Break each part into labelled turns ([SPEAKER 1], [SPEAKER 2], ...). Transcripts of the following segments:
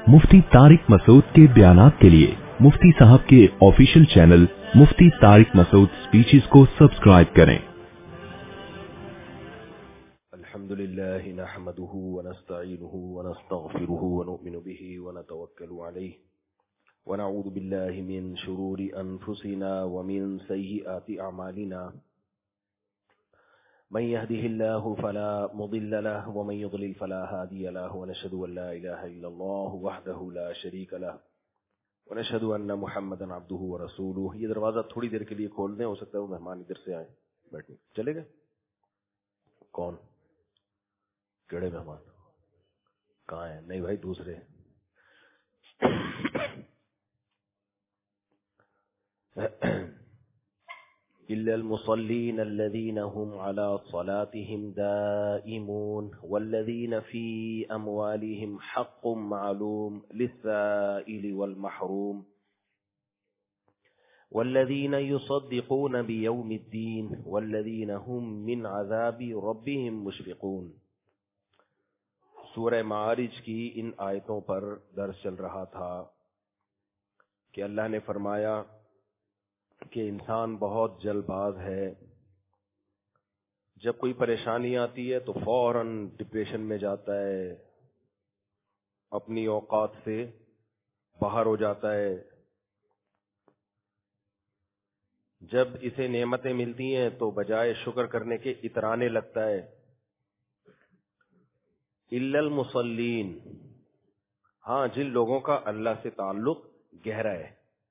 [SPEAKER 1] मुफ्ती तारिक मसूद के बयानात के लिए मुफ्ती साहब के official channel Mufti Tariq Masood speeches को सब्सक्राइब करें।
[SPEAKER 2] अल्हम्दुलिल्लाह नहमदुहु व नस्तईनुहु व नस्तगफिरुहु व नु'मिनु बिही व नतवक्कलु अलैहि व नऊज़ु बिल्लाहि मिन शुरूरि अनफुसिना व मिन सय्यिआति अमालिना मन यहदिहिल्लाहु फला मुदिल्ल लहु व मन युद्लिल फला हादिय लहु व नशहदु अन ला इलाहा इल्लल्लाहु वहदहु ला शरीका लहु व नशहदु अन्न मुहम्मदन अब्दुहु व रसूलुहु। ये दरवाजा थोड़ी देर के लिए खोल दें, हो सकता है वो मेहमान इधर से आए बैठने। चले गए? कौन? केड़े मेहमान? कहाँ है? नहीं भाई, दूसरे। इल्लल मुसल्लीन अल्लज़ीना हुम अला सलातिहिम दाइमून वल्लज़ीना फी अमवालिहिम हक़्क़ुम मालूम लिस्साइलि वल महरूम वल्लज़ीना युसद्दिक़ून बियौमिद्दीन वल्लज़ीना हुम मिन अज़ाबि रब्बिहिम मुश्फ़िक़ून। सूरह मारिज की इन आयतों पर दर्स चल रहा था कि अल्लाह ने फरमाया कि इंसान बहुत जल्दबाज है। जब कोई परेशानी आती है तो फौरन डिप्रेशन में जाता है, अपनी औकात से बाहर हो जाता है। जब इसे नेमतें मिलती हैं तो बजाय शुक्र करने के इतराने लगता है। इल्लल मुसल्लीन, हाँ, जिन लोगों का अल्लाह से ताल्लुक गहरा है,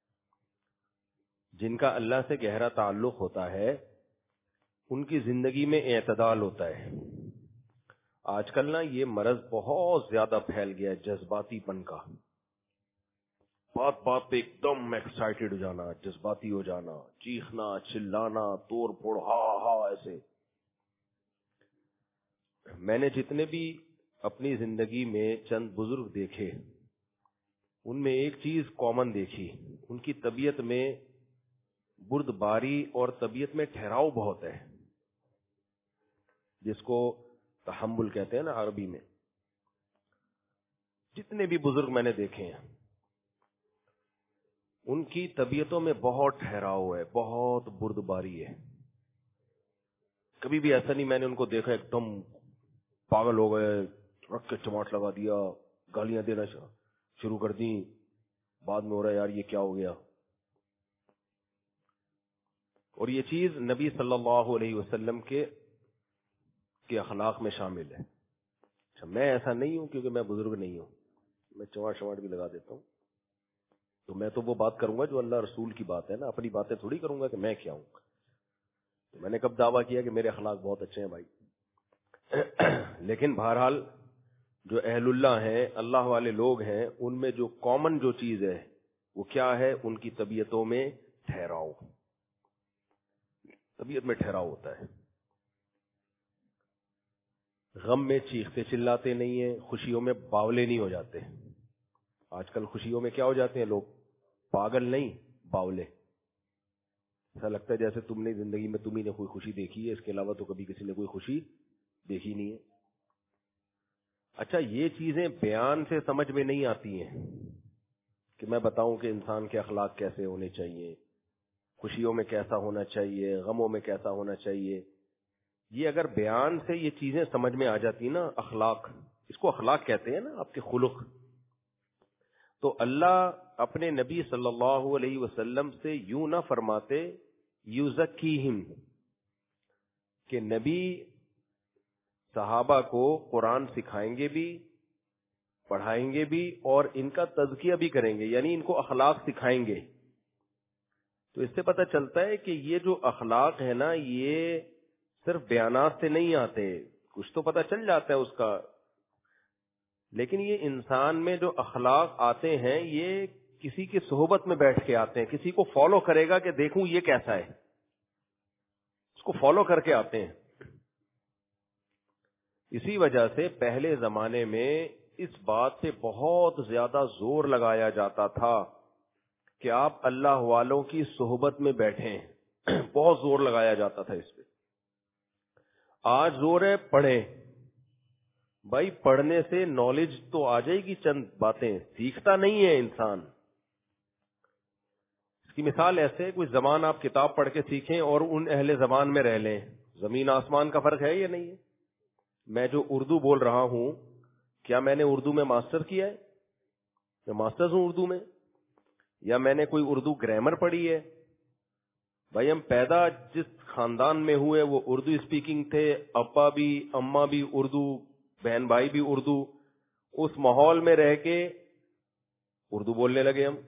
[SPEAKER 2] जिनका अल्लाह से गहरा ताल्लुक होता है, उनकी जिंदगी में एतदाल होता है। आजकल ना ये मरज बहुत ज्यादा फैल गया है, जज्बातीपन का। बात बात पे एकदम एक्साइटेड हो जाना, जज्बाती हो जाना, चीखना, चिल्लाना, तोड़ फोड़, हा हा ऐसे। मैंने जितने भी अपनी जिंदगी में चंद बुजुर्ग देखे, उनमें एक चीज कॉमन देखी, उनकी तबीयत में बुर्दबारी और तबीयत में ठहराव बहुत है, जिसको तहम्मुल कहते हैं ना अरबी में। जितने भी बुजुर्ग मैंने देखे हैं, उनकी तबीयतों में बहुत ठहराव है, बहुत बुर्दबारी है। कभी भी ऐसा नहीं मैंने उनको देखा एकदम पागल हो गए, रख के चमाट लगा दिया, गालियां देना शुरू कर दी, बाद में हो रहा है यार ये क्या हो गया। और ये चीज नबी सल्लल्लाहु अलैहि वसल्लम के अखलाक में शामिल है। अच्छा, मैं ऐसा नहीं हूं क्योंकि मैं बुजुर्ग नहीं हूं, मैं चमाट शमाट भी लगा देता हूं। तो मैं तो वो बात करूंगा जो अल्लाह रसूल की बात है ना, अपनी बातें थोड़ी करूंगा कि मैं क्या हूं। तो मैंने कब दावा किया कि मेरे अखलाक बहुत अच्छे हैं भाई। लेकिन बहरहाल जो अहलुल्लाह हैं, अल्लाह वाले लोग हैं, उनमें जो कॉमन जो चीज है वो क्या है? उनकी तबीयतों में ठहराव, तबीयत में ठहराव होता है। गम में चीखते चिल्लाते नहीं है, खुशियों में बावले नहीं हो जाते। आजकल खुशियों में क्या हो जाते हैं लोग? पागल नहीं, बावले। ऐसा लगता है जैसे तुमने जिंदगी में तुम्ही ने कोई खुशी देखी है, इसके अलावा तो कभी किसी ने कोई खुशी देखी नहीं है। अच्छा, ये चीजें बयान से समझ में नहीं आती हैं कि मैं बताऊं कि इंसान के अखलाक कैसे होने चाहिए, खुशियों में कैसा होना चाहिए, गमों में कैसा होना चाहिए। ये अगर बयान से ये चीजें समझ में आ जाती ना, अखलाक, इसको अखलाक कहते हैं ना, आपके खुलुक, तो अल्लाह अपने नबी सल्लल्लाहु अलैहि वसल्लम से यूं ना फरमाते युज़क्कीहिम, कि नबी सहाबा को कुरान सिखाएंगे भी, पढ़ाएंगे भी और इनका तज़किया भी करेंगे, यानी इनको अखलाक सिखाएंगे। तो इससे पता चलता है कि ये जो अखलाक है ना, ये सिर्फ बयानात से नहीं आते, कुछ तो पता चल जाता है उसका। लेकिन ये इंसान में जो अखलाक आते हैं, ये किसी की सोहबत में बैठ के आते हैं, किसी को फॉलो करेगा कि देखूं ये कैसा है, उसको फॉलो करके आते हैं। इसी वजह से पहले जमाने में इस बात पे बहुत ज्यादा जोर लगाया जाता था कि आप अल्लाह वालों की सोहबत में बैठें। बहुत जोर लगाया जाता था इस पे। आज जोर है पढ़ें, بھائی پڑھنے سے نالج تو آ جائے گی، چند باتیں سیکھتا نہیں ہے انسان. اس کی مثال ایسے، کوئی زبان آپ کتاب پڑھ کے سیکھیں اور ان اہل زبان میں رہ لیں، زمین آسمان کا فرق ہے یا نہیں ہے؟ میں جو اردو بول رہا ہوں، کیا میں نے اردو میں ماسٹر کیا ہے؟ میں ماسٹرز ہوں اردو میں، یا میں نے کوئی اردو گرامر پڑھی ہے؟ بھائی ہم پیدا جس خاندان میں ہوئے وہ اردو اسپیکنگ تھے، ابا بھی اماں بھی اردو، بہن بھائی بھی اردو، اس ماحول میں رہ کے اردو بولنے لگے ہم.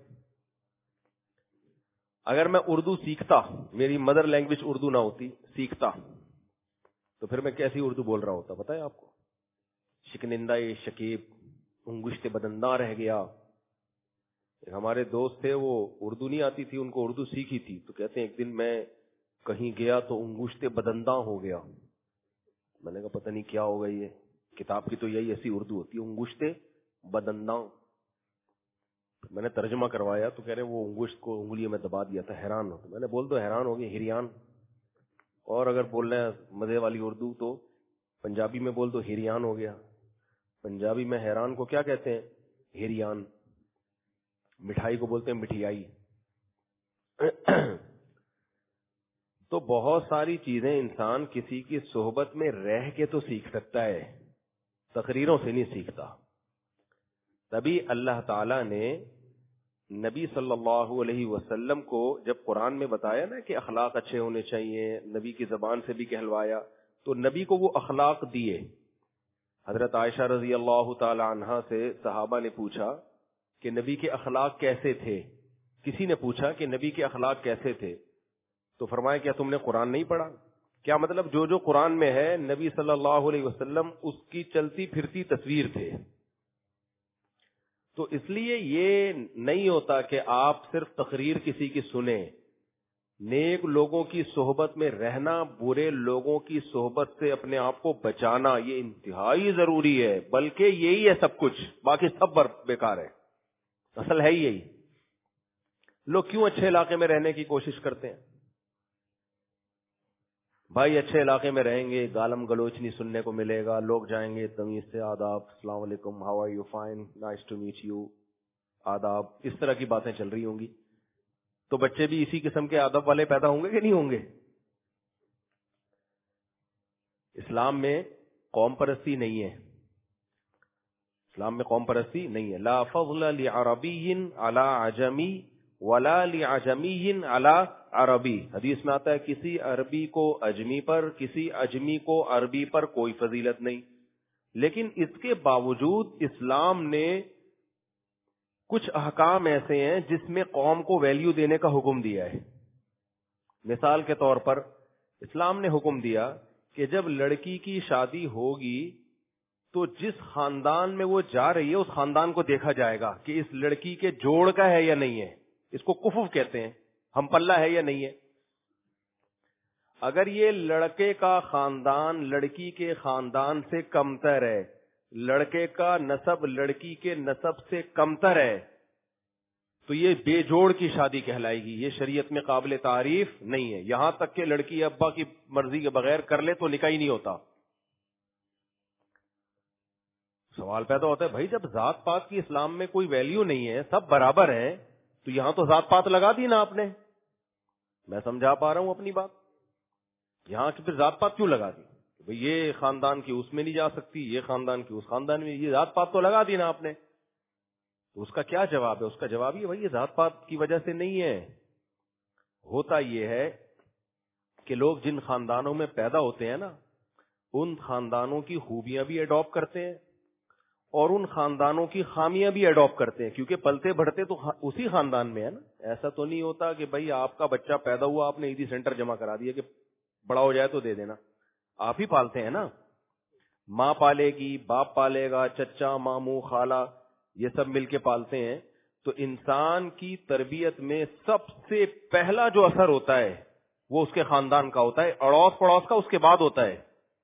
[SPEAKER 2] اگر میں اردو سیکھتا، میری مدر لینگویج اردو نہ ہوتی، سیکھتا، تو پھر میں کیسی اردو بول رہا ہوتا پتہ ہے آپ کو؟ شکنندہ شکیب، انگشت بدندہ رہ گیا. ہمارے دوست تھے، وہ اردو نہیں آتی تھی ان کو، اردو سیکھی تھی، تو کہتے ہیں ایک دن میں کہیں گیا تو انگشت بدندہ ہو گیا. میں نے کہا پتہ نہیں کیا ہوگا، یہ کتاب کی تو یہی ایسی اردو ہوتی ہے، انگشت بدندہ. میں نے ترجمہ کروایا تو کہہ رہے وہ انگشت کو انگلیوں میں دبا دیا تھا، حیران ہو. تو میں نے بول دو حیران ہو گئے، ہریان. اور اگر بول رہے ہیں مزے والی اردو تو پنجابی میں بول دو ہریان ہو گیا. پنجابی میں حیران کو کیا کہتے ہیں؟ ہریان. مٹھائی کو بولتے ہیں مٹھیائی. تو بہت ساری چیزیں انسان کسی کی صحبت میں رہ کے تو سیکھ سکتا ہے، تقریروں سے نہیں سیکھتا. تبھی اللہ تعالی نے نبی صلی اللہ علیہ وسلم کو جب قرآن میں بتایا نا کہ اخلاق اچھے ہونے چاہیے، نبی کی زبان سے بھی کہلوایا، تو نبی کو وہ اخلاق دیے. حضرت عائشہ رضی اللہ تعالی عنہا سے صحابہ نے پوچھا کہ نبی کے اخلاق کیسے تھے. کسی نے پوچھا کہ نبی کے اخلاق کیسے تھے، تو فرمایا کیا تم نے قرآن نہیں پڑھا؟ کیا مطلب جو جو قرآن میں ہے نبی صلی اللہ علیہ وسلم اس کی چلتی پھرتی تصویر تھے. تو اس لیے یہ نہیں ہوتا کہ آپ صرف تقریر کسی کی سنیں. نیک لوگوں کی صحبت میں رہنا، برے لوگوں کی صحبت سے اپنے آپ کو بچانا، یہ انتہائی ضروری ہے. بلکہ یہی ہے سب کچھ، باقی سب بیکار ہے. اصل ہے یہی. لوگ کیوں اچھے علاقے میں رہنے کی کوشش کرتے ہیں؟ بھائی اچھے علاقے میں رہیں گے، گالم گلوچ نہیں سننے کو ملے گا، لوگ جائیں گے تمیز سے آداب، السلام علیکم، how are you, fine, nice to meet you, آداب، اس طرح کی باتیں چل رہی ہوں گی. تو بچے بھی اسی قسم کے آداب والے پیدا ہوں گے کہ نہیں ہوں گے؟ اسلام میں قوم پرستی نہیں ہے. اسلام میں قوم پرستی نہیں ہے. لا فضل لعربی علی عجمی ولا لعجمی علی عربی. حدیث میں آتا ہے کسی عربی کو اجمی پر، کسی اجمی کو عربی پر کوئی فضیلت نہیں. لیکن اس کے باوجود اسلام نے کچھ احکام ایسے ہیں جس میں قوم کو ویلیو دینے کا حکم دیا ہے. مثال کے طور پر اسلام نے حکم دیا کہ جب لڑکی کی شادی ہوگی تو جس خاندان میں وہ جا رہی ہے اس خاندان کو دیکھا جائے گا کہ اس لڑکی کے جوڑ کا ہے یا نہیں ہے. اس کو کفف کہتے ہیں، ہم پلہ ہے یا نہیں ہے. اگر یہ لڑکے کا خاندان لڑکی کے خاندان سے کمتر ہے، لڑکے کا نسب لڑکی کے نسب سے کمتر ہے، تو یہ بے جوڑ کی شادی کہلائے گی. یہ شریعت میں قابل تعریف نہیں ہے. یہاں تک کہ لڑکی ابا کی مرضی کے بغیر کر لے تو نکاح ہی نہیں ہوتا. سوال پیدا ہوتا ہے بھائی جب ذات پات کی اسلام میں کوئی ویلیو نہیں ہے، سب برابر ہیں، تو یہاں تو ذات پات لگا دی نا آپ نے. میں سمجھا پا رہا ہوں اپنی بات؟ یہاں کی پھر ذات پات کیوں لگا دی؟ بھئی یہ خاندان کی اس میں نہیں جا سکتی، یہ خاندان کی اس خاندان میں، یہ ذات پات تو لگا دی نا آپ نے. تو اس کا کیا جواب ہے؟ اس کا جواب یہ بھئی یہ ذات پات کی وجہ سے نہیں ہے. ہوتا یہ ہے کہ لوگ جن خاندانوں میں پیدا ہوتے ہیں نا، ان خاندانوں کی خوبیاں بھی اڈاپٹ کرتے ہیں اور ان خاندانوں کی خامیاں بھی اڈاپٹ کرتے ہیں، کیونکہ پلتے بڑھتے تو اسی خاندان میں ہے نا. ایسا تو نہیں ہوتا کہ بھئی آپ کا بچہ پیدا ہوا آپ نے عیدی سینٹر جمع کرا دیا کہ بڑا ہو جائے تو دے دینا. آپ ہی پالتے ہیں نا. ماں پالے گی، باپ پالے گا، چچا، ماموں، خالہ، یہ سب مل کے پالتے ہیں. تو انسان کی تربیت میں سب سے پہلا جو اثر ہوتا ہے وہ اس کے خاندان کا ہوتا ہے، اڑوس پڑوس کا اس کے بعد ہوتا ہے.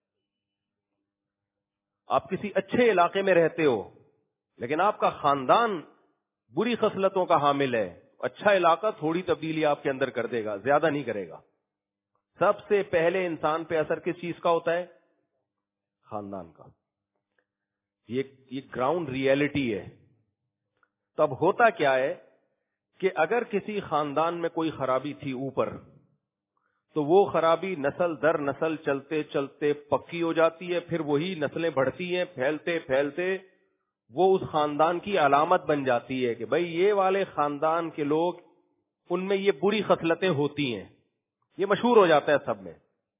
[SPEAKER 2] آپ کسی اچھے علاقے میں رہتے ہو لیکن آپ کا خاندان بری خصلتوں کا حامل ہے، اچھا علاقہ تھوڑی تبدیلی آپ کے اندر کر دے گا، زیادہ نہیں کرے گا. سب سے پہلے انسان پہ اثر کس چیز کا ہوتا ہے؟ خاندان کا. یہ گراؤنڈ ریئلٹی ہے. تو اب ہوتا کیا ہے کہ اگر کسی خاندان میں کوئی خرابی تھی اوپر، تو وہ خرابی نسل در نسل چلتے چلتے پکی ہو جاتی ہے، پھر وہی نسلیں بڑھتی ہیں، پھیلتے پھیلتے وہ اس خاندان کی علامت بن جاتی ہے کہ بھئی یہ والے خاندان کے لوگ، ان میں یہ بری خصلتیں ہوتی ہیں، یہ مشہور ہو جاتا ہے سب میں.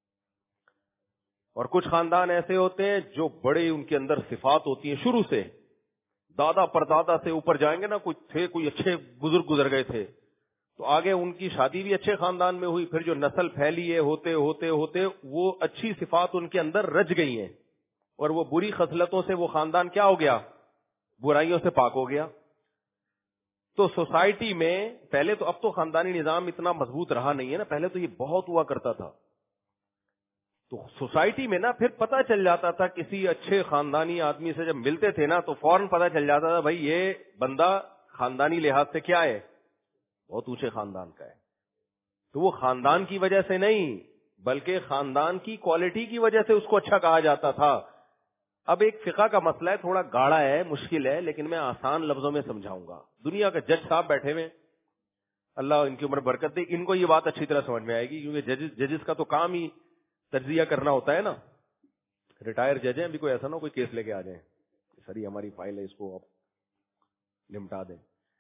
[SPEAKER 2] اور کچھ خاندان ایسے ہوتے ہیں جو بڑے ان کے اندر صفات ہوتی ہیں شروع سے، دادا پردادا سے اوپر جائیں گے نا، کوئی اچھے بزرگ گزر گئے تھے، تو آگے ان کی شادی بھی اچھے خاندان میں ہوئی، پھر جو نسل پھیلی ہے ہوتے ہوتے ہوتے وہ اچھی صفات ان کے اندر رچ گئی ہیں، اور وہ بری خصلتوں سے وہ خاندان کیا ہو گیا؟ برائیوں سے پاک ہو گیا. تو سوسائٹی میں پہلے تو، اب تو خاندانی نظام اتنا مضبوط رہا نہیں ہے نا، پہلے تو یہ بہت ہوا کرتا تھا. تو سوسائٹی میں نا پھر پتہ چل جاتا تھا، کسی اچھے خاندانی آدمی سے جب ملتے تھے نا تو فوراً پتہ چل جاتا تھا بھائی یہ بندہ خاندانی لحاظ سے کیا ہے، بہت اونچے خاندان کا ہے. تو وہ خاندان کی وجہ سے نہیں بلکہ خاندان کی کوالٹی کی وجہ سے اس کو اچھا کہا جاتا تھا. اب ایک فقہ کا مسئلہ ہے، تھوڑا گاڑا ہے، مشکل ہے، لیکن میں آسان لفظوں میں سمجھاؤں گا. دنیا کے جج صاحب بیٹھے ہوئے، اللہ ان کی عمر برکت دے، ان کو یہ بات اچھی طرح سمجھ میں آئے گی، کیونکہ ججز کا تو کام ہی تجزیہ کرنا ہوتا ہے نا. ریٹائر جج ہیں، ابھی کوئی ایسا نہ کوئی کیس لے کے آ جائیں، سر یہ ہماری فائل ہے، اس کو آپ نمٹا دیں.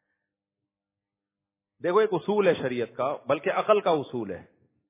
[SPEAKER 2] دیکھو ایک اصول ہے شریعت کا، بلکہ عقل کا اصول ہے،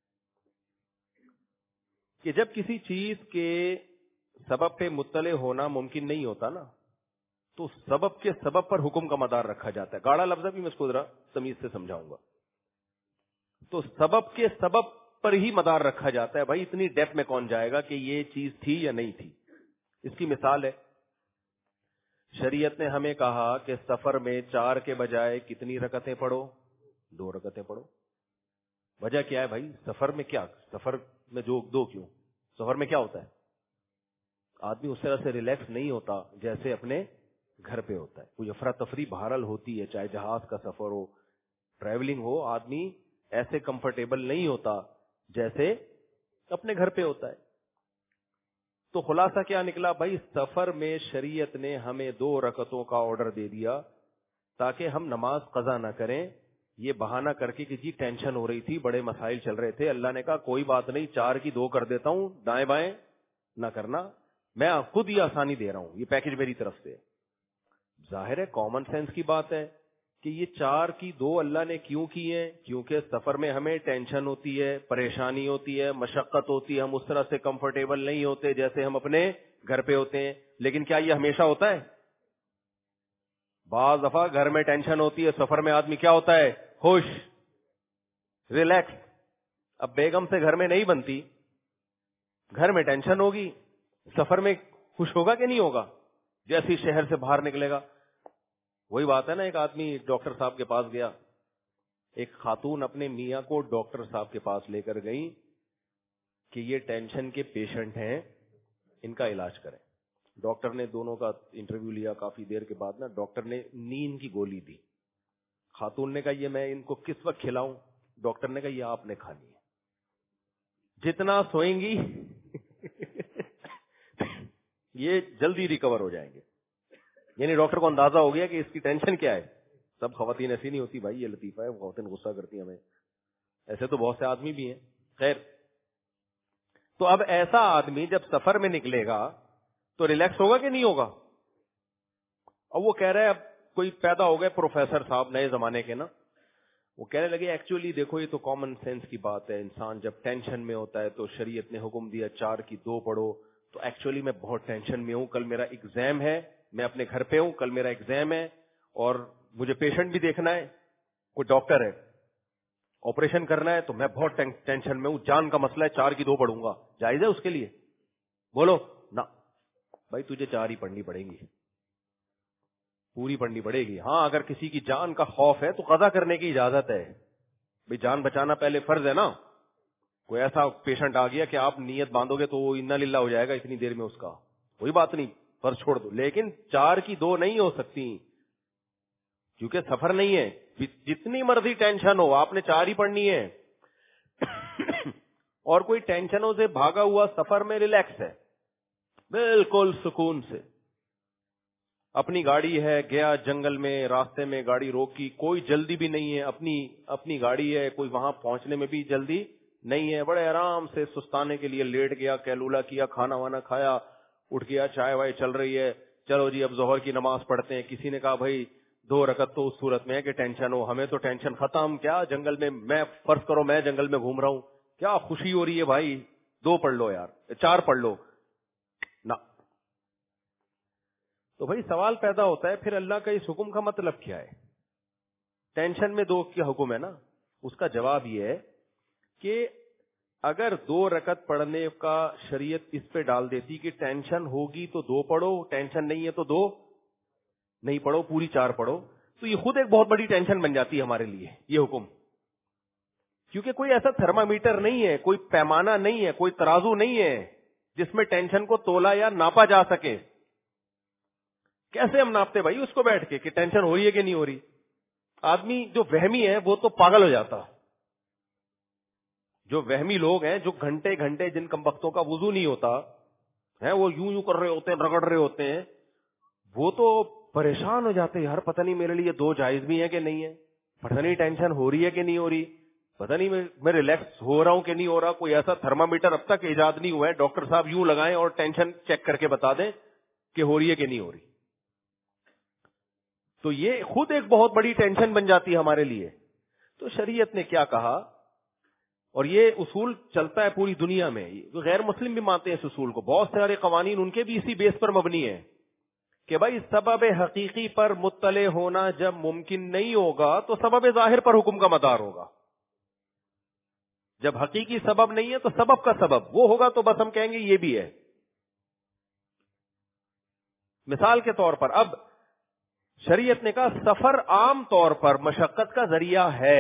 [SPEAKER 2] کہ جب کسی چیز کے سبب پہ مطلع ہونا ممکن نہیں ہوتا نا، تو سبب کے سبب پر حکم کا مدار رکھا جاتا ہے. گاڑا لفظ بھی میں اس کو ذرا تمیز سے سمجھاؤں گا. تو سبب کے سبب پر ہی مدار رکھا جاتا ہے. بھائی اتنی ڈیپتھ میں کون جائے گا کہ یہ چیز تھی یا نہیں تھی. اس کی مثال ہے، شریعت نے ہمیں کہا کہ سفر میں 4 کے بجائے کتنی رکعتیں پڑھو؟ 2 رکعتیں پڑھو. وجہ کیا ہے بھائی؟ سفر میں کیا، سفر میں جو 2 کیوں؟ سفر میں کیا ہوتا ہے؟ آدمی اس طرح سے ریلیکس نہیں ہوتا جیسے اپنے گھر پہ ہوتا ہے. کوئی افراتفری بہرحال ہوتی ہے، چاہے جہاز کا سفر ہو، ٹریولنگ ہو، آدمی ایسے کمفرٹیبل نہیں ہوتا جیسے اپنے گھر پہ ہوتا ہے. تو خلاصہ کیا نکلا بھائی؟ سفر میں شریعت نے ہمیں 2 رکعتوں کا آرڈر دے دیا تاکہ ہم نماز قضا نہ کریں یہ بہانہ کر کے کہ جی ٹینشن ہو رہی تھی، بڑے مسائل چل رہے تھے. اللہ نے کہا کوئی بات نہیں، 4 کی 2 کر دیتا ہوں، دائیں بائیں نہ کرنا، میں خود ہی آسانی دے رہا ہوں، یہ پیکج میری طرف سے. ظاہر ہے کامن سینس کی بات ہے کہ یہ 4 کی 2 اللہ نے کیوں کی ہیں؟ کیونکہ سفر میں ہمیں ٹینشن ہوتی ہے، پریشانی ہوتی ہے، مشقت ہوتی ہے، ہم اس طرح سے کمفرٹیبل نہیں ہوتے جیسے ہم اپنے گھر پہ ہوتے ہیں. لیکن کیا یہ ہمیشہ ہوتا ہے؟ بعض دفعہ گھر میں ٹینشن ہوتی ہے، سفر میں آدمی کیا ہوتا ہے؟ خوش، ریلیکس. اب بیگم سے گھر میں نہیں بنتی، گھر میں ٹینشن ہوگی، سفر میں خوش ہوگا کہ نہیں ہوگا؟ جیسے شہر سے باہر نکلے گا. وہی بات ہے نا، ایک آدمی ڈاکٹر صاحب کے پاس گیا، ایک خاتون اپنے میاں کو ڈاکٹر صاحب کے پاس لے کر گئی کہ یہ ٹینشن کے پیشنٹ ہیں، ان کا علاج کریں. ڈاکٹر نے دونوں کا انٹرویو لیا، کافی دیر کے بعد نا ڈاکٹر نے نیند کی گولی دی. خاتون نے کہا یہ میں ان کو کس وقت کھلاؤں؟ ڈاکٹر نے کہا یہ آپ نے کھانی ہے، جتنا سوئیں گی یہ جلدی ریکور ہو جائیں گے. یعنی ڈاکٹر کو اندازہ ہو گیا کہ اس کی ٹینشن کیا ہے. سب خواتین ایسی نہیں ہوتی بھائی، یہ لطیفہ ہے، خواتین غصہ کرتی ہیں ہمیں، ایسے تو بہت سے آدمی بھی ہیں. خیر، تو اب ایسا آدمی جب سفر میں نکلے گا تو ریلیکس ہوگا کہ نہیں ہوگا؟ اب وہ کہہ رہے اب کوئی پیدا ہو گئے پروفیسر صاحب نئے زمانے کے نا، وہ کہنے لگے ایکچولی دیکھو یہ تو کامن سینس کی بات ہے، انسان جب ٹینشن میں ہوتا ہے تو شریعت نے حکم دیا 4 کی 2 پڑھو. تو ایکچولی میں بہت ٹینشن میں ہوں، کل میرا ایگزام ہے، میں اپنے گھر پہ ہوں، کل میرا ایگزام ہے اور مجھے پیشنٹ بھی دیکھنا ہے، کوئی ڈاکٹر ہے آپریشن کرنا ہے، تو میں بہت ٹینشن میں ہوں، جان کا مسئلہ ہے، 4 کی 2 پڑھوں گا. جائز ہے اس کے لیے؟ بولو نا بھائی، تجھے 4 ہی پڑھنی پڑیں گی، پوری پڑھنی پڑے گی. ہاں اگر کسی کی جان کا خوف ہے تو قضا کرنے کی اجازت ہے، بھائی جان بچانا پہلے فرض ہے نا. کوئی ایسا پیشنٹ آ گیا کہ آپ نیت باندھو گے تو وہ انا للہ ہو جائے گا اتنی دیر میں، اس کا کوئی بات نہیں، فرض چھوڑ دو. لیکن 4 کی 2 نہیں ہو سکتی کیونکہ سفر نہیں ہے. جتنی مرضی ٹینشن ہو آپ نے 4 ہی پڑھنی ہے. اور کوئی ٹینشنوں سے بھاگا ہوا سفر میں ریلیکس ہے بالکل سکون سے، اپنی گاڑی ہے, گیا جنگل میں, راستے میں گاڑی روکی, کوئی جلدی بھی نہیں ہے, اپنی گاڑی ہے, کوئی وہاں پہنچنے میں بھی جلدی نہیں ہے, بڑے آرام سے سستانے کے لیے لیٹ گیا, کیلولا کیا, کھانا وانا کھایا, اٹھ گیا, چائے وائے چل رہی ہے, چلو جی اب ظہر کی نماز پڑھتے ہیں. کسی نے کہا بھائی 2 رکعت تو اس صورت میں ہے کہ ٹینشن ہو, ہمیں تو ٹینشن ختم, کیا جنگل میں فرض کرو میں جنگل میں گھوم رہا ہوں, کیا خوشی ہو رہی ہے بھائی, 2 پڑھ لو یار, 4 پڑھ لو نا. تو بھائی سوال پیدا ہوتا ہے پھر اللہ کا اس حکم کا مطلب کیا ہے؟ ٹینشن میں 2 کا حکم ہے نا. اس کا جواب یہ ہے کہ اگر 2 رکعت پڑھنے کا شریعت اس پہ ڈال دیتی کہ ٹینشن ہوگی تو 2 پڑھو, ٹینشن نہیں ہے تو 2 نہیں پڑھو, پوری 4 پڑھو, تو یہ خود ایک بہت بڑی ٹینشن بن جاتی ہے ہمارے لیے یہ حکم. کیونکہ کوئی ایسا تھرمامیٹر نہیں ہے, کوئی پیمانہ نہیں ہے, کوئی ترازو نہیں ہے جس میں ٹینشن کو تولا یا ناپا جا سکے. کیسے ہم ناپتے بھائی اس کو بیٹھ کے کہ ٹینشن ہو رہی ہے کہ نہیں ہو رہی؟ آدمی جو وہمی ہے وہ تو پاگل ہو جاتا. جو وہمی لوگ ہیں, جو گھنٹے گھنٹے جن کمبختوں کا وضو نہیں ہوتا ہے, وہ یوں کر رہے ہوتے ہیں, رگڑ رہے ہوتے ہیں, وہ تو پریشان ہو جاتے ہیں. یار پتہ نہیں میرے لیے 2 جائز بھی ہیں کہ نہیں ہے, پتہ نہیں ٹینشن ہو رہی ہے کہ نہیں ہو رہی, پتہ نہیں میں ریلیکس ہو رہا ہوں کہ نہیں ہو رہا. کوئی ایسا تھرمامیٹر اب تک ایجاد نہیں ہوا ہے, ڈاکٹر صاحب یوں لگائیں اور ٹینشن چیک کر کے بتا دیں کہ ہو رہی ہے کہ نہیں ہو رہی. تو یہ خود ایک بہت بڑی ٹینشن بن جاتی ہے ہمارے لیے. تو شریعت نے کیا کہا, اور یہ اصول چلتا ہے پوری دنیا میں, غیر مسلم بھی مانتے ہیں اس اصول کو, بہت سارے قوانین ان کے بھی اسی بیس پر مبنی ہیں کہ بھائی سبب حقیقی پر مطلع ہونا جب ممکن نہیں ہوگا تو سبب ظاہر پر حکم کا مدار ہوگا. جب حقیقی سبب نہیں ہے تو سبب کا سبب وہ ہوگا, تو بس ہم کہیں گے یہ بھی ہے. مثال کے طور پر اب شریعت نے کہا سفر عام طور پر مشقت کا ذریعہ ہے,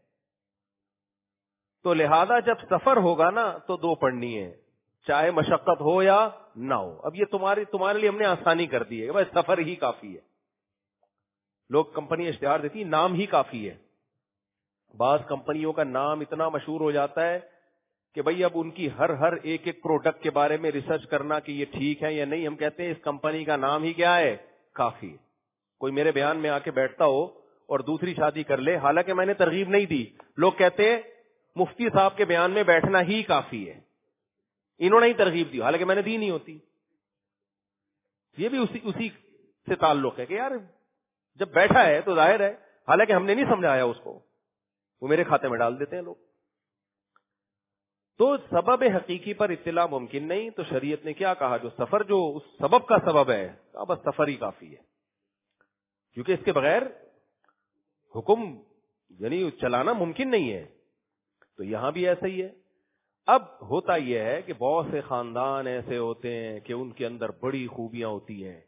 [SPEAKER 2] تو لہذا جب سفر ہوگا نا تو 2 پڑھنی ہے, چاہے مشقت ہو یا نہ ہو. اب یہ تمہارے لیے ہم نے آسانی کر دی ہے کہ بھائی سفر ہی کافی ہے. لوگ کمپنی اشتہار دیتی نام ہی کافی ہے. بعض کمپنیوں کا نام اتنا مشہور ہو جاتا ہے کہ بھائی اب ان کی ہر ایک پروڈکٹ کے بارے میں ریسرچ کرنا کہ یہ ٹھیک ہے یا نہیں, ہم کہتے ہیں اس کمپنی کا نام ہی کیا ہے, کافی. کوئی میرے بیان میں آ کے بیٹھتا ہو اور دوسری شادی کر لے, حالانکہ میں نے ترغیب نہیں دی, لوگ کہتے ہیں مفتی صاحب کے بیان میں بیٹھنا ہی کافی ہے, انہوں نے ہی ترغیب دی, حالانکہ میں نے دی نہیں ہوتی. یہ بھی اسی سے تعلق ہے کہ یار جب بیٹھا ہے تو ظاہر ہے, حالانکہ ہم نے نہیں سمجھایا اس کو, وہ میرے کھاتے میں ڈال دیتے ہیں لوگ. تو سبب حقیقی پر اطلاع ممکن نہیں, تو شریعت نے کیا کہا, جو سفر جو اس سبب کا سبب ہے, بس سفر ہی کافی ہے, کیونکہ اس کے بغیر حکم یعنی چلانا ممکن نہیں ہے. تو یہاں بھی ایسا ہی ہے. اب ہوتا یہ ہے کہ بہت سے خاندان ایسے ہوتے ہیں کہ ان کے اندر بڑی خوبیاں ہوتی ہیں,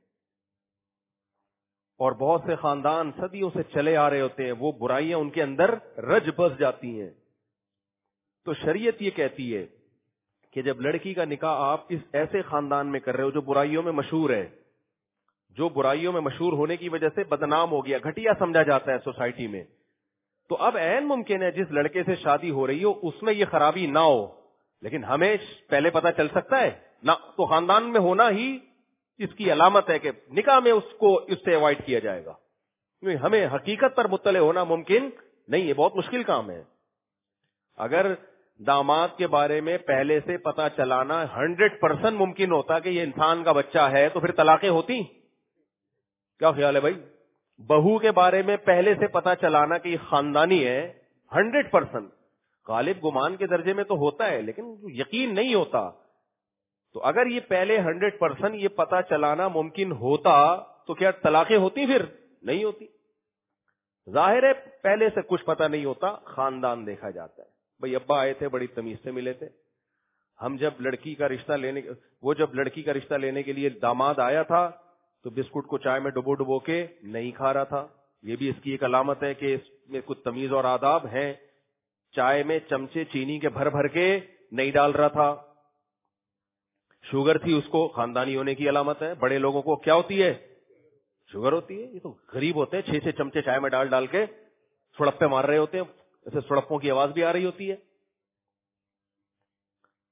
[SPEAKER 2] اور بہت سے خاندان صدیوں سے چلے آ رہے ہوتے ہیں, وہ برائیاں ان کے اندر رج بس جاتی ہیں. تو شریعت یہ کہتی ہے کہ جب لڑکی کا نکاح آپ اس ایسے خاندان میں کر رہے ہو جو برائیوں میں مشہور ہے, جو برائیوں میں مشہور ہونے کی وجہ سے بدنام ہو گیا, گھٹیا سمجھا جاتا ہے سوسائٹی میں, تو اب عین ممکن ہے جس لڑکے سے شادی ہو رہی ہو اس میں یہ خرابی نہ ہو, لیکن ہمیں پہلے پتا چل سکتا ہے نہ, تو خاندان میں ہونا ہی اس کی علامت ہے کہ نکاح میں اس سے اوائڈ کیا جائے گا. ہمیں حقیقت پر مطلع ہونا ممکن نہیں ہے, بہت مشکل کام ہے. اگر داماد کے بارے میں پہلے سے پتا چلانا 100% ممکن ہوتا کہ یہ انسان کا بچہ ہے تو پھر طلاقیں ہوتی؟ کیا خیال ہے بھائی؟ بہو کے بارے میں پہلے سے پتا چلانا کہ یہ خاندانی ہے 100%, غالب گمان کے درجے میں تو ہوتا ہے لیکن یقین نہیں ہوتا. تو اگر یہ پہلے 100% یہ پتا چلانا ممکن ہوتا تو کیا طلاقیں ہوتی؟ پھر نہیں ہوتی. ظاہر ہے پہلے سے کچھ پتا نہیں ہوتا, خاندان دیکھا جاتا ہے. بھئی ابا آئے تھے, بڑی تمیز سے ملے تھے, ہم جب لڑکی کا رشتہ لینے کے لیے داماد آیا تھا تو بسکٹ کو چائے میں ڈبو ڈبو کے نہیں کھا رہا تھا. یہ بھی اس کی ایک علامت ہے کہ اس میں کچھ تمیز اور آداب ہیں. چائے میں چمچے چینی کے بھر بھر کے نہیں ڈال رہا تھا. شوگر تھی اس کو, خاندانی ہونے کی علامت ہے. بڑے لوگوں کو کیا ہوتی ہے؟ شوگر ہوتی ہے. یہ تو غریب ہوتے ہیں, 6 چمچے چائے میں ڈال کے سڑپے مار رہے ہوتے ہیں, ایسے سڑپوں کی آواز بھی آ رہی ہوتی ہے.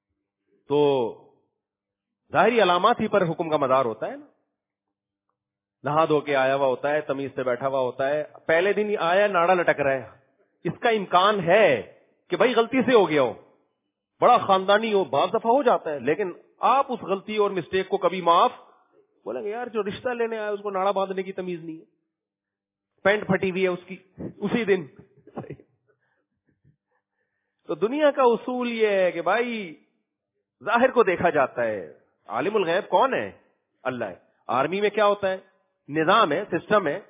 [SPEAKER 2] تو ظاہری علامات ہی پر حکم کا مدار ہوتا ہے نا. نہا دھو کے آیا ہوا ہوتا ہے, تمیز سے بیٹھا ہوا ہوتا ہے, پہلے دن ہی آیا ناڑا لٹک رہا ہے. اس کا امکان ہے کہ بھائی غلطی سے ہو گیا ہو, بڑا خاندانی ہو, بعض دفعہ ہو جاتا ہے, لیکن آپ اس غلطی اور مسٹیک کو کبھی معاف بولیں گے یار جو رشتہ لینے آیا اس کو ناڑا باندھنے کی تمیز نہیں ہے, پینٹ پھٹی ہوئی ہے اس کی اسی دن. تو دنیا کا اصول یہ ہے کہ بھائی ظاہر کو دیکھا جاتا ہے, عالم الغیب کون ہے؟ اللہ ہے. آرمی میں کیا ہوتا ہے؟ نظام ہے, سسٹم ہے.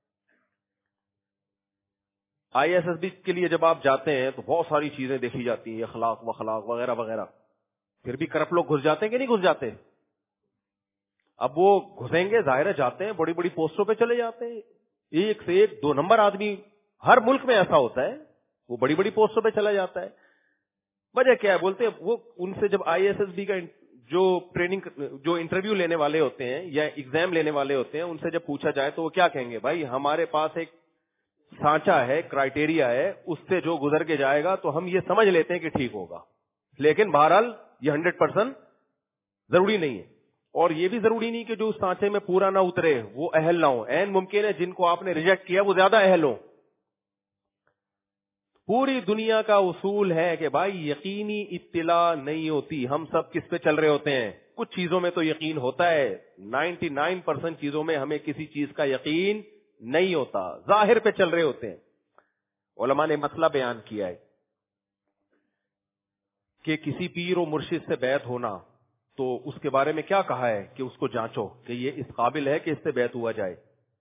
[SPEAKER 2] آئی ایس ایس بی کے لیے جب آپ جاتے ہیں تو بہت ساری چیزیں دیکھی جاتی ہیں, اخلاق وخلاق وغیرہ وغیرہ. پھر بھی کرپٹ لوگ گھس جاتے ہیں کہ نہیں گھس جاتے؟ اب وہ گھسیں گے, ظاہر ہے جاتے ہیں, بڑی بڑی پوسٹوں پہ چلے جاتے ہیں. ایک سے ایک 2 نمبر آدمی ہر ملک میں ایسا ہوتا ہے, وہ بڑی بڑی پوسٹوں پہ چلا جاتا ہے. وجہ کیا ہے؟ بولتے ہیں وہ ان سے جب آئی ایس ایس بی کا جو ٹریننگ جو انٹرویو لینے والے ہوتے ہیں یا ایگزام لینے والے ہوتے ہیں, ان سے جب پوچھا جائے تو وہ کیا کہیں گے؟ بھائی ہمارے پاس ایک سانچہ ہے, کرائٹیریا ہے, اس سے جو گزر کے جائے گا تو ہم یہ سمجھ لیتے ہیں کہ ٹھیک ہوگا, لیکن بہرحال یہ 100% ضروری نہیں ہے. اور یہ بھی ضروری نہیں کہ جو اس سانچے میں پورا نہ اترے وہ اہل نہ ہو. عین ممکن ہے جن کو آپ نے ریجیکٹ کیا وہ زیادہ اہل ہو. پوری دنیا کا اصول ہے کہ بھائی یقینی اطلاع نہیں ہوتی. ہم سب کس پہ چل رہے ہوتے ہیں؟ کچھ چیزوں میں تو یقین ہوتا ہے, 99% چیزوں میں ہمیں کسی چیز کا یقین نہیں ہوتا, ظاہر پہ چل رہے ہوتے ہیں. علماء نے مسئلہ بیان کیا ہے کہ کسی پیر و مرشد سے بیعت ہونا, تو اس کے بارے میں کیا کہا ہے کہ اس کو جانچو کہ یہ اس قابل ہے کہ اس سے بیعت ہوا جائے.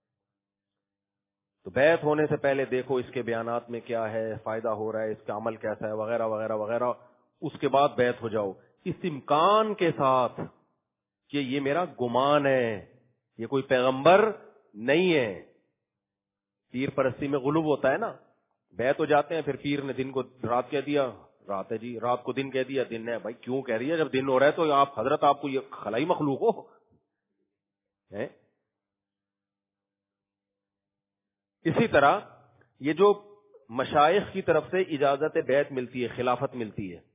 [SPEAKER 2] تو بیعت ہونے سے پہلے دیکھو اس کے بیانات میں کیا ہے, فائدہ ہو رہا ہے, اس کا عمل کیسا ہے, وغیرہ وغیرہ وغیرہ. اس کے بعد بیعت ہو جاؤ اس امکان کے ساتھ کہ یہ میرا گمان ہے, یہ کوئی پیغمبر نہیں ہے. پیر پرستی میں غلوب ہوتا ہے نا, بیعت ہو جاتے ہیں, پھر پیر نے دن کو رات کہہ دیا, رات ہے جی, رات کو دن کہہ دیا, دن ہے. بھائی کیوں کہہ رہی ہے؟ جب دن ہو رہا ہے تو آپ حضرت آپ کو یہ خلائی مخلوق ہو ہے. اسی طرح یہ جو مشائخ کی طرف سے اجازت بیعت ملتی ہے, خلافت ملتی ہے,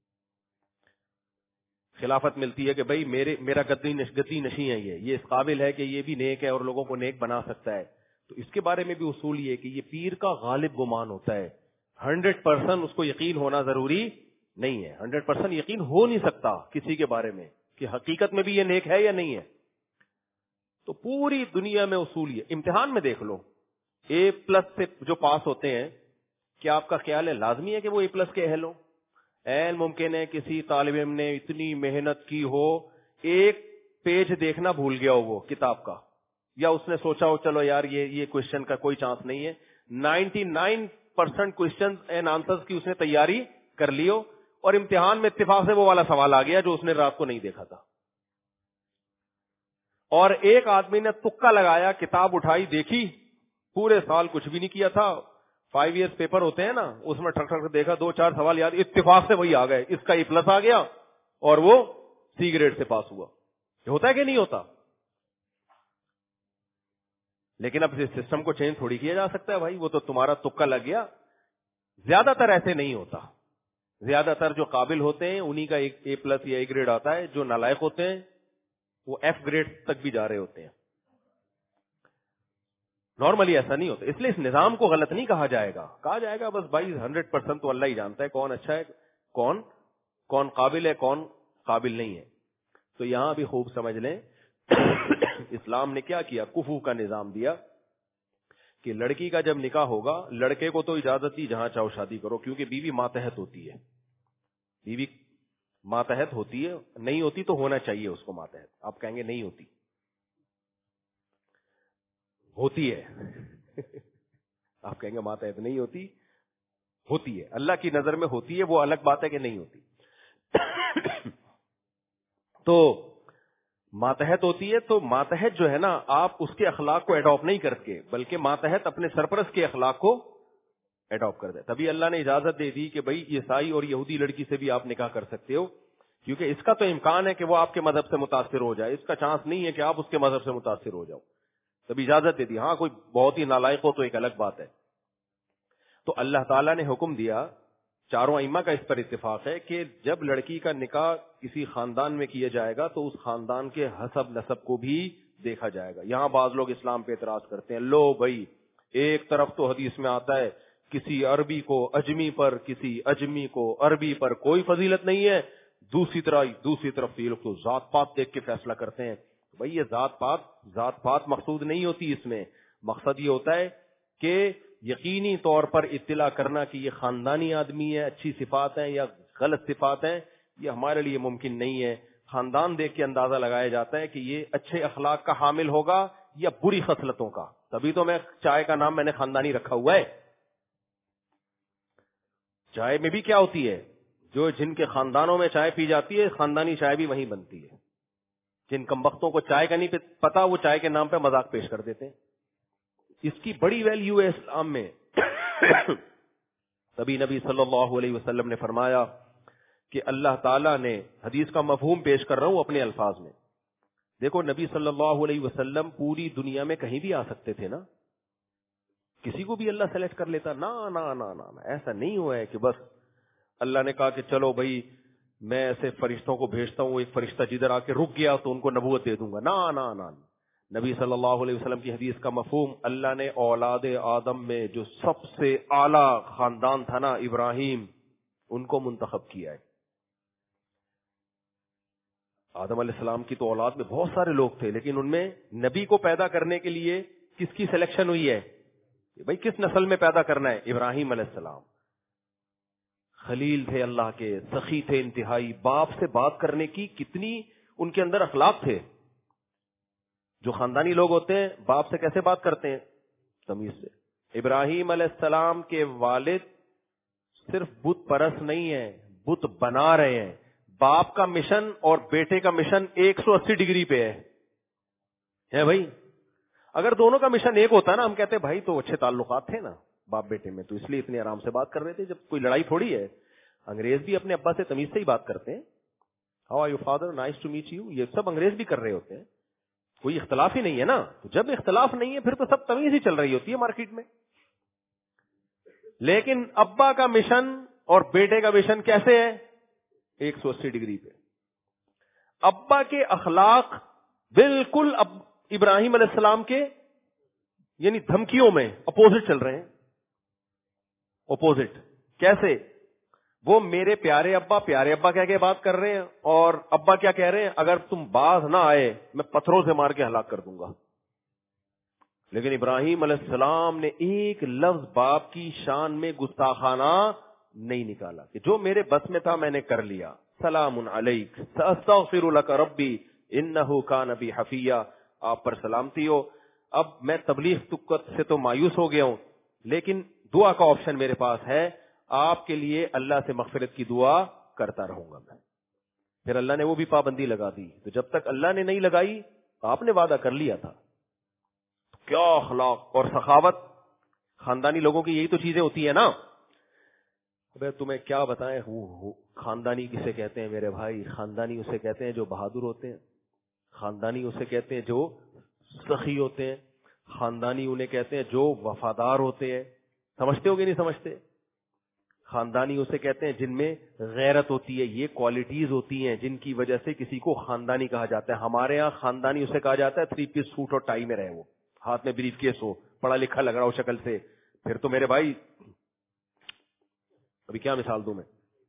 [SPEAKER 2] خلافت ملتی ہے کہ بھائی میرا گدی نشیں ہے, یہ اس قابل ہے کہ یہ بھی نیک ہے اور لوگوں کو نیک بنا سکتا ہے. تو اس کے بارے میں بھی اصول یہ کہ یہ پیر کا غالب گمان ہوتا ہے, 100% اس کو یقین ہونا ضروری نہیں ہے. 100% یقین ہو نہیں سکتا کسی کے بارے میں کہ حقیقت میں بھی یہ نیک ہے یا نہیں ہے. تو پوری دنیا میں اصول یہ. امتحان میں دیکھ لو, A+ سے جو پاس ہوتے ہیں, کیا آپ کا خیال ہے لازمی ہے کہ وہ A+ کے اہل ہوں؟ این ممکن ہے کسی طالب علم نے اتنی محنت کی ہو, ایک پیج دیکھنا بھول گیا ہو وہ کتاب کا, یا اس نے سوچا ہو چلو یار یہ کوشچن کا کوئی چانس نہیں ہے, 99% کوشچن اینڈ آنسرز کی اس نے تیاری کر لی ہو, اور امتحان میں اتفاق سے وہ والا سوال آ گیا جو اس نے رات کو نہیں دیکھا تھا. اور ایک آدمی نے تکا لگایا, کتاب اٹھائی, دیکھی, پورے سال کچھ بھی نہیں کیا تھا, 5 ایئرس پیپر ہوتے ہیں نا, اس میں ٹھک ٹھک دیکھا, 2-4 سوال یاد, اتفاق سے وہی آ گئے, اس کا A+ آ گیا اور وہ C گریڈ سے پاس ہوا. یہ ہوتا ہے کہ نہیں ہوتا؟ لیکن اب اس سسٹم کو چینج تھوڑی کیا جا سکتا ہے بھائی, وہ تو تمہارا تکا لگ گیا. زیادہ تر ایسے نہیں ہوتا, زیادہ تر جو قابل ہوتے ہیں انہی کا A+ یا A گریڈ آتا ہے, جو نالائق ہوتے ہیں وہ F گریڈ تک بھی جا رہے ہوتے ہیں. نارملی ایسا نہیں ہوتا, اس لیے اس نظام کو غلط نہیں کہا جائے گا. کہا جائے گا بس بھائی 100% تو اللہ ہی جانتا ہے کون اچھا ہے, کون قابل ہے, کون قابل نہیں ہے. تو یہاں بھی خوب سمجھ لیں اسلام نے کیا کیا, کفو کا نظام دیا کہ لڑکی کا جب نکاح ہوگا, لڑکے کو تو اجازت دی جہاں چاہو شادی کرو, کیونکہ بیوی ماتحت ہوتی ہے. بیوی ماتحت ہوتی ہے, نہیں ہوتی تو ہونا چاہیے اس کو ماتحت. آپ کہیں گے نہیں ہوتی, ہوتی ہے. آپ کہیں گے ماتحت نہیں ہوتی, ہوتی ہے, اللہ کی نظر میں ہوتی ہے, وہ الگ بات ہے کہ نہیں ہوتی. تو ماتحت ہوتی ہے, تو ماتحت جو ہے نا, آپ اس کے اخلاق کو اڈاپٹ نہیں کرتے, بلکہ ماتحت اپنے سرپرست کے اخلاق کو اڈاپٹ کر دے. تبھی اللہ نے اجازت دے دی کہ بھئی عیسائی اور یہودی لڑکی سے بھی آپ نکاح کر سکتے ہو, کیونکہ اس کا تو امکان ہے کہ وہ آپ کے مذہب سے متاثر ہو جائے, اس کا چانس نہیں ہے کہ آپ اس کے مذہب سے متاثر ہو جاؤ. تبھی اجازت دے دی. ہاں کوئی بہت ہی نالائق ہو تو ایک الگ بات ہے. تو اللہ تعالیٰ نے حکم دیا, چاروں ائمہ کا اس پر اتفاق ہے, کہ جب لڑکی کا نکاح کسی خاندان میں کیا جائے گا تو اس خاندان کے حسب نسب کو بھی دیکھا جائے گا. یہاں بعض لوگ اسلام پہ اعتراض کرتے ہیں, لو بھائی ایک طرف تو حدیث میں آتا ہے کسی عربی کو اجمی پر, کسی اجمی کو عربی پر کوئی فضیلت نہیں ہے, دوسری طرف یہ لوگ تو ذات پات دیکھ کے فیصلہ کرتے ہیں. بھائی یہ ذات پات مقصود نہیں ہوتی, اس میں مقصد یہ ہوتا ہے کہ یقینی طور پر اطلاع کرنا کہ یہ خاندانی آدمی ہے, اچھی صفات ہیں یا غلط صفات ہیں, یہ ہمارے لیے ممکن نہیں ہے. خاندان دیکھ کے اندازہ لگایا جاتا ہے کہ یہ اچھے اخلاق کا حامل ہوگا یا بری خصلتوں کا. تبھی تو چائے کا نام میں نے خاندانی رکھا ہوا ہے. چائے میں بھی کیا ہوتی ہے, جن کے خاندانوں میں چائے پی جاتی ہے خاندانی چائے بھی وہیں بنتی ہے. جن کمبختوں کو چائے کا نہیں پتا وہ چائے کے نام پہ مذاق پیش کر دیتے ہیں. اس کی بڑی ویلیو ہے اسلام میں. تبھی نبی صلی اللہ علیہ وسلم نے فرمایا کہ اللہ تعالیٰ نے, حدیث کا مفہوم پیش کر رہا ہوں اپنے الفاظ میں, دیکھو نبی صلی اللہ علیہ وسلم پوری دنیا میں کہیں بھی آ سکتے تھے نا, کسی کو بھی اللہ سلیکٹ کر لیتا. نا ایسا نہیں ہوا ہے کہ بس اللہ نے کہا کہ چلو بھائی میں ایسے فرشتوں کو بھیجتا ہوں, ایک فرشتہ جدھر آ کے رک گیا تو ان کو نبوت دے دوں گا. نا نبی صلی اللہ علیہ وسلم کی حدیث کا مفہوم, اللہ نے اولاد آدم میں جو سب سے اعلیٰ خاندان تھا نا ابراہیم, ان کو منتخب کیا ہے. آدم علیہ السلام کی تو اولاد میں بہت سارے لوگ تھے, لیکن ان میں نبی کو پیدا کرنے کے لیے کس کی سلیکشن ہوئی ہے, بھائی کس نسل میں پیدا کرنا ہے, ابراہیم علیہ السلام. خلیل تھے اللہ کے, سخی تھے انتہائی, باپ سے بات کرنے کی کتنی ان کے اندر اخلاق تھے. جو خاندانی لوگ ہوتے ہیں باپ سے کیسے بات کرتے ہیں, تمیز سے. ابراہیم علیہ السلام کے والد صرف بت پرست نہیں ہیں, بت بنا رہے ہیں. باپ کا مشن اور بیٹے کا مشن 180 ڈگری پہ ہے بھائی. اگر دونوں کا مشن ایک ہوتا نا, ہم کہتے ہیں بھائی تو اچھے تعلقات تھے نا باپ بیٹے میں, تو اس لیے اتنے آرام سے بات کر رہے تھے, جب کوئی لڑائی تھوڑی ہے. انگریز بھی اپنے ابا سے تمیز سے ہی بات کرتے ہیں, how are you father, nice to meet you, یہ سب انگریز بھی کر رہے ہوتے ہیں. کوئی اختلاف ہی نہیں ہے نا. تو جب اختلاف نہیں ہے پھر تو سب تمیز ہی چل رہی ہوتی ہے مارکیٹ میں. لیکن ابا کا مشن اور بیٹے کا مشن کیسے ہے, 180 ڈگری پہ. ابا کے اخلاق بالکل ابراہیم علیہ السلام کے یعنی دھمکیوں میں اپوزٹ چل رہے ہیں. اپوزٹ کیسے, وہ میرے پیارے ابا کہہ کے بات کر رہے ہیں, اور ابا کیا کہہ رہے ہیں, اگر تم باز نہ آئے میں پتھروں سے مار کے ہلاک کر دوں گا. لیکن ابراہیم علیہ السلام نے ایک لفظ باپ کی شان میں گستاخانہ نہیں نکالا کہ جو میرے بس میں تھا میں نے کر لیا. سلام علیک ساستغفر لک ربی انہ کان بی حفیہ, آپ پر سلامتی ہو. اب میں تبلیغ سے تو مایوس ہو گیا ہوں, لیکن دعا کا آپشن میرے پاس ہے, آپ کے لیے اللہ سے مغفرت کی دعا کرتا رہوں گا میں. پھر اللہ نے وہ بھی پابندی لگا دی. تو جب تک اللہ نے نہیں لگائی, آپ نے وعدہ کر لیا تھا. کیا اخلاق اور سخاوت, خاندانی لوگوں کی یہی تو چیزیں ہوتی ہیں نا. ابے تمہیں کیا بتائیں, خاندانی کسے کہتے ہیں میرے بھائی, خاندانی اسے کہتے ہیں جو بہادر ہوتے ہیں, خاندانی اسے کہتے ہیں جو سخی ہوتے ہیں, خاندانی انہیں کہتے ہیں جو وفادار ہوتے ہیں. سمجھتے ہو کہ نہیں سمجھتے؟ خاندانی اسے کہتے ہیں جن میں غیرت ہوتی ہے. یہ کوالٹیز ہوتی ہیں جن کی وجہ سے کسی کو خاندانی کہا جاتا ہے. ہمارے ہاں خاندانی اسے کہا جاتا ہے 3 پیس سوٹ اور ٹائی میں رہے, وہ ہاتھ میں بریف کیس ہو, پڑھا لکھا لگ رہا ہو شکل سے. پھر تو میرے بھائی ابھی کیا مثال دوں میں,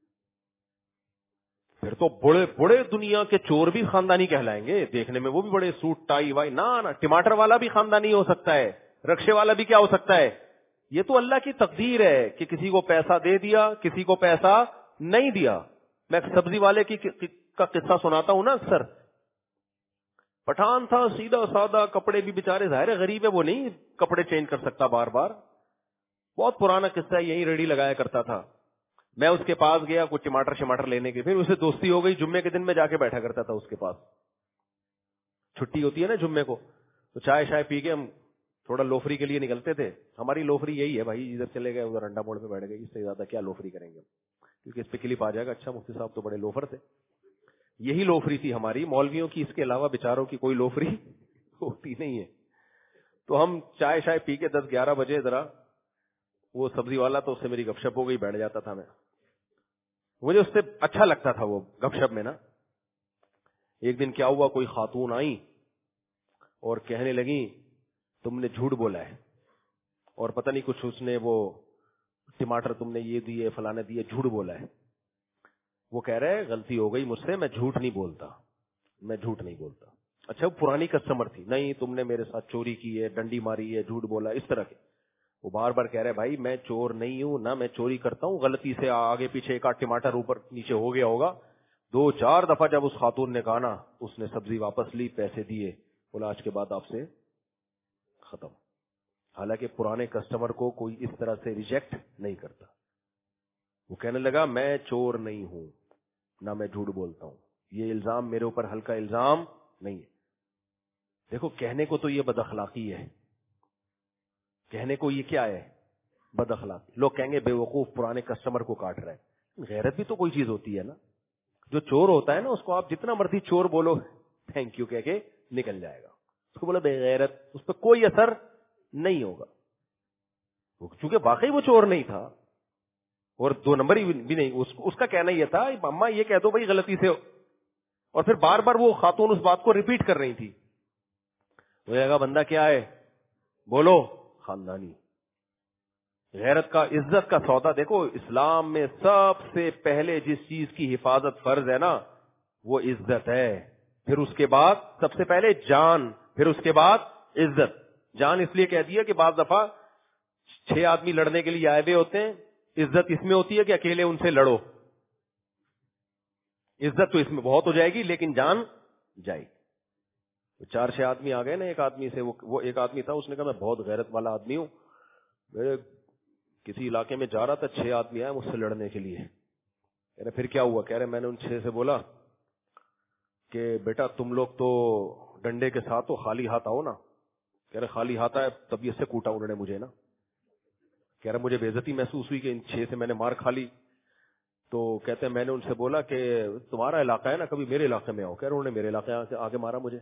[SPEAKER 2] پھر تو بڑے بڑے دنیا کے چور بھی خاندانی کہلائیں گے دیکھنے میں, وہ بھی بڑے سوٹ ٹائی وائی. نا ٹماٹر والا بھی خاندانی ہو سکتا ہے, رکشے والا بھی کیا ہو سکتا ہے. یہ تو اللہ کی تقدیر ہے کہ کسی کو پیسہ دے دیا, کسی کو پیسہ نہیں دیا. میں سبزی والے کا قصہ سناتا ہوں نا اکثر. پٹھان تھا, سیدھا سادہ, کپڑے بھی بیچارے ظاہر ہے غریب ہے, وہ نہیں کپڑے چینج کر سکتا بار بار. بہت پرانا قصہ ہے, یہی ریڈی لگایا کرتا تھا. میں اس کے پاس گیا کچھ ٹماٹر لینے کے, پھر اسے دوستی ہو گئی. جمعے کے دن میں جا کے بیٹھا کرتا تھا اس کے پاس, چھٹی ہوتی ہے نا جمعے کو, تو چائے پی کے ہم تھوڑا لوفری کے لیے نکلتے تھے. ہماری لوفری یہی ہے بھائی, ادھر چلے گئے ادھر انڈا موڑ پہ بیٹھ گئے, اس سے زیادہ کیا لوفری کریں گے, کیونکہ اس پہ کلپ آ جائے گا. اچھا مفتی صاحب تو بڑے لوفر تھے. یہی لوفری تھی ہماری, مولویوں کی اس کے علاوہ بیچاروں کی کوئی لوفری ہوتی نہیں ہے. تو ہم چائے پی کے 10-11 بجے ذرا, وہ سبزی والا تو اس سے میری گپ شپ ہو گئی, بیٹھ جاتا تھا میں. مجھے اس سے اچھا لگتا تھا وہ گپ شپ میں نا. ایک دن کیا ہوا, کوئی خاتون آئی اور کہنے لگی تم نے جھوٹ بولا ہے اور پتہ نہیں کچھ اس نے وہ ٹماٹر تم نے یہ دیے فلانے دیے, جھوٹ بولا ہے. وہ کہہ رہے ہیں غلطی ہو گئی مجھ سے, میں جھوٹ نہیں بولتا, میں جھوٹ نہیں بولتا. اچھا وہ پرانی کسٹمر تھی, نہیں تم نے میرے ساتھ چوری کی ہے, ڈنڈی ماری ہے, جھوٹ بولا, اس طرح کے. وہ بار بار کہہ رہے بھائی میں چور نہیں ہوں, نہ میں چوری کرتا ہوں, غلطی سے آگے پیچھے ایک آدھ ٹماٹر اوپر نیچے ہو گیا ہوگا. 2-4 دفعہ جب اس خاتون نے کہا نا, اس نے سبزی واپس لی, پیسے دیے, بولا آج کے بعد آپ سے ختم. حالانکہ پرانے کسٹمر کو کوئی اس طرح سے ریجیکٹ نہیں کرتا. وہ کہنے لگا میں چور نہیں ہوں, نہ میں جھوٹ بولتا ہوں, یہ الزام میرے اوپر ہلکا الزام نہیں ہے. دیکھو کہنے کو تو یہ بد اخلاقی ہے, کہنے کو یہ کیا ہے, بد اخلاقی. لوگ کہیں گے بے وقوف پرانے کسٹمر کو کاٹ رہا ہے. غیرت بھی تو کوئی چیز ہوتی ہے نا. جو چور ہوتا ہے نا اس کو آپ جتنا مرضی چور بولو تھینک یو کہہ کے نکل جائے گا. اس کو بولو بے غیرت, اس پہ کوئی اثر نہیں ہوگا, چونکہ واقعی وہ چور نہیں تھا اور 2 نمبر بھی نہیں. اس کا کہنا یہ تھا اما یہ کہہ دو بھائی غلطی سے, اور پھر بار بار وہ خاتون اس بات کو ریپیٹ کر رہی تھی. وہ کہے گا بندہ کیا ہے, بولو خاندانی. غیرت کا, عزت کا سودا. دیکھو اسلام میں سب سے پہلے جس چیز کی حفاظت فرض ہے نا وہ عزت ہے. پھر اس کے بعد سب سے پہلے جان, پھر اس کے بعد عزت. جان اس لیے کہہ دیا کہ بعض دفعہ 6 آدمی لڑنے کے لیے آئے ہوئے ہوتے ہیں, عزت اس میں ہوتی ہے کہ اکیلے ان سے لڑو. عزت تو اس میں بہت ہو جائے گی لیکن جان جائے گی. 4-6 آدمی آ گئے نا ایک آدمی سے, وہ ایک آدمی تھا, اس نے کہا میں بہت غیرت والا آدمی ہوں, میرے کسی علاقے میں جا رہا تھا, 6 آدمی آئے مجھ سے لڑنے کے لیے. کہہ رہے پھر کیا ہوا, کہہ رہے میں نے ان 6 سے بولا کہ بیٹا تم لوگ تو ڈنڈے کے ساتھ ہو, خالی ہاتھ آؤ نا. کہہ رہے خالی ہاتھ آئے, طبیعت سے کوٹا انہوں نے مجھے نا. کہہ رہے مجھے بے عزتی محسوس ہوئی کہ ان 6 سے میں نے مار کھا لی. تو کہتے ہیں میں نے ان سے بولا کہ تمہارا علاقہ ہے نا, کبھی میرے علاقے میں آؤ. کہہ رہے انہوں نے میرے علاقے آگے مارا مجھے.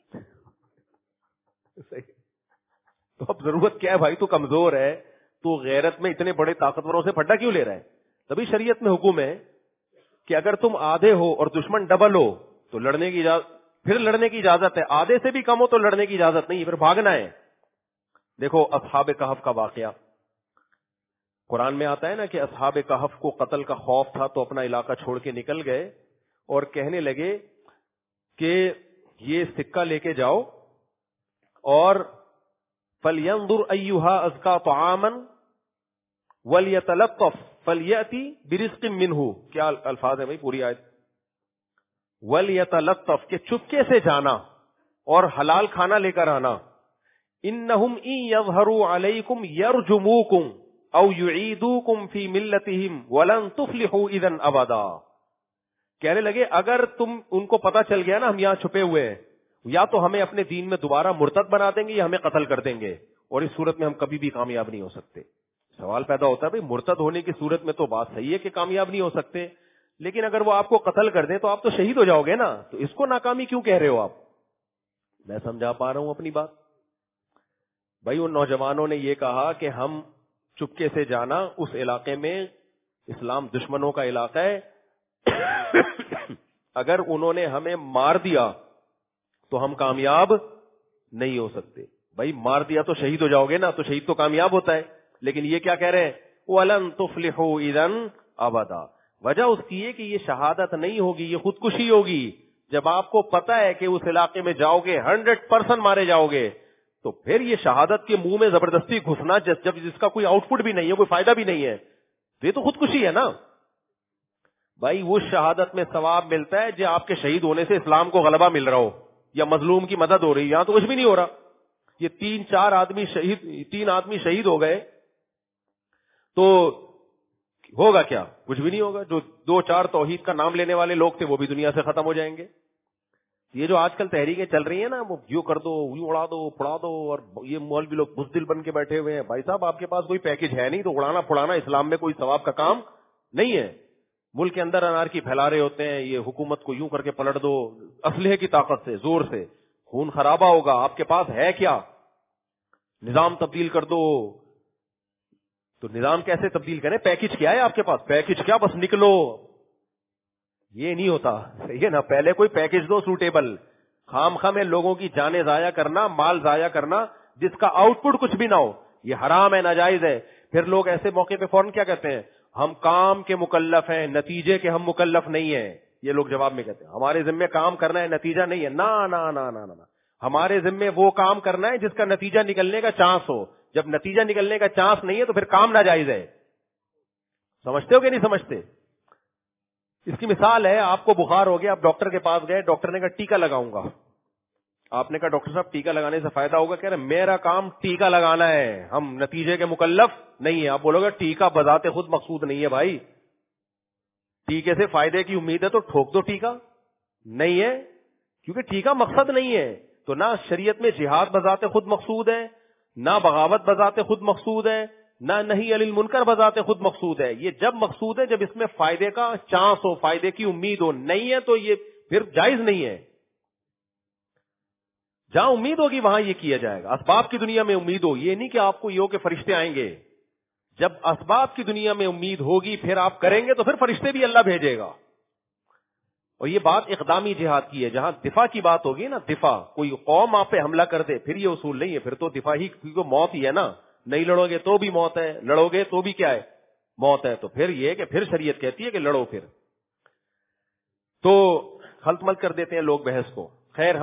[SPEAKER 2] تو اب ضرورت کیا ہے بھائی, تو کمزور ہے, تو غیرت میں اتنے بڑے طاقتوروں سے پھڈا کیوں لے رہا ہے؟ تبھی شریعت میں حکم ہے کہ اگر تم آدھے ہو اور دشمن ڈبل ہو تو لڑنے کی اجازت, پھر لڑنے کی اجازت ہے. آدھے سے بھی کم ہو تو لڑنے کی اجازت نہیں, پھر بھاگنا ہے. دیکھو اصحاب کہف کا واقعہ قرآن میں آتا ہے نا کہ اصحاب کہف کو قتل کا خوف تھا تو اپنا علاقہ چھوڑ کے نکل گئے اور کہنے لگے کہ یہ سکہ لے کے جاؤ اور فَلْيَنْظُرْ أَيُّهَا أَزْكَىٰ طَعَامًا وَلْيَتَلَطَّفْ فَلْيَأْتِ بِرِزْقٍ مِّنْهُ. کیا الفاظ ہے بھائی پوری آیت؟ وَلْيَتَلَطَّفْ کہ چپکے سے جانا اور حلال کھانا لے کر آنا. إِنَّهُمْ إِن يَظْهَرُوا عَلَيْكُمْ يَرْجُمُوكُمْ أَوْ يُعِيدُوكُمْ فِي مِلَّتِهِمْ وَلَن تُفْلِحُوا إِذًا أَبَدًا. کہنے لگے اگر تم ان کو پتا چل گیا نا ہم یہاں چھپے ہوئے ہیں, یا تو ہمیں اپنے دین میں دوبارہ مرتد بنا دیں گے یا ہمیں قتل کر دیں گے, اور اس صورت میں ہم کبھی بھی کامیاب نہیں ہو سکتے. سوال پیدا ہوتا ہے بھئی مرتد ہونے کی صورت میں تو بات صحیح ہے کہ کامیاب نہیں ہو سکتے, لیکن اگر وہ آپ کو قتل کر دیں تو آپ تو شہید ہو جاؤ گے نا, تو اس کو ناکامی کیوں کہہ رہے ہو آپ؟ میں سمجھا پا رہا ہوں اپنی بات. بھائی ان نوجوانوں نے یہ کہا کہ ہم چپکے سے جانا, اس علاقے میں اسلام دشمنوں کا علاقہ ہے, اگر انہوں نے ہمیں مار دیا تو ہم کامیاب نہیں ہو سکتے. بھائی مار دیا تو شہید ہو جاؤ گے نا, تو شہید تو کامیاب ہوتا ہے, لیکن یہ کیا کہہ رہے ہیں وَلَن تُفْلِحُوا إِذًا أَبَدًا. وجہ اس کی ہے کہ یہ شہادت نہیں ہوگی, یہ خودکشی ہوگی. جب آپ کو پتا ہے کہ اس علاقے میں جاؤ گے 100% مارے جاؤ گے, تو پھر یہ شہادت کے منہ میں زبردستی گھسنا جب جس کا کوئی آؤٹ پٹ بھی نہیں ہے, کوئی فائدہ بھی نہیں ہے, تو یہ تو خودکشی ہے نا. بھائی وہ شہادت میں ثواب ملتا ہے جو آپ کے شہید ہونے سے اسلام کو غلبہ مل رہا ہو یا مظلوم کی مدد ہو رہی ہے. یہاں تو کچھ بھی نہیں ہو رہا. یہ 3-4 آدمی شہید, 3 آدمی شہید ہو گئے تو ہوگا کیا؟ کچھ بھی نہیں ہوگا. جو 2-4 توحید کا نام لینے والے لوگ تھے وہ بھی دنیا سے ختم ہو جائیں گے. یہ جو آج کل تحریکیں چل رہی ہیں نا, وہ یوں کر دو, یوں اڑا دو, پھڑا دو, اور یہ مولوی لوگ بزدل بن کے بیٹھے ہوئے ہیں. بھائی صاحب آپ کے پاس کوئی پیکج ہے نہیں, تو اڑانا پھڑانا اسلام میں کوئی ثواب کا کام نہیں ہے. ملک کے اندر انارکی پھیلا رہے ہوتے ہیں, یہ حکومت کو یوں کر کے پلٹ دو اسلحے کی طاقت سے, زور سے, خون خرابہ ہوگا. آپ کے پاس ہے کیا؟ نظام تبدیل کر دو. تو نظام کیسے تبدیل کریں؟ پیکج کیا ہے آپ کے پاس؟ پیکج کیا, بس نکلو. یہ نہیں ہوتا, صحیح ہے نا. پہلے کوئی پیکج دو سوٹیبل, خام خواہ میں لوگوں کی جانیں ضائع کرنا, مال ضائع کرنا جس کا آؤٹ پٹ کچھ بھی نہ ہو, یہ حرام ہے, ناجائز ہے. پھر لوگ ایسے موقع پہ فوراً کیا کہتے ہیں, ہم کام کے مکلف ہیں, نتیجے کے ہم مکلف نہیں ہیں. یہ لوگ جواب میں کہتے ہیں ہمارے ذمے کام کرنا ہے, نتیجہ نہیں ہے. نا نا نا نا نا, ہمارے ذمے وہ کام کرنا ہے جس کا نتیجہ نکلنے کا چانس ہو. جب نتیجہ نکلنے کا چانس نہیں ہے تو پھر کام ناجائز ہے. سمجھتے ہو کہ نہیں سمجھتے؟ اس کی مثال ہے, آپ کو بخار ہو گیا, آپ ڈاکٹر کے پاس گئے, ڈاکٹر نے کہا ٹیکا لگاؤں گا. آپ نے کہا ڈاکٹر صاحب ٹیکا لگانے سے فائدہ ہوگا؟ کہہ رہے میرا کام ٹیکا لگانا ہے, ہم نتیجے کے مکلف نہیں ہے. آپ بولو گے ٹیکا بذات خود مقصود نہیں ہے بھائی, ٹیکے سے فائدے کی امید ہے تو ٹھوک دو. ٹیکا نہیں ہے کیونکہ ٹیکا مقصد نہیں ہے. تو نہ شریعت میں جہاد بذات خود مقصود ہے, نہ بغاوت بذات خود مقصود ہے, نہ نہی عن المنکر بذات خود مقصود ہے. یہ جب مقصود ہے جب اس میں فائدے کا چانس ہو, فائدے کی امید ہو. نہیں ہے تو یہ پھر جائز نہیں ہے. جہاں امید ہوگی وہاں یہ کیا جائے گا. اسباب کی دنیا میں امید ہو, یہ نہیں کہ آپ کو یہ ہو کہ فرشتے آئیں گے. جب اسباب کی دنیا میں امید ہوگی پھر آپ کریں گے تو پھر فرشتے بھی اللہ بھیجے گا. اور یہ بات اقدامی جہاد کی ہے. جہاں دفاع کی بات ہوگی نا, دفاع, کوئی قوم آپ پہ حملہ کر دے, پھر یہ اصول نہیں ہے, پھر تو دفاع ہی, کیونکہ موت ہی ہے نا. نہیں لڑو گے تو بھی موت ہے, لڑو گے تو بھی کیا ہے, موت ہے. تو پھر یہ کہ پھر شریعت کہتی ہے کہ لڑو. پھر تو خلط ملط کر دیتے ہیں لوگ بحث کو. خیر,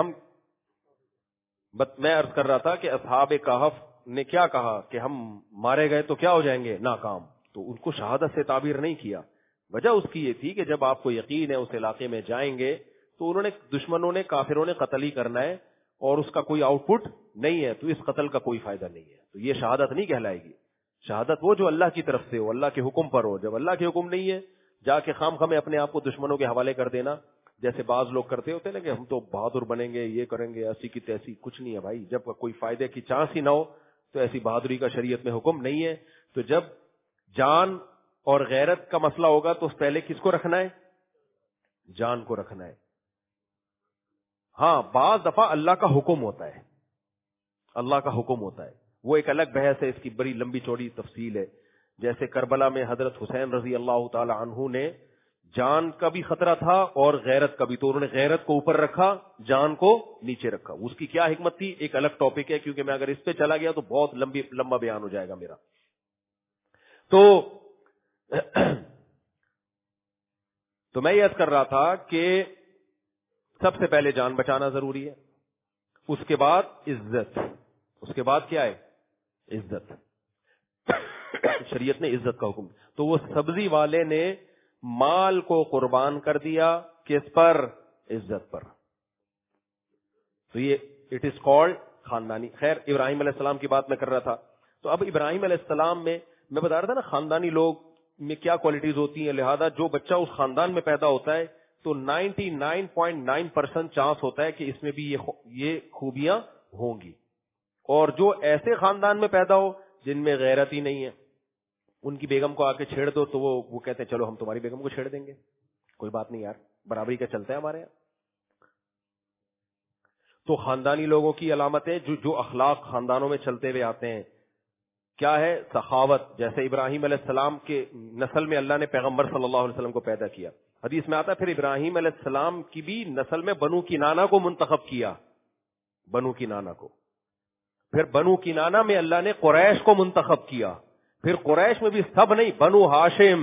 [SPEAKER 2] میں عرض کر رہا تھا کہ اصحاب کہف نے کیا کہا کہ ہم مارے گئے تو کیا ہو جائیں گے, ناکام. تو ان کو شہادت سے تعبیر نہیں کیا. وجہ اس کی یہ تھی کہ جب آپ کو یقین ہے اس علاقے میں جائیں گے تو انہوں نے, دشمنوں نے, کافروں نے قتل ہی کرنا ہے اور اس کا کوئی آؤٹ پٹ نہیں ہے, تو اس قتل کا کوئی فائدہ نہیں ہے. تو یہ شہادت نہیں کہلائے گی. شہادت وہ جو اللہ کی طرف سے ہو, اللہ کے حکم پر ہو. جب اللہ کے حکم نہیں ہے, جا کے خام خامے اپنے آپ کو دشمنوں کے حوالے کر دینا, جیسے بعض لوگ کرتے ہوتے نا کہ ہم تو بہادر بنیں گے, یہ کریں گے, ایسی کی تیسی. کچھ نہیں ہے بھائی. جب کوئی فائدے کی چانس ہی نہ ہو تو ایسی بہادری کا شریعت میں حکم نہیں ہے. تو جب جان اور غیرت کا مسئلہ ہوگا تو پہلے کس کو رکھنا ہے, جان کو رکھنا ہے. ہاں, بعض دفعہ اللہ کا حکم ہوتا ہے, اللہ کا حکم ہوتا ہے, وہ ایک الگ بحث ہے, اس کی بڑی لمبی چوڑی تفصیل ہے. جیسے کربلا میں حضرت حسین رضی اللہ تعالی عنہ نے جان کا بھی خطرہ تھا اور غیرت کا بھی, تو انہوں نے غیرت کو اوپر رکھا, جان کو نیچے رکھا. اس کی کیا حکمت تھی ایک الگ ٹاپک ہے, کیونکہ میں اگر اس پہ چلا گیا تو بہت لمبا بیان ہو جائے گا میرا. تو میں یہ عرض کر رہا تھا کہ سب سے پہلے جان بچانا ضروری ہے, اس کے بعد عزت, اس کے بعد کیا ہے, عزت. شریعت نے عزت کا حکم. تو وہ سبزی والے نے مال کو قربان کر دیا, کس پر, عزت پر. تو یہ اٹ از کالڈ خاندانی. خیر, ابراہیم علیہ السلام کی بات میں کر رہا تھا. تو اب ابراہیم علیہ السلام میں بتا رہا تھا نا خاندانی لوگ میں کیا کوالٹیز ہوتی ہیں, لہذا جو بچہ اس خاندان میں پیدا ہوتا ہے تو 99.9% چانس ہوتا ہے کہ اس میں بھی یہ خوبیاں ہوں گی. اور جو ایسے خاندان میں پیدا ہو جن میں غیرت ہی نہیں ہے, ان کی بیگم کو آ کے چھیڑ دو تو وہ کہتے ہیں چلو ہم تمہاری بیگم کو چھیڑ دیں گے, کوئی بات نہیں یار, برابری کا چلتا ہے ہمارے یہاں. تو خاندانی لوگوں کی علامتیں جو اخلاق خاندانوں میں چلتے ہوئے آتے ہیں کیا ہے, سخاوت. جیسے ابراہیم علیہ السلام کے نسل میں اللہ نے پیغمبر صلی اللہ علیہ وسلم کو پیدا کیا. حدیث میں آتا ہے پھر ابراہیم علیہ السلام کی بھی نسل میں بنو کنانہ کو منتخب کیا, بنو کنانہ کو. پھر بنو کنانہ میں اللہ نے قریش کو منتخب کیا. پھر قریش میں بھی سب نہیں, بنو ہاشم,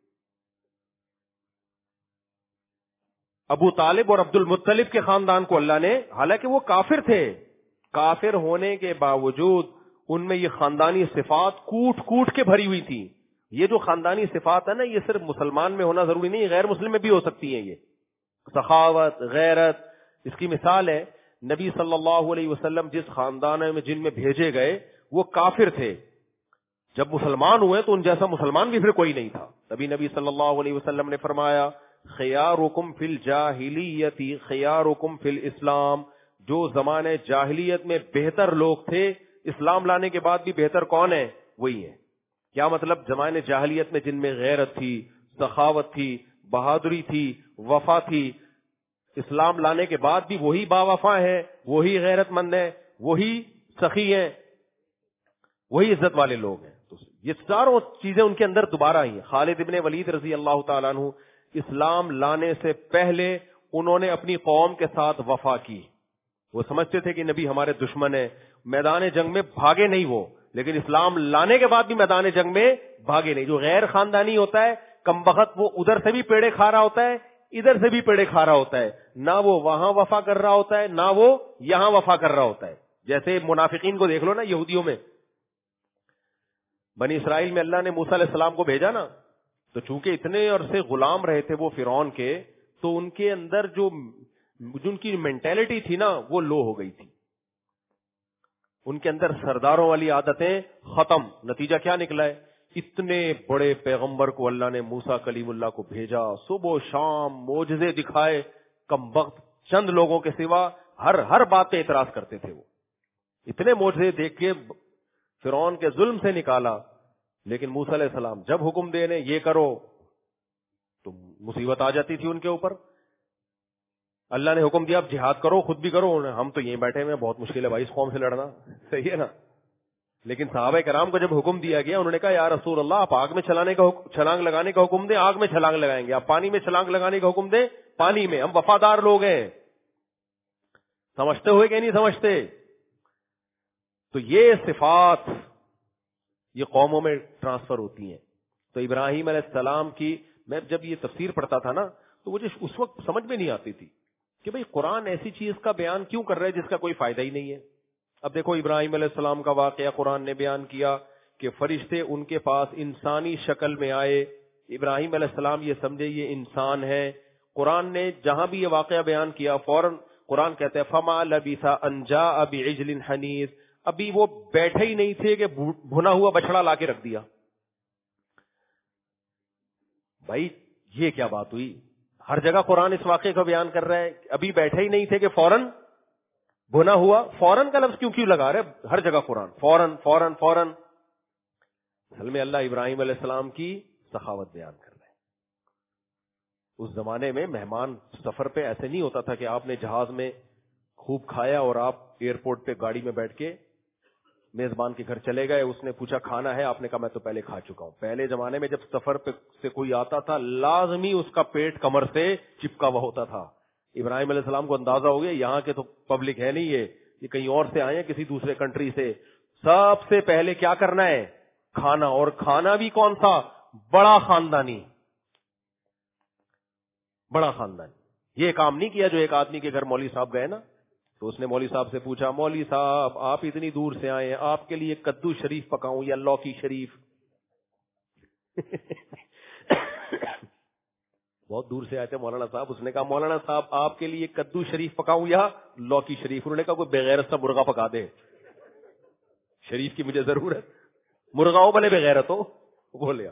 [SPEAKER 2] ابو طالب اور عبد المطلب کے خاندان کو اللہ نے, حالانکہ وہ کافر تھے, کافر ہونے کے باوجود ان میں یہ خاندانی صفات کوٹ کوٹ کے بھری ہوئی تھی. یہ جو خاندانی صفات ہے نا, یہ صرف مسلمان میں ہونا ضروری نہیں, غیر مسلم میں بھی ہو سکتی ہیں. یہ سخاوت, غیرت. اس کی مثال ہے نبی صلی اللہ علیہ وسلم جس خاندان میں جن میں بھیجے گئے وہ کافر تھے, جب مسلمان ہوئے تو ان جیسا مسلمان بھی پھر کوئی نہیں تھا. تبھی نبی صلی اللہ علیہ وسلم نے فرمایا خیارکم فی الجاہلیت خیارکم فی الاسلام. جو زمانے جاہلیت میں بہتر لوگ تھے اسلام لانے کے بعد بھی بہتر کون ہے, وہی ہے. کیا مطلب, زمانے جاہلیت میں جن میں غیرت تھی, سخاوت تھی, بہادری تھی, وفا تھی, اسلام لانے کے بعد بھی وہی باوفا ہے, وہی غیرت مند ہے, وہی سخی ہیں, وہی عزت والے لوگ ہیں. تو یہ چاروں چیزیں ان کے اندر دوبارہ آئی ہیں. خالد ابن ولید رضی اللہ تعالیٰ عنہ اسلام لانے سے پہلے انہوں نے اپنی قوم کے ساتھ وفا کی, وہ سمجھتے تھے کہ نبی ہمارے دشمن ہے، میدان جنگ میں بھاگے نہیں وہ، لیکن اسلام لانے کے بعد بھی میدان جنگ میں بھاگے نہیں. جو غیر خاندانی ہوتا ہے کمبخت، وہ ادھر سے بھی پیڑے کھا رہا ہوتا ہے، ادھر سے بھی پیڑے کھا رہا ہوتا ہے، نہ وہ وہاں وفا کر رہا ہوتا ہے نہ وہ یہاں وفا کر رہا ہوتا ہے. جیسے منافقین کو دیکھ لو نا، یہودیوں میں، بنی اسرائیل میں اللہ نے موسیٰ علیہ السلام کو بھیجا نا، تو چونکہ اتنے عرصے غلام رہے تھے وہ فرعون کے، تو ان کے اندر جو ان کی مینٹیلٹی تھی نا وہ لو ہو گئی تھی. ان کے اندر سرداروں والی عادتیں ختم. نتیجہ کیا نکلا ہے؟ اتنے بڑے پیغمبر کو اللہ نے موسیٰ کلیم اللہ کو بھیجا، صبح و شام معجزے دکھائے، کم وقت چند لوگوں کے سوا ہر بات پہ اعتراض کرتے تھے. وہ اتنے معجزے دیکھ کے فرعون کے ظلم سے نکالا، لیکن موسیٰ علیہ السلام جب حکم دے یہ کرو تو مصیبت آ جاتی تھی ان کے اوپر. اللہ نے حکم دیا اب جہاد کرو، خود بھی کرو، ہم تو یہیں بیٹھے ہوئے، بہت مشکل ہے بھائی اس قوم سے لڑنا، صحیح ہے نا. لیکن صحابہ کرام کو جب حکم دیا گیا، انہوں نے کہا یا رسول اللہ آپ آگ میں چھلانگ لگانے کا حکم دیں، آگ میں چھلانگ لگائیں گے. آپ پانی میں چھلانگ لگانے کا حکم دیں، پانی میں. ہم وفادار لوگ ہیں. سمجھتے ہوئے کہ نہیں سمجھتے؟ تو یہ صفات یہ قوموں میں ٹرانسفر ہوتی ہیں. تو ابراہیم علیہ السلام کی، میں جب یہ تفسیر پڑھتا تھا نا تو مجھے اس وقت سمجھ میں نہیں آتی تھی کہ بھئی قرآن ایسی چیز کا بیان کیوں کر رہا ہے جس کا کوئی فائدہ ہی نہیں ہے. اب دیکھو ابراہیم علیہ السلام کا واقعہ قرآن نے بیان کیا کہ فرشتے ان کے پاس انسانی شکل میں آئے. ابراہیم علیہ السلام یہ سمجھے یہ انسان ہے. قرآن نے جہاں بھی یہ واقعہ بیان کیا فوراً قرآن کہتا ہے فما لبث ان جاء بعجل حنیذ، ابھی وہ بیٹھے ہی نہیں تھے کہ بھنا ہوا بچڑا لا کے رکھ دیا. بھائی یہ کیا بات ہوئی؟ ہر جگہ قرآن اس واقعے کا بیان کر رہا ہے. ابھی بیٹھے ہی نہیں تھے کہ فوراً بھنا ہوا. فوراً کا لفظ کیوں لگا رہے؟ ہر جگہ قرآن فوراً فوراً فوراً. اصل میں اللہ ابراہیم علیہ السلام کی سخاوت بیان کر رہا ہے. اس زمانے میں مہمان سفر پہ ایسے نہیں ہوتا تھا کہ آپ نے جہاز میں خوب کھایا اور آپ ایئرپورٹ پہ گاڑی میں بیٹھ کے میزبان کے گھر چلے گئے. اس نے پوچھا کھانا ہے، آپ نے کہا میں تو پہلے کھا چکا ہوں. پہلے زمانے میں جب سفر پہ سے کوئی آتا تھا لازمی اس کا پیٹ کمر سے چپکا ہوا ہوتا تھا. ابراہیم علیہ السلام کو اندازہ ہو گیا یہاں کے تو پبلک ہے نہیں، یہ کہیں اور سے آئے ہیں کسی دوسرے کنٹری سے. سب سے پہلے کیا کرنا ہے؟ کھانا. اور کھانا بھی کون سا؟ بڑا خاندانی. بڑا خاندانی. یہ کام نہیں کیا جو ایک آدمی کے گھر مولوی صاحب گئے نا تو اس نے مولوی صاحب سے پوچھا مولوی صاحب آپ اتنی دور سے آئے ہیں، آپ کے لیے کدو شریف پکاؤں یا لوکی شریف؟ بہت دور سے آئے تھے مولانا صاحب. اس نے کہا مولانا صاحب آپ کے لیے کدو شریف پکاؤں یا لوکی شریف؟ انہوں نے کہا کوئی بغیرت سا مرغا پکا دے، شریف کی مجھے ضرورت. مرغا ہو بھلے بغیرت ہو. بولے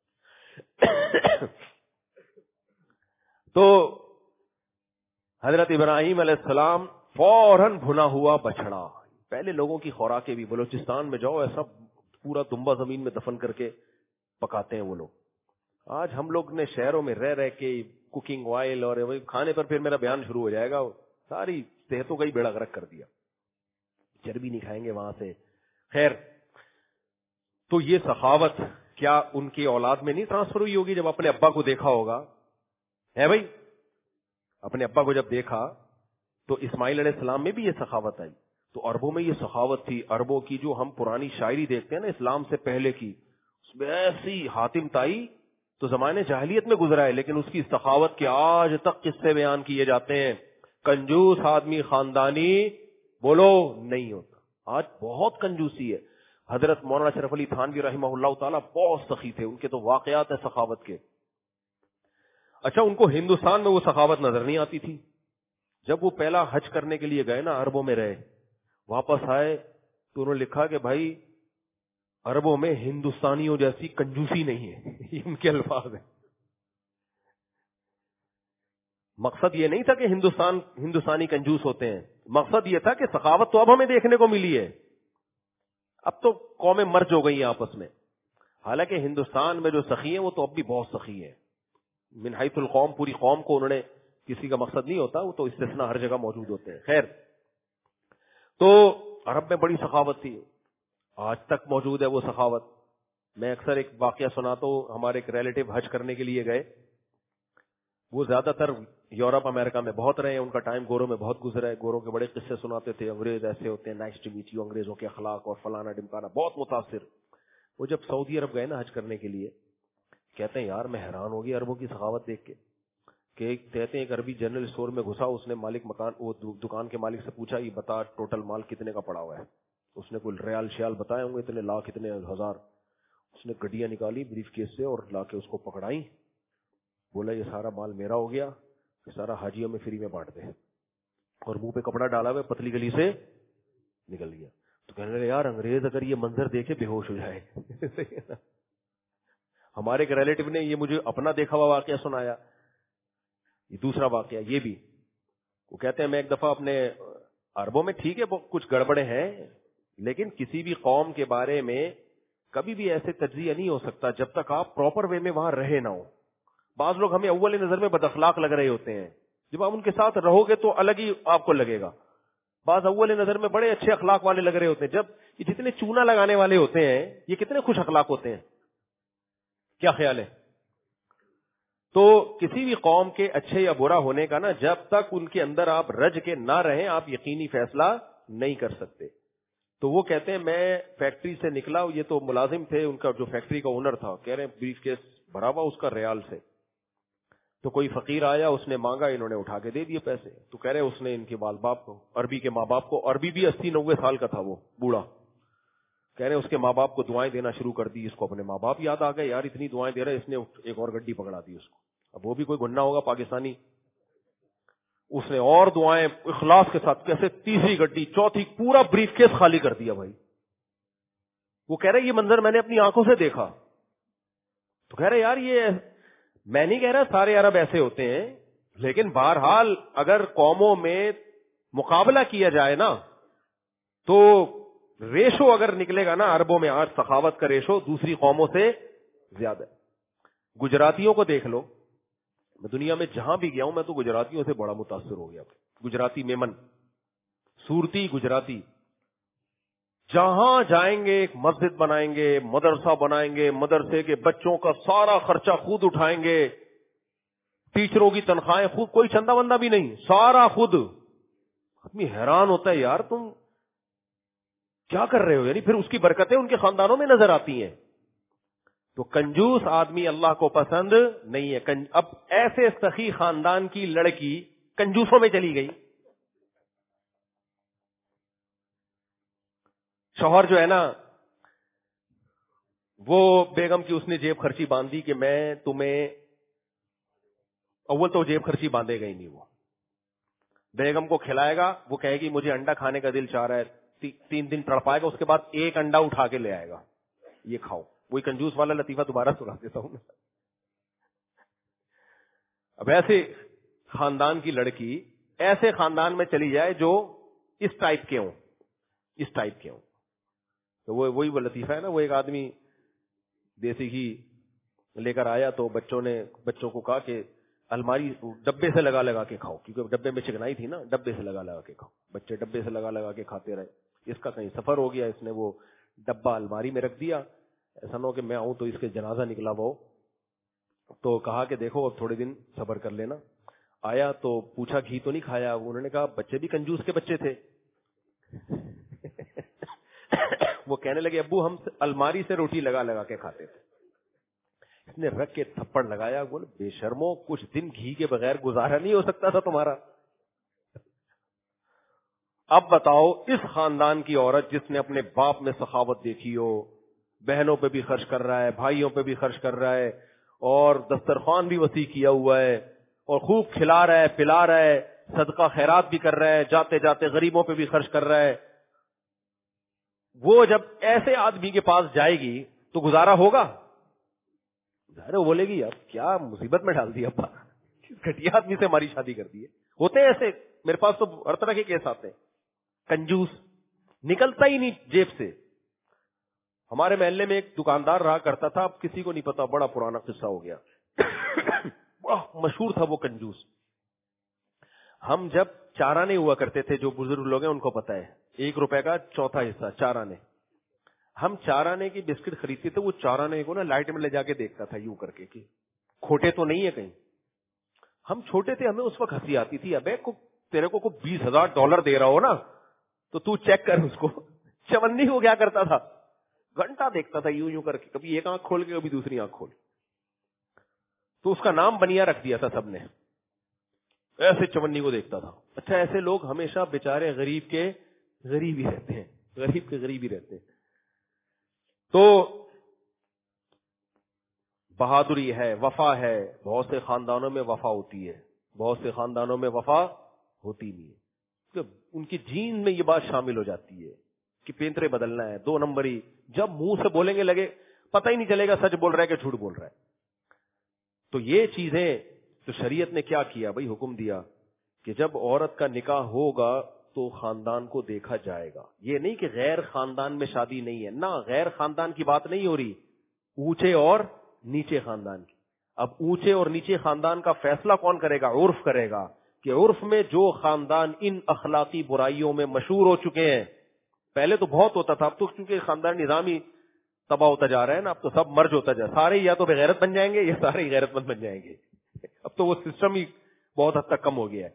[SPEAKER 2] تو حضرت ابراہیم علیہ السلام فوراً بھنا ہوا بچڑا. پہلے لوگوں کی خوراکیں بھی بلوچستان میں جاؤ ایسا پورا دمبا زمین میں دفن کر کے پکاتے ہیں وہ لوگ. آج ہم لوگ نے شہروں میں رہ کے کوکنگ آئل اور کھانے پر پھر میرا بیان شروع ہو جائے گا، ساری صحتوں کا ہی بیڑا غرق کر دیا. چربی نہیں کھائیں گے وہاں سے. خیر، تو یہ سخاوت کیا ان کی اولاد میں نہیں ٹرانسفر ہوئی ہوگی؟ جب اپنے ابا کو دیکھا ہوگا ہے بھائی، اپنے ابا کو جب دیکھا تو اسماعیل علیہ السلام میں بھی یہ سخاوت آئی. تو عربوں میں یہ سخاوت تھی. عربوں کی جو ہم پرانی شاعری دیکھتے ہیں نا اسلام سے پہلے کی، اس میں ایسی حاتم تائی تو زمانے جاہلیت میں گزرا ہے لیکن اس کی سخاوت کے آج تک قصے بیان کیے جاتے ہیں. کنجوس آدمی خاندانی بولو نہیں ہوتا. آج بہت کنجوسی ہے. حضرت مولانا شرف علی تھانوی رحمہ اللہ تعالیٰ بہت سخی تھے، ان کے تو واقعات ہیں سخاوت کے. اچھا، ان کو ہندوستان میں وہ سخاوت نظر نہیں آتی تھی. جب وہ پہلا حج کرنے کے لیے گئے نا، عربوں میں رہے، واپس آئے تو انہوں نے لکھا کہ بھائی عربوں میں ہندوستانیوں جیسی کنجوسی نہیں ہے. یہ ان کے الفاظ ہیں. مقصد یہ نہیں تھا کہ ہندوستانی کنجوس ہوتے ہیں، مقصد یہ تھا کہ سخاوت تو اب ہمیں دیکھنے کو ملی ہے. اب تو قومیں مرج ہو گئی ہیں آپس میں. حالانکہ ہندوستان میں جو سخی ہیں وہ تو اب بھی بہت سخی ہیں. من حیث القوم پوری قوم کو انہوں نے، کسی کا مقصد نہیں ہوتا، وہ تو استثناء ہر جگہ موجود ہوتے ہیں. خیر، تو عرب میں بڑی سخاوت تھی، آج تک موجود ہے وہ سخاوت. میں اکثر ایک واقعہ سناتا ہوں. ہمارے ایک ریلیٹو حج کرنے کے لیے گئے، وہ زیادہ تر یورپ امریکہ میں بہت رہے ہیں, ان کا ٹائم گوروں میں بہت گزرا ہے, گوروں کے بڑے قصے سناتے تھے, انگریز ایسے ہوتے ہیں, نائس ٹو میٹ یو, انگریزوں کے اخلاق اور فلانا ڈمکانا, بہت متاثر. وہ جب سعودی عرب گئے نا حج کرنے کے لیے, کہتے ہیں یار میں حیران ہو گیا عربوں کی سخاوت دیکھ کے. کہ کہتے ہیں ایک عربی جنرل اسٹور میں گھسا, اس نے مالک مکان وہ دکان کے مالک سے پوچھا یہ بتا ٹوٹل مال کتنے کا پڑا ہوا ہے. اس نے کوئی ریال شیال بتائے ہوں گے, اتنے لاکھ اتنے ہزار. اس نے گڈیاں نکالی بریف کیس سے اور لا کے اس کو پکڑائی, بولا یہ سارا مال میرا ہو گیا, سارا حاجیوں میں فری میں بانٹ دے. اور منہ پہ کپڑا ڈالا ہوا پتلی گلی سے نکل گیا. تو کہنے لگے یار انگریز اگر یہ منظر دیکھے بے ہوش ہو جائے. ہمارے ایک ریلیٹو نے یہ مجھے اپنا دیکھا ہوا واقعہ سنایا. یہ دوسرا واقعہ یہ بھی, وہ کہتے ہیں میں ایک دفعہ اپنے عربوں میں ٹھیک ہے کچھ گڑبڑے ہیں, لیکن کسی بھی قوم کے بارے میں کبھی بھی ایسے تجزیہ نہیں ہو سکتا جب تک آپ پراپر وے میں وہاں رہے نہ ہو. بعض لوگ ہمیں اول نظر میں بد اخلاق لگ رہے ہوتے ہیں, جب آپ ان کے ساتھ رہو گے تو الگ ہی آپ کو لگے گا. بعض اول نظر میں بڑے اچھے اخلاق والے لگ رہے ہوتے ہیں, جب یہ جتنے چونا لگانے والے ہوتے ہیں یہ کتنے خوش اخلاق ہوتے ہیں. کیا خیال ہے؟ تو کسی بھی قوم کے اچھے یا برا ہونے کا نا جب تک ان کے اندر آپ رج کے نہ رہیں آپ یقینی فیصلہ نہیں کر سکتے. تو وہ کہتے ہیں میں فیکٹری سے نکلا, یہ تو ملازم تھے, ان کا جو فیکٹری کا اونر تھا, کہہ رہے ہیں بریف کیس بھرا ہوا اس کا ریال سے. تو کوئی فقیر آیا, اس نے مانگا, انہوں نے اٹھا کے دے دیے پیسے. تو کہہ رہے اس نے ان کے والد باپ کو, عربی کے ماں باپ کو, عربی بھی 80-90 سال کا تھا وہ بوڑھا, کہہ رہے اس کے ماں باپ کو دعائیں دینا شروع کر دی. اس کو اپنے ماں باپ یاد آ گئے, یار اتنی دعائیں دے رہا ہے, اس نے ایک اور گڈی پکڑا دی اس کو. اب وہ بھی کوئی گنڈا ہوگا پاکستانی, اس نے اور دعائیں اخلاص کے ساتھ, کیسے تیسری گڈی, چوتھی, پورا بریف کیس خالی کر دیا بھائی. وہ کہہ رہے یہ منظر میں نے اپنی آنکھوں سے دیکھا. تو کہہ رہے یار یہ میں نہیں کہہ رہا سارے عرب ایسے ہوتے ہیں, لیکن بہرحال اگر قوموں میں مقابلہ کیا جائے نا تو ریشو اگر نکلے گا نا عربوں میں آج سخاوت کا ریشو دوسری قوموں سے زیادہ ہے. گجراتیوں کو دیکھ لو, میں دنیا میں جہاں بھی گیا ہوں میں تو گجراتیوں سے بڑا متاثر ہو گیا. گجراتی میمن, صورتی گجراتی, جہاں جائیں گے ایک مسجد بنائیں گے, مدرسہ بنائیں گے, مدرسے کے بچوں کا سارا خرچہ خود اٹھائیں گے, ٹیچروں کی تنخواہیں خود, کوئی چندہ وندہ بھی نہیں, سارا خود. آدمی حیران ہوتا ہے یار تم کیا کر رہے ہو, یعنی پھر اس کی برکتیں ان کے خاندانوں میں نظر آتی ہیں. تو کنجوس آدمی اللہ کو پسند نہیں ہے. اب ایسے سخی خاندان کی لڑکی کنجوسوں میں چلی گئی. شوہر جو ہے نا وہ بیگم کی اس نے جیب خرچی باندھ دی کہ میں تمہیں, اول تو جیب خرچی باندھے گا ہی نہیں, وہ بیگم کو کھلائے گا, وہ کہے گی مجھے انڈا کھانے کا دل چاہ رہا ہے, 3 دن تڑپائے گا, اس کے بعد ایک انڈا اٹھا کے لے آئے گا, یہ کھاؤ. وہی کنجوس والا لطیفہ دوبارہ سنا دیتا ہوں. اب ایسے خاندان کی لڑکی ایسے خاندان میں چلی جائے جو اس ٹائپ کے ہوں, اس ٹائپ کے ہوں, تو وہی وہ لطیفہ ہے نا. وہ ایک آدمی دیسی گھی لے کر آیا تو بچوں کو کہا کہ الماری ڈبے سے لگا لگا کے کھاؤ, کیونکہ ڈبے میں چکنائی تھی نا, ڈبے سے لگا لگا کے کھاؤ. بچے ڈبے سے لگا لگا کے کھاتے رہے. اس کا کہیں سفر ہو گیا, اس نے وہ ڈبہ الماری میں رکھ دیا, ایسا نہ ہو کہ میں آؤں تو اس کے جنازہ نکلا وہ. تو کہا کہ دیکھو اب تھوڑے دن صبر کر لینا. آیا تو پوچھا گھی تو نہیں کھایا, انہوں نے کہا بچے بھی کنجوس کے بچے تھے. وہ کہنے لگے ابو ہم الماری سے روٹی لگا لگا کے کھاتے تھے. اس نے رکھ کے تھپڑ لگایا, بولے بے شرمو, کچھ دن گھی کے بغیر گزارا نہیں ہو سکتا تھا تمہارا. اب بتاؤ اس خاندان کی عورت جس نے اپنے باپ میں سخاوت دیکھی ہو, بہنوں پہ بھی خرچ کر رہا ہے, بھائیوں پہ بھی خرچ کر رہا ہے, اور دسترخوان بھی وسیع کیا ہوا ہے, اور خوب کھلا رہا ہے, پلا رہا ہے, صدقہ خیرات بھی کر رہا ہے, جاتے جاتے غریبوں پہ بھی خرچ کر رہا ہے. وہ جب ایسے آدمی کے پاس جائے گی تو گزارا ہوگا؟ ظاہر وہ بولے گی اب کیا مصیبت میں ڈال دی ابا, گھٹیا آدمی سے ہماری شادی کر دی ہے. ہوتے ہیں ایسے, میرے پاس تو ہر طرح کے کیس آتے ہیں. کنجوس نکلتا ہی نہیں جیب سے. ہمارے محلے میں ایک دکاندار رہا کرتا تھا, اب کسی کو نہیں پتا, بڑا پرانا قصہ ہو گیا. بڑا مشہور تھا وہ کنجوس. ہم جب چارانے ہوا کرتے تھے, جو بزرگ لوگ ہیں ان کو پتا ہے, 1 روپے کا چوتھا حصہ چارانے. ہم چارانے کی بسکٹ خریدتے تھے, وہ چارانے کو نا لائٹ میں لے جا کے دیکھتا تھا یوں کر کے کہ کھوٹے تو نہیں ہے کہیں. ہم چھوٹے تھے, ہمیں اس وقت ہنسی آتی تھی, ابے تیرے کو $20,000 دے رہا ہو نا تو تو چیک کر اس کو. چونی کو کیا کرتا تھا, گھنٹہ دیکھتا تھا یوں کر کے, کبھی ایک آنکھ کھول کے کبھی دوسری آنکھ کھول. تو اس کا نام بنیا رکھ دیا تھا سب نے, ایسے چونی کو دیکھتا تھا. اچھا, ایسے لوگ ہمیشہ بیچارے غریب کے غریب ہی رہتے ہیں, غریب کے غریب ہی رہتے ہیں. تو بہادری ہے, وفا ہے. بہت سے خاندانوں میں وفا ہوتی ہے, بہت سے خاندانوں میں وفا ہوتی نہیں ہے. ان کی جین میں یہ بات شامل ہو جاتی ہے کہ پینترے بدلنا ہے, 2 نمبری. جب منہ سے بولیں گے لگے پتہ ہی نہیں چلے گا سچ بول رہا ہے کہ جھوٹ بول رہا ہے. تو یہ چیزیں تو شریعت نے کیا کیا بھائی, حکم دیا کہ جب عورت کا نکاح ہوگا تو خاندان کو دیکھا جائے گا. یہ نہیں کہ غیر خاندان میں شادی نہیں ہے, نہ غیر خاندان کی بات نہیں ہو رہی, اونچے اور نیچے خاندان کی. اب اونچے اور نیچے خاندان کا فیصلہ کون کرے گا؟ عرف کرے گا کہ عرف میں جو خاندان ان اخلاقی برائیوں میں مشہور ہو چکے ہیں, پہلے تو بہت ہوتا تھا, اب تو کیونکہ خاندان نظام ہی تباہ ہوتا جا رہا ہے نا, اب تو سب مرج ہوتا جا رہا ہے, سارے یا تو بغیرت بن جائیں گے یا سارے ہی غیرت مند بن جائیں گے. اب تو وہ سسٹم ہی بہت حد تک کم ہو گیا ہے.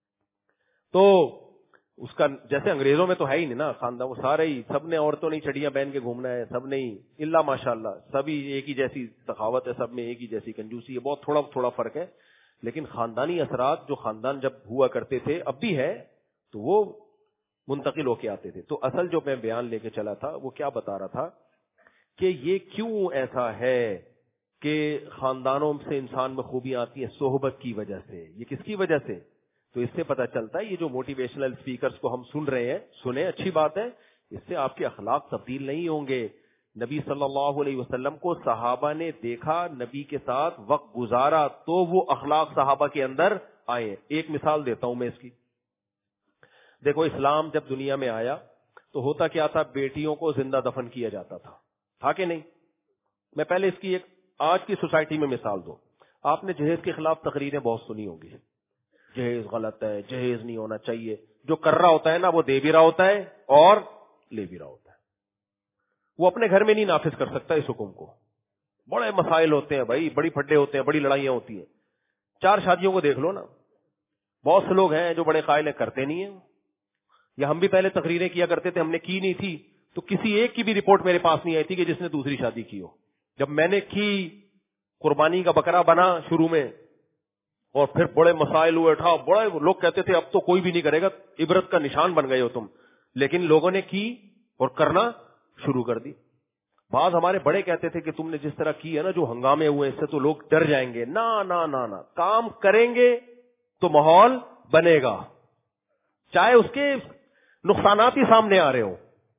[SPEAKER 2] تو اس کا جیسے انگریزوں میں تو ہے ہی نہیں نا خاندان, وہ سارے ہی, سب نے عورتوں نے چڑیاں پہن کے گھومنا ہے, سب نے ہی الا ماشاءاللہ سبھی ایک ہی جیسی سخاوت ہے, سب میں ایک ہی جیسی کنجوسی ہے, بہت تھوڑا فرق ہے. لیکن خاندانی اثرات جو خاندان جب ہوا کرتے تھے, اب بھی ہے, تو وہ منتقل ہو کے آتے تھے. تو اصل جو میں بیان لے کے چلا تھا وہ کیا بتا رہا تھا کہ یہ کیوں ایسا ہے کہ خاندانوں سے انسان میں خوبیاں آتی ہیں, صحبت کی وجہ سے. یہ کس کی وجہ سے؟ تو اس سے پتہ چلتا ہے یہ جو موٹیویشنل اسپیکرز کو ہم سن رہے ہیں, سنیں, اچھی بات ہے, اس سے آپ کے اخلاق تبدیل نہیں ہوں گے. نبی صلی اللہ علیہ وسلم کو صحابہ نے دیکھا, نبی کے ساتھ وقت گزارا, تو وہ اخلاق صحابہ کے اندر آئے. ایک مثال دیتا ہوں میں اس کی. دیکھو, اسلام جب دنیا میں آیا تو ہوتا کیا تھا, بیٹیوں کو زندہ دفن کیا جاتا تھا کہ نہیں؟ میں پہلے اس کی ایک آج کی سوسائٹی میں مثال دوں. آپ نے جہیز کے خلاف تقریریں بہت سنی ہوں گی, جہیز غلط ہے, جہیز نہیں ہونا چاہیے. جو کر رہا ہوتا ہے نا وہ دے بھی رہا ہوتا ہے اور لے بھی رہا ہوتا ہے. وہ اپنے گھر میں نہیں نافذ کر سکتا اس حکم کو. بڑے مسائل ہوتے ہیں بھائی, بڑی پھڈے ہوتے ہیں, بڑی لڑائیاں ہوتی ہیں. 4 شادیوں کو دیکھ لو نا, بہت سے لوگ ہیں جو بڑے قائل ہیں, کرتے نہیں ہیں. یا ہم بھی پہلے تقریریں کیا کرتے تھے, ہم نے کی نہیں تھی تو کسی ایک کی بھی رپورٹ میرے پاس نہیں آئی تھی کہ جس نے دوسری شادی کی ہو. جب میں نے کی, قربانی کا بکرا بنا شروع میں, اور پھر بڑے مسائل ہوئے, بڑے لوگ کہتے تھے اب تو کوئی بھی نہیں کرے گا, عبرت کا نشان بن گئے ہو تم. لیکن لوگوں نے کی اور کرنا شروع کر دی. بعض ہمارے بڑے کہتے تھے کہ تم نے جس طرح کی ہے نا, جو ہنگامے ہوئے اس سے تو لوگ ڈر جائیں گے. نہ, کام کریں گے تو ماحول بنے گا, چاہے اس کے نقصانات ہی سامنے آ رہے ہوں.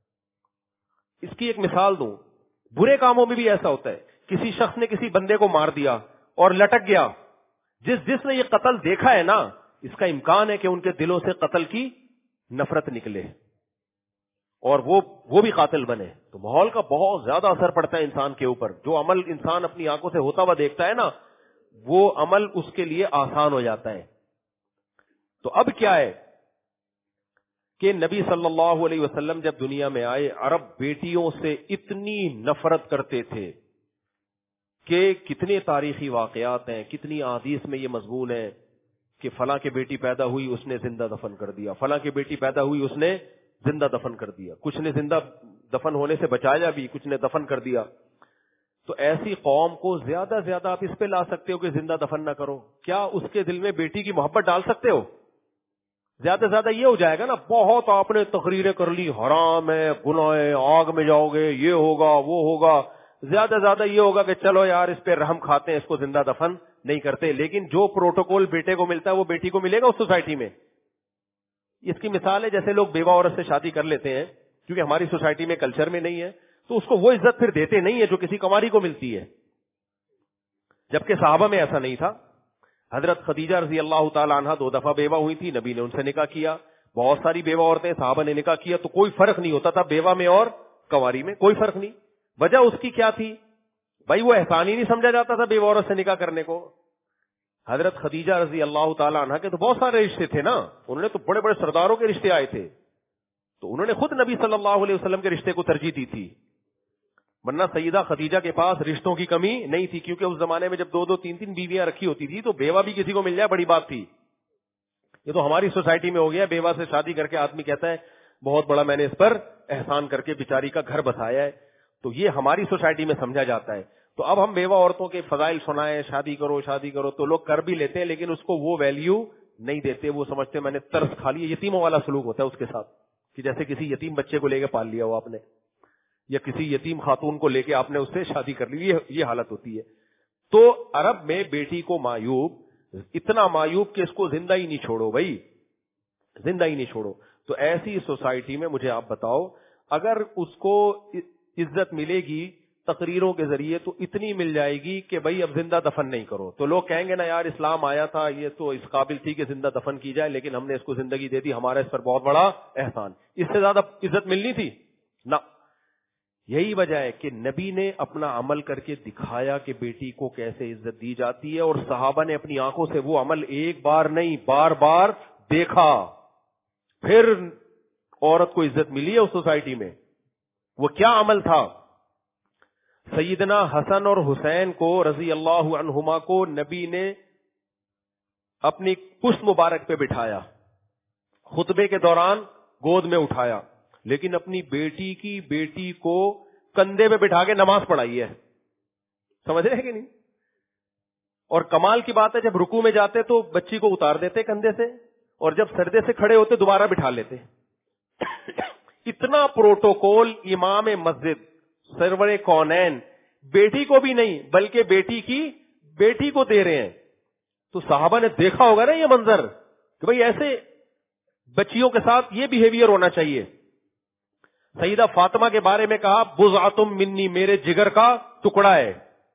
[SPEAKER 2] اس کی ایک مثال دوں, برے کاموں میں بھی ایسا ہوتا ہے. کسی شخص نے کسی بندے کو مار دیا اور لٹک گیا, جس نے یہ قتل دیکھا ہے نا, اس کا امکان ہے کہ ان کے دلوں سے قتل کی نفرت نکلے اور وہ بھی قاتل بنے. تو ماحول کا بہت زیادہ اثر پڑتا ہے انسان کے اوپر. جو عمل انسان اپنی آنکھوں سے ہوتا ہوا دیکھتا ہے نا, وہ عمل اس کے لیے آسان ہو جاتا ہے. تو اب کیا ہے کہ نبی صلی اللہ علیہ وسلم جب دنیا میں آئے, عرب بیٹیوں سے اتنی نفرت کرتے تھے کہ کتنے تاریخی واقعات ہیں, کتنی احادیث میں یہ مضمون ہے کہ فلاں کی بیٹی پیدا ہوئی, اس نے زندہ دفن کر دیا, فلاں کی بیٹی پیدا ہوئی, اس نے زندہ دفن کر دیا. کچھ نے زندہ دفن ہونے سے بچایا بھی, کچھ نے دفن کر دیا. تو ایسی قوم کو زیادہ زیادہ آپ اس پہ لا سکتے ہو کہ زندہ دفن نہ کرو. کیا اس کے دل میں بیٹی کی محبت ڈال سکتے ہو؟ زیادہ زیادہ یہ ہو جائے گا نا, بہت آپ نے تقریریں کر لی, حرام ہے, گناہ ہے, آگ میں جاؤ گے, یہ ہوگا وہ ہوگا. زیادہ زیادہ یہ ہوگا کہ چلو یار اس پہ رحم کھاتے ہیں, اس کو زندہ دفن نہیں کرتے. لیکن جو پروٹوکول بیٹے کو ملتا ہے وہ بیٹی کو ملے گا اس سوسائٹی میں. اس کی مثال ہے جیسے لوگ بیوہ عورت سے شادی کر لیتے ہیں, کیونکہ ہماری سوسائٹی میں کلچر میں نہیں ہے, تو اس کو وہ عزت پھر دیتے نہیں ہے جو کسی کنواری کو ملتی ہے. جبکہ صحابہ میں ایسا نہیں تھا. حضرت خدیجہ رضی اللہ تعالی عنہا 2 دفعہ بیوہ ہوئی تھی, نبی نے ان سے نکاح کیا. بہت ساری بیوہ عورتیں صحابہ نے نکاح کیا, تو کوئی فرق نہیں ہوتا تھا بیوہ میں اور کنواری میں, کوئی فرق نہیں. وجہ اس کی کیا تھی بھائی؟ وہ احسان ہی نہیں سمجھا جاتا تھا بیوہ عورت سے نکاح کرنے کو. حضرت خدیجہ رضی اللہ تعالی عنہا کے تو بہت سارے رشتے تھے نا, انہوں نے تو بڑے بڑے سرداروں کے رشتے آئے تھے, تو انہوں نے خود نبی صلی اللہ علیہ وسلم کے رشتے کو ترجیح دی تھی. ورنہ سیدہ خدیجہ کے پاس رشتوں کی کمی نہیں تھی، کیونکہ اس زمانے میں جب 2 3 بیویاں رکھی ہوتی تھی تو بیوہ بھی کسی کو مل جائے بڑی بات تھی. یہ تو ہماری سوسائٹی میں ہو گیا، بیوہ سے شادی کر کے آدمی کہتا ہے بہت بڑا میں نے اس پر احسان کر کے بیچاری کا گھر بسایا ہے. تو یہ ہماری سوسائٹی میں سمجھا جاتا ہے. تو اب ہم بیوہ عورتوں کے فضائل سنائیں، شادی کرو تو لوگ کر بھی لیتے ہیں، لیکن اس کو وہ ویلیو نہیں دیتے. وہ سمجھتے میں نے ترس کھا لی. یتیموں والا سلوک ہوتا ہے اس کے ساتھ، کہ جیسے کسی یتیم بچے کو لے کے پال لیا ہو آپ نے، یا کسی یتیم خاتون کو لے کے آپ نے اس سے شادی کر لی. یہ حالت ہوتی ہے. تو عرب میں بیٹی کو معیوب، اتنا معیوب کہ اس کو زندہ ہی نہیں چھوڑو بھائی، زندہ ہی نہیں چھوڑو. تو ایسی سوسائٹی میں مجھے آپ بتاؤ، اگر اس کو عزت ملے گی تقریروں کے ذریعے تو اتنی مل جائے گی کہ بھائی اب زندہ دفن نہیں کرو. تو لوگ کہیں گے نا یار اسلام آیا تھا، یہ تو اس قابل تھی کہ زندہ دفن کی جائے، لیکن ہم نے اس کو زندگی دے دی، ہمارا اس پر بہت بڑا احسان. اس سے زیادہ عزت ملنی تھی نہ. یہی وجہ ہے کہ نبی نے اپنا عمل کر کے دکھایا کہ بیٹی کو کیسے عزت دی جاتی ہے، اور صحابہ نے اپنی آنکھوں سے وہ عمل ایک بار نہیں بار بار دیکھا. پھر عورت کو عزت ملی ہے اس سوسائٹی میں. وہ کیا عمل تھا؟ سیدنا حسن اور حسین کو رضی اللہ عنہما کو نبی نے اپنی پشت مبارک پہ بٹھایا، خطبے کے دوران گود میں اٹھایا، لیکن اپنی بیٹی کو کندھے پہ بٹھا کے نماز پڑھائی ہے. سمجھ رہے ہیں کہ نہیں؟ اور کمال کی بات ہے جب رکوع میں جاتے تو بچی کو اتار دیتے کندھے سے، اور جب سردے سے کھڑے ہوتے دوبارہ بٹھا لیتے. اتنا پروٹوکول امام مسجد سرور کونین بیٹی کو بھی نہیں بلکہ بیٹی کو دے رہے ہیں. تو صحابہ نے دیکھا ہوگا نا یہ منظر کہ بھئی ایسے بچیوں کے ساتھ یہ بیہیویئر ہونا چاہیے. سیدہ فاطمہ کے بارے میں کہا بضعۃ منی، میرے جگر کا ٹکڑا ہے.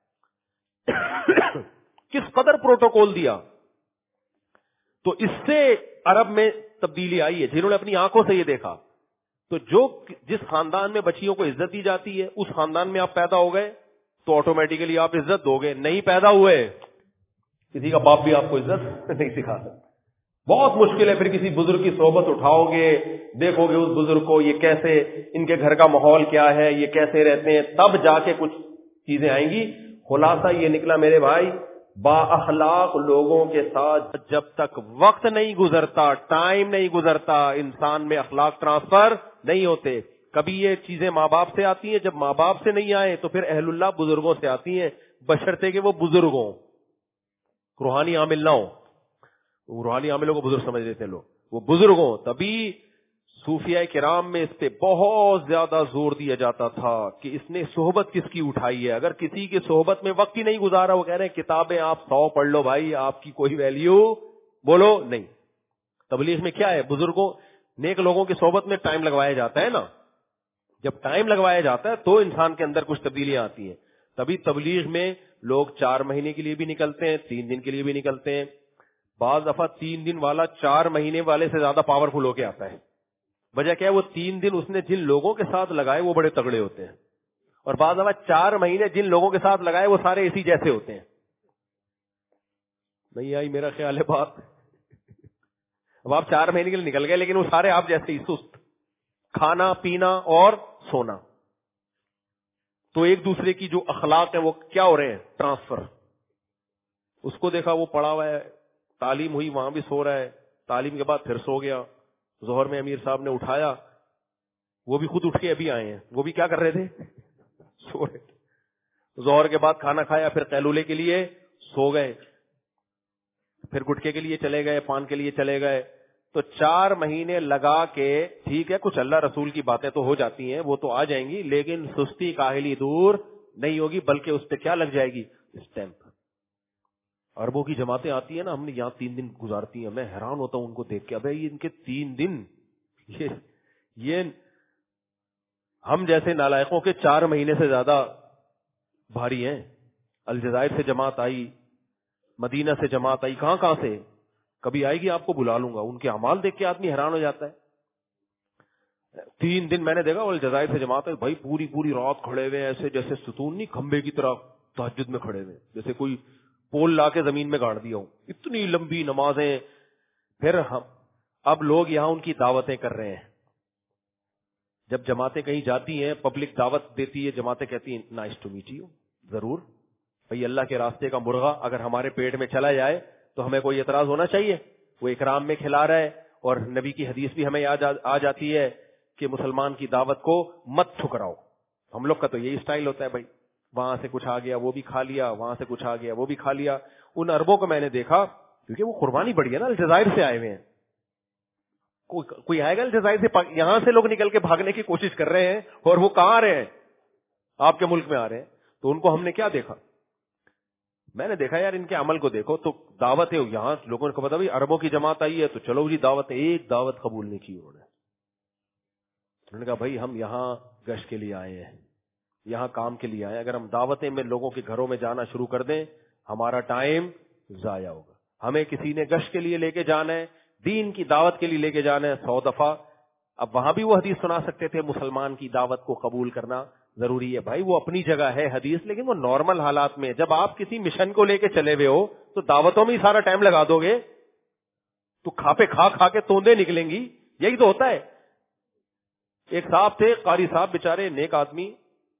[SPEAKER 2] کس قدر پروٹوکول دیا. تو اس سے عرب میں تبدیلی آئی ہے جنہوں نے اپنی آنکھوں سے یہ دیکھا. تو جس خاندان میں بچیوں کو عزت دی جاتی ہے اس خاندان میں آپ پیدا ہو گئے تو آٹومیٹیکلی آپ عزت دو گے. نہیں پیدا ہوئے، کسی کا باپ بھی آپ کو عزت نہیں سکھا سکتا. بہت مشکل ہے. پھر کسی بزرگ کی صحبت اٹھاؤ گے، دیکھو گے اس بزرگ کو، یہ کیسے، ان کے گھر کا ماحول کیا ہے، یہ کیسے رہتے ہیں، تب جا کے کچھ چیزیں آئیں گی. خلاصہ یہ نکلا میرے بھائی، با اخلاق لوگوں کے ساتھ جب تک وقت نہیں گزرتا، ٹائم نہیں گزرتا، انسان میں اخلاق ٹرانسفر نہیں ہوتے. کبھی یہ چیزیں ماں باپ سے آتی ہیں، جب ماں باپ سے نہیں آئے تو پھر اہل اللہ بزرگوں سے آتی ہیں، بشرطے کہ وہ بزرگوں روحانی عامل نہ ہو. روحانی عاملوں کو بزرگ سمجھ لیتے ہیں لوگ، وہ بزرگوں. تبھی صوفیاء کرام میں اس پہ بہت زیادہ زور دیا جاتا تھا کہ اس نے صحبت کس کی اٹھائی ہے. اگر کسی کی صحبت میں وقت ہی نہیں گزارا، وہ کہہ رہے ہیں کتابیں آپ 100 پڑھ لو بھائی، آپ کی کوئی ویلیو بولو نہیں. تبلیغ میں کیا ہے، بزرگوں نیک لوگوں کی صحبت میں ٹائم لگوایا جاتا ہے نا. جب ٹائم لگوایا جاتا ہے تو انسان کے اندر کچھ تبدیلیاں آتی ہیں. تبھی تبلیغ میں لوگ 4 مہینے کے لیے بھی نکلتے ہیں، 3 دن کے لیے بھی نکلتے ہیں. بعض دفعہ 3 دن والا 4 مہینے والے سے زیادہ پاورفل ہو کے آتا ہے. وجہ کیا ہے، وہ 3 دن اس نے جن لوگوں کے ساتھ لگائے وہ بڑے تگڑے ہوتے ہیں، اور بعض دفعہ 4 مہینے جن لوگوں کے ساتھ لگائے وہ سارے اسی جیسے ہوتے ہیں. نہیں آئی میرا خیال ہے بات. اب آپ 4 مہینے کے لیے نکل گئے لیکن وہ سارے آپ جیسے ہی سست، کھانا پینا اور سونا. تو ایک دوسرے کی جو اخلاق ہے وہ کیا ہو رہے ہیں، ٹرانسفر. اس کو دیکھا وہ پڑا ہوا ہے، تعلیم ہوئی وہاں بھی سو رہا ہے، تعلیم کے بعد پھر سو گیا. ظہر میں امیر صاحب نے اٹھایا، وہ بھی خود اٹھ کے ابھی آئے ہیں، وہ بھی کیا کر رہے تھے، سو رہے. ظہر کے بعد کھانا کھایا، پھر قیلولے کے لیے سو گئے، پھر گٹکے کے لیے چلے گئے، پان کے لیے چلے گئے. تو 4 مہینے لگا کے، ٹھیک ہے کچھ اللہ رسول کی باتیں تو ہو جاتی ہیں، وہ تو آ جائیں گی، لیکن سستی کاہلی دور نہیں ہوگی، بلکہ اس پہ کیا لگ جائے گی، اسٹیمپ. اربوں کی جماعتیں آتی ہیں نا، ہم نے یہاں 3 دن گزارتی ہیں، میں حیران ہوتا ہوں ان کو دیکھ کے. ابھی ان کے 3 دن یہ ہم جیسے نالائقوں کے 4 مہینے سے زیادہ بھاری ہیں. الجزائر سے جماعت آئی، مدینہ سے جماعت آئی، کہاں سے. کبھی آئے گی آپ کو بلا لوں گا. ان کے اعمال دیکھ کے آدمی حیران ہو جاتا ہے. 3 دن میں نے دیکھا الجزائر سے جماعت ہے بھائی، پوری رات کھڑے ہوئے ایسے جیسے ستون نہیں، کھمبے کی طرح تہجد میں کھڑے ہوئے، جیسے کوئی پول لا کے زمین میں گاڑ دیا ہوں، اتنی لمبی نمازیں. پھر اب لوگ یہاں ان کی دعوتیں کر رہے ہیں. جب جماعتیں کہیں جاتی ہیں, پبلک دعوت دیتی ہے, جماعتیں کہتی ہیں نائس ٹو میٹ یو. ضرور بھئی, اللہ کے راستے کا مرغا اگر ہمارے پیٹ میں چلا جائے تو ہمیں کوئی اعتراض ہونا چاہیے؟ وہ اکرام میں کھلا رہا ہے, اور نبی کی حدیث بھی ہمیں آ جاتی ہے کہ مسلمان کی دعوت کو مت ٹھکراؤ. ہم لوگ کا تو یہی سٹائل ہوتا ہے بھائی, وہاں سے کچھ آ گیا وہ بھی کھا لیا, وہاں سے کچھ آ گیا وہ بھی کھا لیا. ان عربوں کو میں نے دیکھا, کیونکہ وہ قربانی بڑی ہے نا, الجزائر سے آئے ہوئے ہیں. کوئی آئے گا الجزائر سے, یہاں سے لوگ نکل کے بھاگنے کی کوشش کر رہے ہیں, اور وہ کہاں آ رہے ہیں؟ آپ کے ملک میں آ رہے ہیں. تو ان کو ہم نے کیا دیکھا؟ میں نے دیکھا یار ان کے عمل کو دیکھو تو دعوت ہے, یہاں لوگوں کو پتا بھائی عربوں کی جماعت آئی ہے تو چلو جی دعوت ہے, ایک دعوت قبول نہیں کی انہوں نے کہا بھائی ہم یہاں گشت کے لیے آئے ہیں, یہاں کام کے لیے آئے ہیں, اگر ہم دعوتیں میں لوگوں کے گھروں میں جانا شروع کر دیں ہمارا ٹائم ضائع ہوگا. ہمیں کسی نے گشت کے لیے لے کے جانا ہے, دین کی دعوت کے لیے لے کے جانا ہے 100 دفعہ. اب وہاں بھی وہ حدیث سنا سکتے تھے مسلمان کی دعوت کو قبول کرنا ضروری ہے. بھائی وہ اپنی جگہ ہے حدیث, لیکن وہ نارمل حالات میں. جب آپ کسی مشن کو لے کے چلے ہوئے ہو تو دعوتوں میں ہی سارا ٹائم لگا دو گے تو کھا کے توندے نکلیں گی. یہی تو ہوتا ہے. ایک صاحب تھے, قاری صاحب, بیچارے نیک آدمی.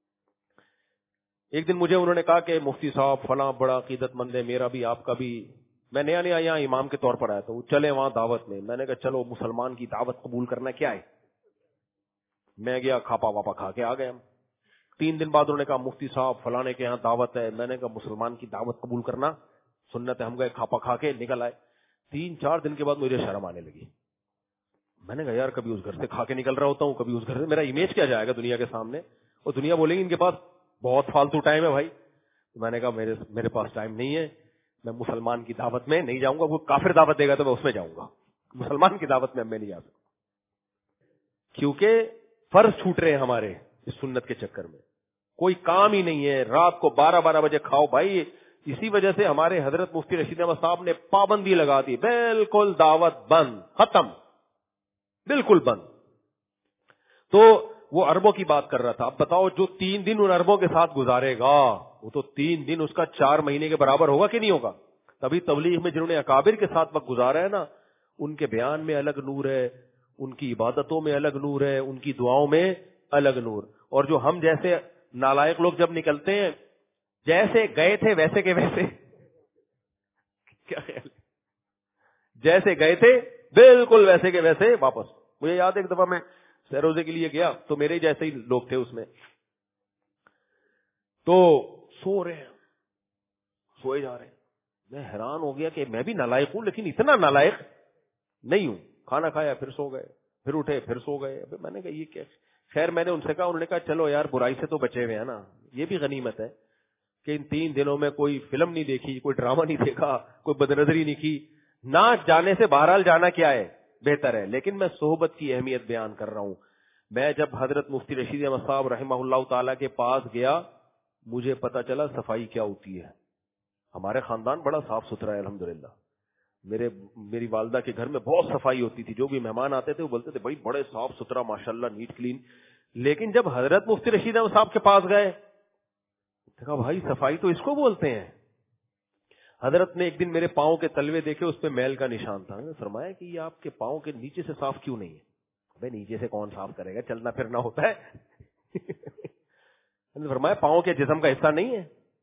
[SPEAKER 2] ایک دن مجھے انہوں نے کہا کہ مفتی صاحب فلاں بڑا عقیدت مند ہے, میرا بھی آپ کا بھی. میں نیا یہاں امام کے طور پر آیا تھا, چلے وہاں دعوت میں. میں نے کہا چلو مسلمان کی دعوت قبول کرنا کیا ہے. میں گیا, کھاپا واپا کھا کے آ گیا. 3 دن بعد انہوں نے کہا مفتی صاحب فلانے کے یہاں دعوت ہے. میں نے کہا مسلمان کی دعوت قبول کرنا سنت ہے. ہم گئے, کھاپا کھا کے نکل آئے. 3-4 دن کے بعد مجھے شرم آنے لگی. میں نے کہا یار کبھی اس گھر سے کھا کے نکل رہا ہوتا ہوں, کبھی اس گھر سے, میرا امیج کیا جائے گا دنیا کے سامنے, اور دنیا بولے گی ان کے پاس بہت فالتو ٹائم ہے بھائی. میں نے کہا میرے پاس ٹائم نہیں ہے, میں مسلمان کی دعوت میں نہیں جاؤں گا. وہ کافر دعوت دے گا تو میں اس میں جاؤں گا, مسلمان کی دعوت میں نہیں جا سکتا, کیونکہ فرض چھوٹ رہے ہیں ہمارے اس سنت کے چکر میں. کوئی کام ہی نہیں ہے, رات کو 12 بجے کھاؤ بھائی. اسی وجہ سے ہمارے حضرت مفتی رشید احمد صاحب نے پابندی لگا دی, بالکل دعوت بند, ختم, بالکل بند. تو وہ عربوں کی بات کر رہا تھا. اب بتاؤ جو 3 دن ان عربوں کے ساتھ گزارے گا وہ تو 3 دن اس کا 4 مہینے کے برابر ہوگا کہ نہیں ہوگا. تبھی تبلیغ میں جنہوں نے اکابر کے ساتھ وقت گزارا ہے نا, ان کے بیان میں الگ نور ہے, ان کی عبادتوں میں الگ نور ہے, ان کی دعاؤں میں الگ نور. اور جو ہم جیسے نالائق لوگ جب نکلتے ہیں, جیسے گئے تھے ویسے کے ویسے, کیا خیال, جیسے گئے تھے بالکل ویسے کے ویسے واپس. مجھے یاد ہے ایک دفعہ میں سیروزے کے لیے گیا تو میرے جیسے ہی لوگ تھے اس میں, تو سو رہے ہیں, سوئے جا رہے ہیں. میں حیران ہو گیا کہ میں بھی نالائق ہوں لیکن اتنا نالائق نہیں ہوں. کھانا کھایا پھر سو گئے, پھر اٹھے پھر سو گئے. میں نے کہا یہ کیا. خیر میں نے ان سے کہا, انہوں نے کہا چلو یار برائی سے تو بچے ہوئے ہیں نا, یہ بھی غنیمت ہے کہ ان 3 دنوں میں کوئی فلم نہیں دیکھی, کوئی ڈرامہ نہیں دیکھا, کوئی بدنظری نہیں کی. نہ جانے سے بہرحال جانا کیا ہے بہتر ہے, لیکن میں صحبت کی اہمیت بیان کر رہا ہوں. میں جب حضرت مفتی رشید احمد صاحب رحمہ اللہ تعالی کے پاس گیا, مجھے پتا چلا صفائی کیا ہوتی ہے. ہمارے خاندان بڑا صاف ستھرا ہے الحمدللہ. میری والدہ کے گھر میں بہت صفائی ہوتی تھی. جو بھی مہمان آتے تھے وہ بولتے تھے بھائی بڑے صاف ستھرا ماشاءاللہ, نیٹ کلین. لیکن جب حضرت مفتی رشید احمد صاحب کے پاس گئے, کہا بھائی صفائی تو اس کو بولتے ہیں. حضرت نے ایک دن میرے پاؤں کے تلوے دیکھے, اس پہ میل کا نشان تھا. فرمایا کہ یہ آپ کے پاؤں کے نیچے سے صاف کیوں نہیں ہے؟ بھائی نیچے سے کون صاف کرے گا, چلنا پھرنا ہوتا ہے. فرمایا پاؤں کے جسم کا حصہ نہیں ہے.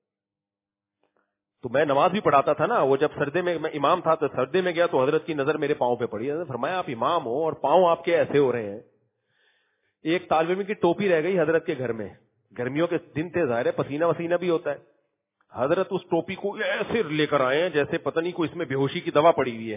[SPEAKER 2] تو میں نماز بھی پڑھاتا تھا نا, وہ جب سردے میں امام تھا تو سردے میں گیا تو حضرت کی نظر میرے پاؤں پہ پڑی. فرمایا آپ امام ہو اور پاؤں آپ کے ایسے ہو رہے ہیں. ایک طالب علم کی ٹوپی رہ گئی حضرت کے گھر میں, گرمیوں کے دن تھے, ظاہر ہے پسینہ وسینہ بھی ہوتا ہے. حضرت اس ٹوپی کو ایسے لے کر آئے ہیں جیسے پتہ نہیں کوئی اس میں بے ہوشی کی دوا پڑی ہوئی ہے.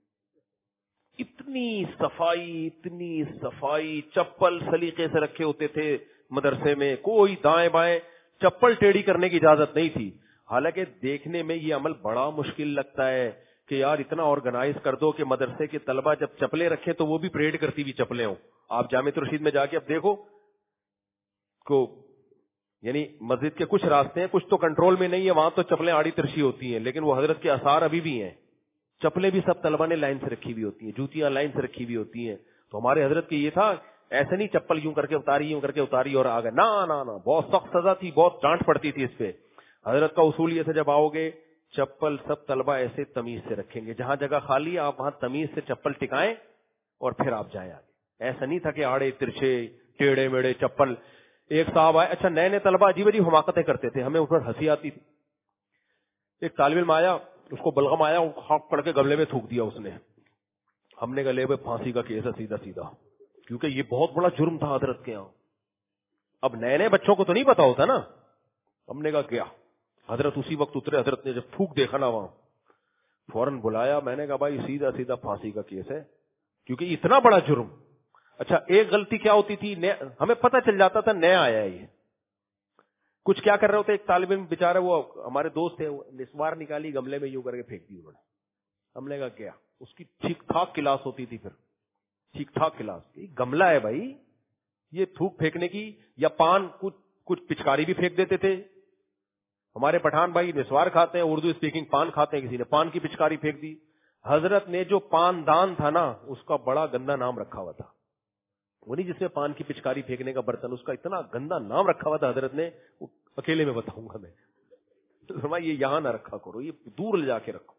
[SPEAKER 2] اتنی صفائی, چپل سلیقے سے رکھے ہوتے تھے مدرسے میں, کوئی دائیں بائیں چپل ٹیڑھی کرنے کی اجازت نہیں تھی. حالانکہ دیکھنے میں یہ عمل بڑا مشکل لگتا ہے کہ یار اتنا آرگنائز کر دو کہ مدرسے کے طلبہ جب چپلیں رکھے تو وہ بھی پریڈ کرتی ہوئی چپلیں ہوں. آپ جامعۃ الرشید میں جا کے اب دیکھو کو, یعنی مسجد کے کچھ راستے ہیں, کچھ تو کنٹرول میں نہیں ہے, وہاں تو چپلیں آڑی ترشی ہوتی ہیں, لیکن وہ حضرت کے آثار ابھی بھی ہیں. چپلیں بھی سب طلبہ نے لائن سے رکھی ہوئی ہوتی ہیں, جوتیاں لائن سے رکھی ہوئی ہوتی ہیں. تو ہمارے حضرت کے یہ تھا, ایسے نہیں چپل یوں کر کے اتاری اور آ گئے, نہ بہت سخت سزا تھی, بہت ڈانٹ پڑتی تھی اس پہ. حضرت کا اصول یہ تھا جب آؤ گے چپل سب طلبہ ایسے تمیز سے رکھیں گے, جہاں جگہ خالی ہے آپ وہاں تمیز سے چپل ٹکائیں اور پھر آپ جائیں آگے. ایسا نہیں تھا کہ آڑے ترچھے ٹیڑے میڑے چپل. ایک صاحب آئے, اچھا نئے نئے طلبہ عجیب عجیب حماقتیں کرتے تھے, ہمیں اس پر ہنسی آتی تھی. ایک طالب علم آیا, اس کو بلغم آیا, خاک پڑ کے گملے میں تھوک دیا اس نے. ہم نے کہا لے بھائی پھانسی کا کیس ہے سیدھا سیدھا, کیونکہ یہ بہت بڑا جرم تھا حضرت کے یہاں. اب نئے نئے بچوں کو تو نہیں پتا ہوتا نا. ہم نے کہا کیا, حضرت اسی وقت اترے. حضرت نے جب تھوک دیکھا نا وہاں, فوراً بلایا. میں نے کہا بھائی سیدھا سیدھا پھانسی کا کیس ہے, کیونکہ اتنا بڑا جرم. اچھا ایک غلطی کیا ہوتی تھی, ہمیں پتہ چل جاتا تھا نیا آیا ہے یہ. کچھ کیا کر رہے ہوتے, ایک طالب علم بیچارہ, وہ ہمارے دوست تھے, نسوار نکالی گملے میں یوں کر کے پھینک دی انہوں نے. ہم نے کہا کیا, اس کی ٹھیک ٹھاک کلاس ہوتی تھی. پھر ٹھیک ٹھاک کلاس, گملہ ہے بھائی, یہ تھوک پھینکنے کی. یا پان, کچھ پچکاری بھی پھینک دیتے تھے. ہمارے پٹھان بھائی نسوار کھاتے ہیں, اردو اسپیکنگ پان کھاتے ہیں, کسی نے پان کی پچکاری پھینک دی. حضرت نے جو پان دان تھا نا, اس کا بڑا گندا نام رکھا ہوا تھا. وہ نہیں جس میں پان کی پچکاری پھینکنے کا برتن, اس کا اتنا گندا نام رکھا ہوا تھا حضرت نے, اکیلے میں بتاؤں گا میں. یہ یہاں نہ رکھا کرو, یہ دور لے جا کے رکھو.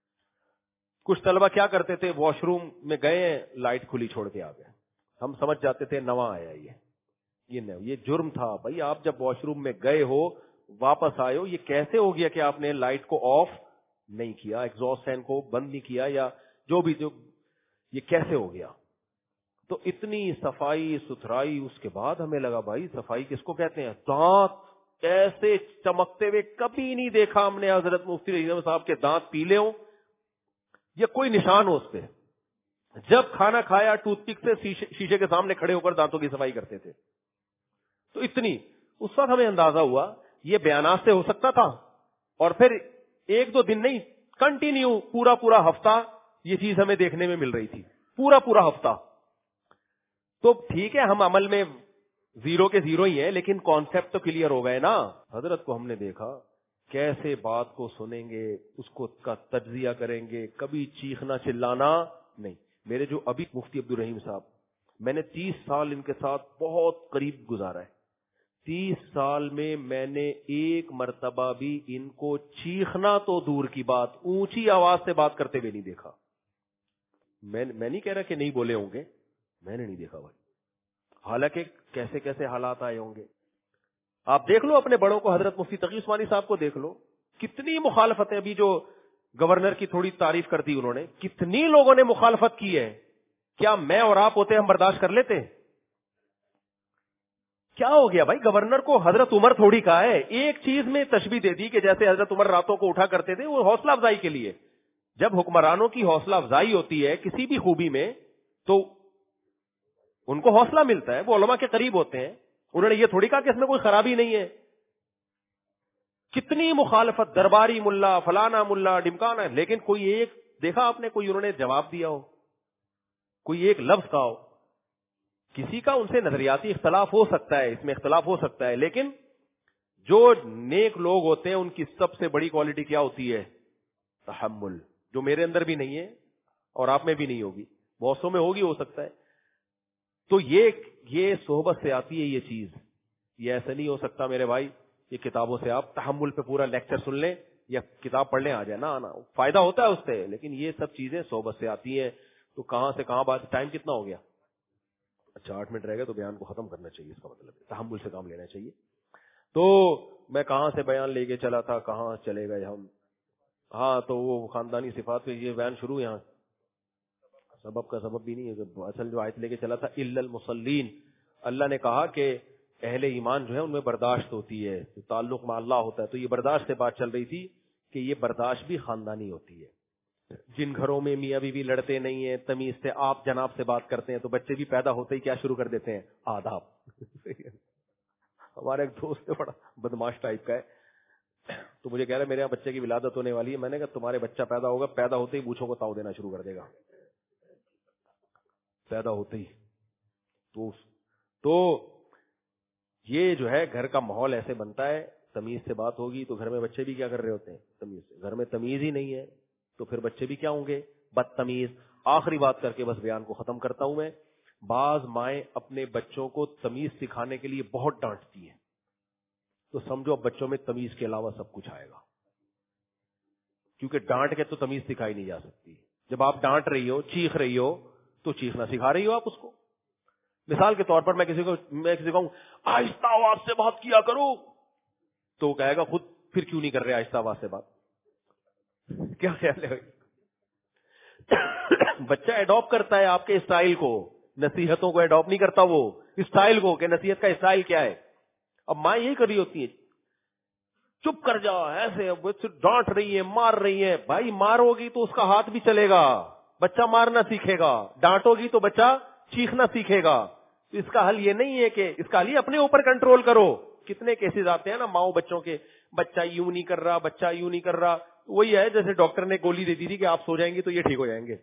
[SPEAKER 2] کچھ طلبہ کیا کرتے تھے, واش روم میں گئے, لائٹ کھلی چھوڑ کے آ گئے. ہم سمجھ جاتے تھے نواں آیا یہ جرم تھا بھائی. آپ جب واش روم میں گئے ہو, واپس آئے ہو, یہ کیسے ہو گیا کہ آپ نے لائٹ کو آف نہیں کیا, ایگزاسٹ فین کو بند نہیں کیا, یا جو یہ کیسے ہو گیا. تو اتنی صفائی ستھرائی. اس کے بعد ہمیں لگا بھائی صفائی کس کو کہتے ہیں, دانت ایسے چمکتے ہوئے کبھی نہیں دیکھا ہم نے حضرت مفتی رحیم صاحب کے دانت پیلے ہوں یا کوئی نشان ہو اس پہ. جب کھانا کھایا ٹوتھ پک سے شیشے کے سامنے کھڑے ہو کر دانتوں کی صفائی کرتے تھے. تو اتنی اس وقت ہمیں اندازہ ہوا یہ بیانات سے ہو سکتا تھا. اور پھر ایک دو دن نہیں, کنٹینیو پورا ہفتہ یہ چیز ہمیں دیکھنے میں مل رہی تھی, پورا ہفتہ. تو ٹھیک ہے ہم عمل میں زیرو کے زیرو ہی ہیں, لیکن کانسیپٹ تو کلیئر ہو گئے نا. حضرت کو ہم نے دیکھا کیسے بات کو سنیں گے, اس کو کا تجزیہ کریں گے, کبھی چیخنا چلانا نہیں. میرے جو ابھی مفتی عبدالرحیم صاحب, میں نے 30 سال ان کے ساتھ بہت قریب گزارا ہے. 30 سال میں میں نے ایک مرتبہ بھی ان کو چیخنا تو دور کی بات, اونچی آواز سے بات کرتے ہوئے نہیں دیکھا. میں نہیں کہہ رہا کہ نہیں بولے ہوں گے, میں نے نہیں دیکھا بھائی. حالانکہ کیسے کیسے حالات آئے ہوں گے. آپ دیکھ لو اپنے بڑوں کو, حضرت مفتی تقی عثمانی صاحب کو دیکھ لو, کتنی مخالفتیں. ابھی جو گورنر کی تھوڑی تعریف کر دی انہوں نے, کتنی لوگوں نے مخالفت کی ہے. کیا میں اور آپ ہوتے ہم برداشت کر لیتے؟ کیا ہو گیا بھائی, گورنر کو حضرت عمر تھوڑی کہا ہے. ایک چیز میں تشبیہ دے دی کہ جیسے حضرت عمر راتوں کو اٹھا کرتے تھے, وہ حوصلہ افزائی کے لیے. جب حکمرانوں کی حوصلہ افزائی ہوتی ہے کسی بھی خوبی میں تو ان کو حوصلہ ملتا ہے, وہ علماء کے قریب ہوتے ہیں. انہوں نے یہ تھوڑی کہا کہ اس میں کوئی خرابی نہیں ہے. کتنی مخالفت, درباری ملا, فلانا ملا, ڈمکانا, لیکن کوئی ایک دیکھا آپ نے, کوئی انہوں نے جواب دیا ہو, کوئی ایک لفظ کہا ہو. کسی کا ان سے نظریاتی اختلاف ہو سکتا ہے, اس میں اختلاف ہو سکتا ہے, لیکن جو نیک لوگ ہوتے ہیں ان کی سب سے بڑی کوالٹی کیا ہوتی ہے؟ تحمل, جو میرے اندر بھی نہیں ہے اور آپ میں بھی نہیں ہوگی, بہت سو میں ہوگی, ہو سکتا ہے. تو یہ صحبت سے آتی ہے یہ چیز. یہ ایسا نہیں ہو سکتا میرے بھائی یہ کتابوں سے آپ تحمل پہ پورا لیکچر سن لیں یا کتاب پڑھ لیں آ جائے نا, فائدہ ہوتا ہے اس سے, لیکن یہ سب چیزیں صحبت سے آتی ہیں. تو کہاں سے کہاں بات, ٹائم کتنا ہو گیا؟ اچھا 8 منٹ رہ گئے, تو بیان کو ختم کرنا چاہیے, اس کا مطلب ہے تحمل سے کام لینا چاہیے. تو میں کہاں سے بیان لے کے چلا تھا, کہاں چلے گئے ہم؟ ہاں تو وہ خاندانی صفات پہ یہ بیان شروع, یہاں سبب کا سبب بھی نہیں ہے. اصل جو آیت لے کے چلا تھا الا المصلین, اللہ نے کہا کہ اہل ایمان جو ہے ان میں برداشت ہوتی ہے, تعلق مع اللہ ہوتا ہے. تو یہ برداشت سے بات چل رہی تھی کہ یہ برداشت بھی خاندانی ہوتی ہے. جن گھروں میں میاں بیوی لڑتے نہیں ہیں, تمیز سے آپ جناب سے بات کرتے ہیں, تو بچے بھی پیدا ہوتے ہی کیا شروع کر دیتے ہیں؟ آداب. ہمارا ایک دوست ہے بڑا بدماش ٹائپ کا ہے, تو مجھے کہہ رہا ہے میرے یہاں بچے کی ولادت ہونے والی ہے. میں نے کہا تمہارے بچہ پیدا ہوگا, پیدا ہوتے ہی بوچھوں کو تاؤ دینا شروع کر دے گا, پیدا ہوتے ہی. تو یہ جو ہے گھر کا ماحول ایسے بنتا ہے, تمیز سے بات ہوگی تو گھر میں بچے بھی کیا کر رہے ہوتے ہیں؟ تمیز سے. گھر میں تمیز ہی نہیں ہے تو پھر بچے بھی کیا ہوں گے؟ بدتمیز. آخری بات کر کے بس بیان کو ختم کرتا ہوں میں. بعض مائیں اپنے بچوں کو تمیز سکھانے کے لیے بہت ڈانٹتی ہیں, تو سمجھو اب بچوں میں تمیز کے علاوہ سب کچھ آئے گا, کیونکہ ڈانٹ کے تو تمیز سکھائی نہیں جا سکتی. جب آپ ڈانٹ رہی ہو, چیخ رہی ہو, تو چیخنا سکھا رہی ہو آپ اس کو. مثال کے طور پر میں کسی کو کہوں آہستہ آواز سے بات کیا کرو، تو وہ کہے گا خود پھر کیوں نہیں کر رہے آہستہ آواز سے بات؟ کیا خیال ہے؟ بچہ ایڈاپٹ کرتا ہے آپ کے اسٹائل کو، نصیحتوں کو ایڈاپٹ نہیں کرتا وہ اسٹائل کو، کہ نصیحت کا اسٹائل کیا ہے. اب ماں یہی کر رہی ہوتی ہے، چپ کر جا، ایسے ڈانٹ رہی ہے، مار رہی ہے. بھائی مارو گی تو اس کا ہاتھ بھی چلے گا، بچہ مارنا سیکھے گا. ڈانٹو گی تو بچہ چیخنا سیکھے گا. تو اس کا حل یہ نہیں ہے کہ اس کا حل اپنے اوپر کنٹرول کرو. کتنے کیسز آتے ہیں نا ماؤں بچوں کے، بچہ یوں نہیں کر رہا، بچہ یوں نہیں کر رہا. وہی ہے جیسے ڈاکٹر نے گولی دے دی تھی کہ آپ سو جائیں گے تو یہ ٹھیک ہو جائیں گے.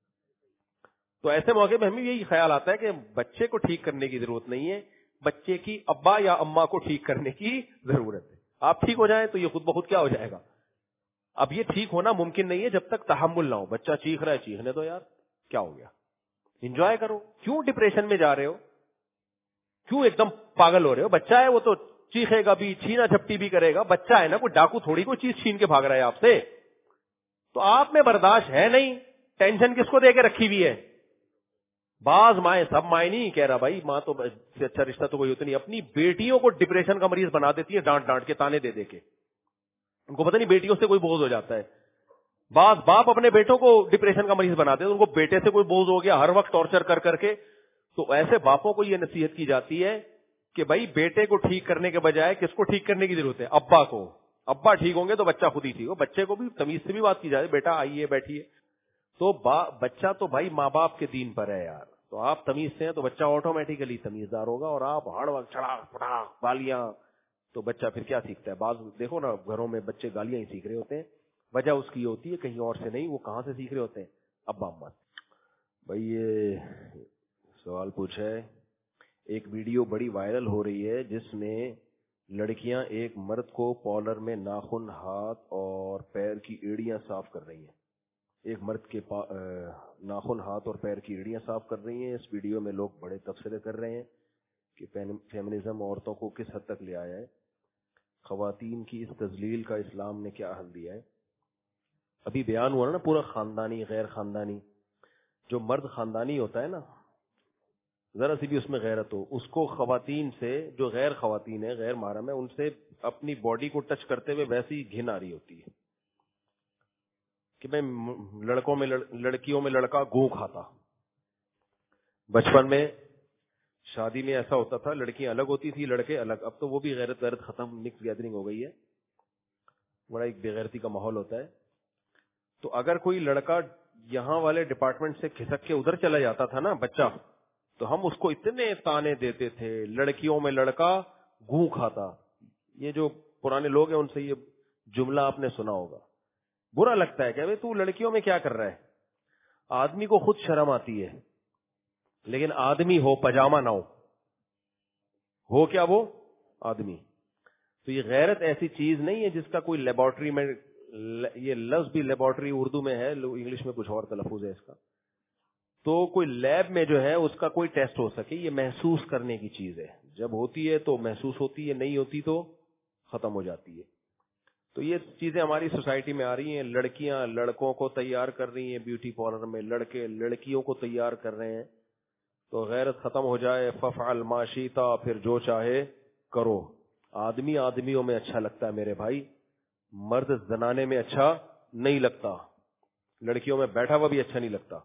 [SPEAKER 2] تو ایسے موقع پہ ہمیں یہی خیال آتا ہے کہ بچے کو ٹھیک کرنے کی ضرورت نہیں ہے، بچے کی ابا یا اماں کو ٹھیک کرنے کی ضرورت ہے. آپ ٹھیک ہو جائیں تو یہ خود بخود کیا ہو جائے گا. اب یہ ٹھیک ہونا ممکن نہیں ہے جب تک تحمل نہ ہو. بچہ چیخ رہا ہے، چیخنے تو یار، کیا ہو گیا، انجوائے کرو. کیوں ڈپریشن میں جا رہے ہو؟ کیوں ایک دم پاگل ہو رہے ہو؟ بچہ ہے وہ تو چیخے گا بھی، چھینا جھپٹی بھی کرے گا. بچہ ہے نا، کوئی ڈاکو تھوڑی کوئی چیز چھین کے بھاگ رہا ہے آپ سے. تو آپ میں برداشت ہے نہیں، ٹینشن کس کو دے کے رکھی ہوئی ہے. بعض مائیں، سب مائیں نہیں کہہ رہا بھائی، ماں تو سے اچھا رشتہ تو کوئی ہوتا نہیں، اپنی بیٹیوں کو ڈپریشن کا مریض بنا دیتی ہے، ڈانٹ ڈانٹ کے، تانے دے دے کے. ان کو پتہ نہیں بیٹیوں سے کوئی بوجھ ہو جاتا ہے. بعض باپ اپنے بیٹوں کو ڈپریشن کا مریض بناتے ہیں، ان کو بیٹے سے کوئی بوجھ ہو گیا، ہر وقت ٹارچر کر کر کے. تو ایسے باپوں کو یہ نصیحت کی جاتی ہے کہ بھائی بیٹے کو ٹھیک کرنے کے بجائے کس کو ٹھیک کرنے کی ضرورت ہے؟ ابا کو. ابا ٹھیک ہوں گے تو بچہ خود ہی ٹھیک ہو. بچے کو بھی تمیز سے بھی بات کی جائے، بیٹا آئیے بیٹھیے. تو بچہ تو بھائی ماں باپ کے دین پر ہے یار. تو آپ تمیز سے ہیں تو بچہ آٹومیٹیکلی تمیزدار ہوگا، اور آپ ہر وقت چڑا پٹا گالیاں، تو بچہ پھر کیا سیکھتا ہے؟ بعض دیکھو نا گھروں میں بچے گالیاں ہی سیکھ رہے ہوتے ہیں. وجہ اس کی ہوتی ہے کہیں اور سے نہیں، وہ کہاں سے سیکھ رہے ہوتے ہیں؟ ابا اماں. بھائی یہ سوال پوچھا ہے، ایک ویڈیو بڑی وائرل ہو رہی ہے جس میں لڑکیاں ایک مرد کو پارلر میں ناخن، ہاتھ اور پیر کی ایڑیاں صاف کر رہی ہیں. ایک مرد کے ناخن، ہاتھ اور پیر کی ایڑیاں صاف کر رہی ہیں. اس ویڈیو میں لوگ بڑے تبصرے کر رہے ہیں کہ فیمنزم عورتوں کو کس حد تک لے آیا ہے، خواتین کی اس تذلیل کا اسلام نے کیا حل دیا ہے. ابھی بیان ہوا نا پورا خاندانی غیر خاندانی. جو مرد خاندانی ہوتا ہے نا، ذرا سی بھی اس میں غیرت ہو، اس کو خواتین سے، جو غیر خواتین ہیں، غیر محرم ہے، ان سے اپنی باڈی کو ٹچ کرتے ہوئے ویسی گھن آ رہی ہوتی ہے کہ میں لڑکوں میں لڑکیوں میں لڑکا گوں کھاتا. بچپن میں شادی میں ایسا ہوتا تھا، لڑکیاں الگ ہوتی تھی، لڑکے الگ. اب تو وہ بھی غیرت ختم، مکس گیدرنگ ہو گئی ہے، بڑا ایک بے غیرتی کا ماحول ہوتا ہے. تو اگر کوئی لڑکا یہاں والے ڈپارٹمنٹ سے کھسک کے ادھر چلا جاتا تھا نا بچہ، تو ہم اس کو اتنے تانے دیتے تھے، لڑکیوں میں لڑکا گوں کھاتا. یہ جو پرانے لوگ ہیں ان سے یہ جملہ آپ نے سنا ہوگا. برا لگتا ہے کہ بھئی تو لڑکیوں میں کیا کر رہا ہے. آدمی کو خود شرم آتی ہے، لیکن آدمی ہو پاجامہ نہ ہو کیا وہ آدمی. تو یہ غیرت ایسی چیز نہیں ہے جس کا کوئی لیبارٹری میں، یہ لفظ بھی لیبارٹری اردو میں ہے، انگلش میں کچھ اور تلفظ ہے اس کا. تو کوئی لیب میں جو ہے اس کا کوئی ٹیسٹ ہو سکے، یہ محسوس کرنے کی چیز ہے. جب ہوتی ہے تو محسوس ہوتی ہے، نہیں ہوتی تو ختم ہو جاتی ہے. تو یہ چیزیں ہماری سوسائٹی میں آ رہی ہیں. لڑکیاں لڑکوں کو تیار کر رہی ہیں بیوٹی پارلر میں، لڑکے لڑکیوں کو تیار کر رہے ہیں. تو غیرت ختم ہو جائے. ففعل ما شئت، پھر جو چاہے کرو. آدمی آدمیوں میں اچھا لگتا ہے میرے بھائی، مرد زنانے میں اچھا نہیں لگتا، لڑکیوں میں بیٹھا ہوا بھی اچھا نہیں لگتا.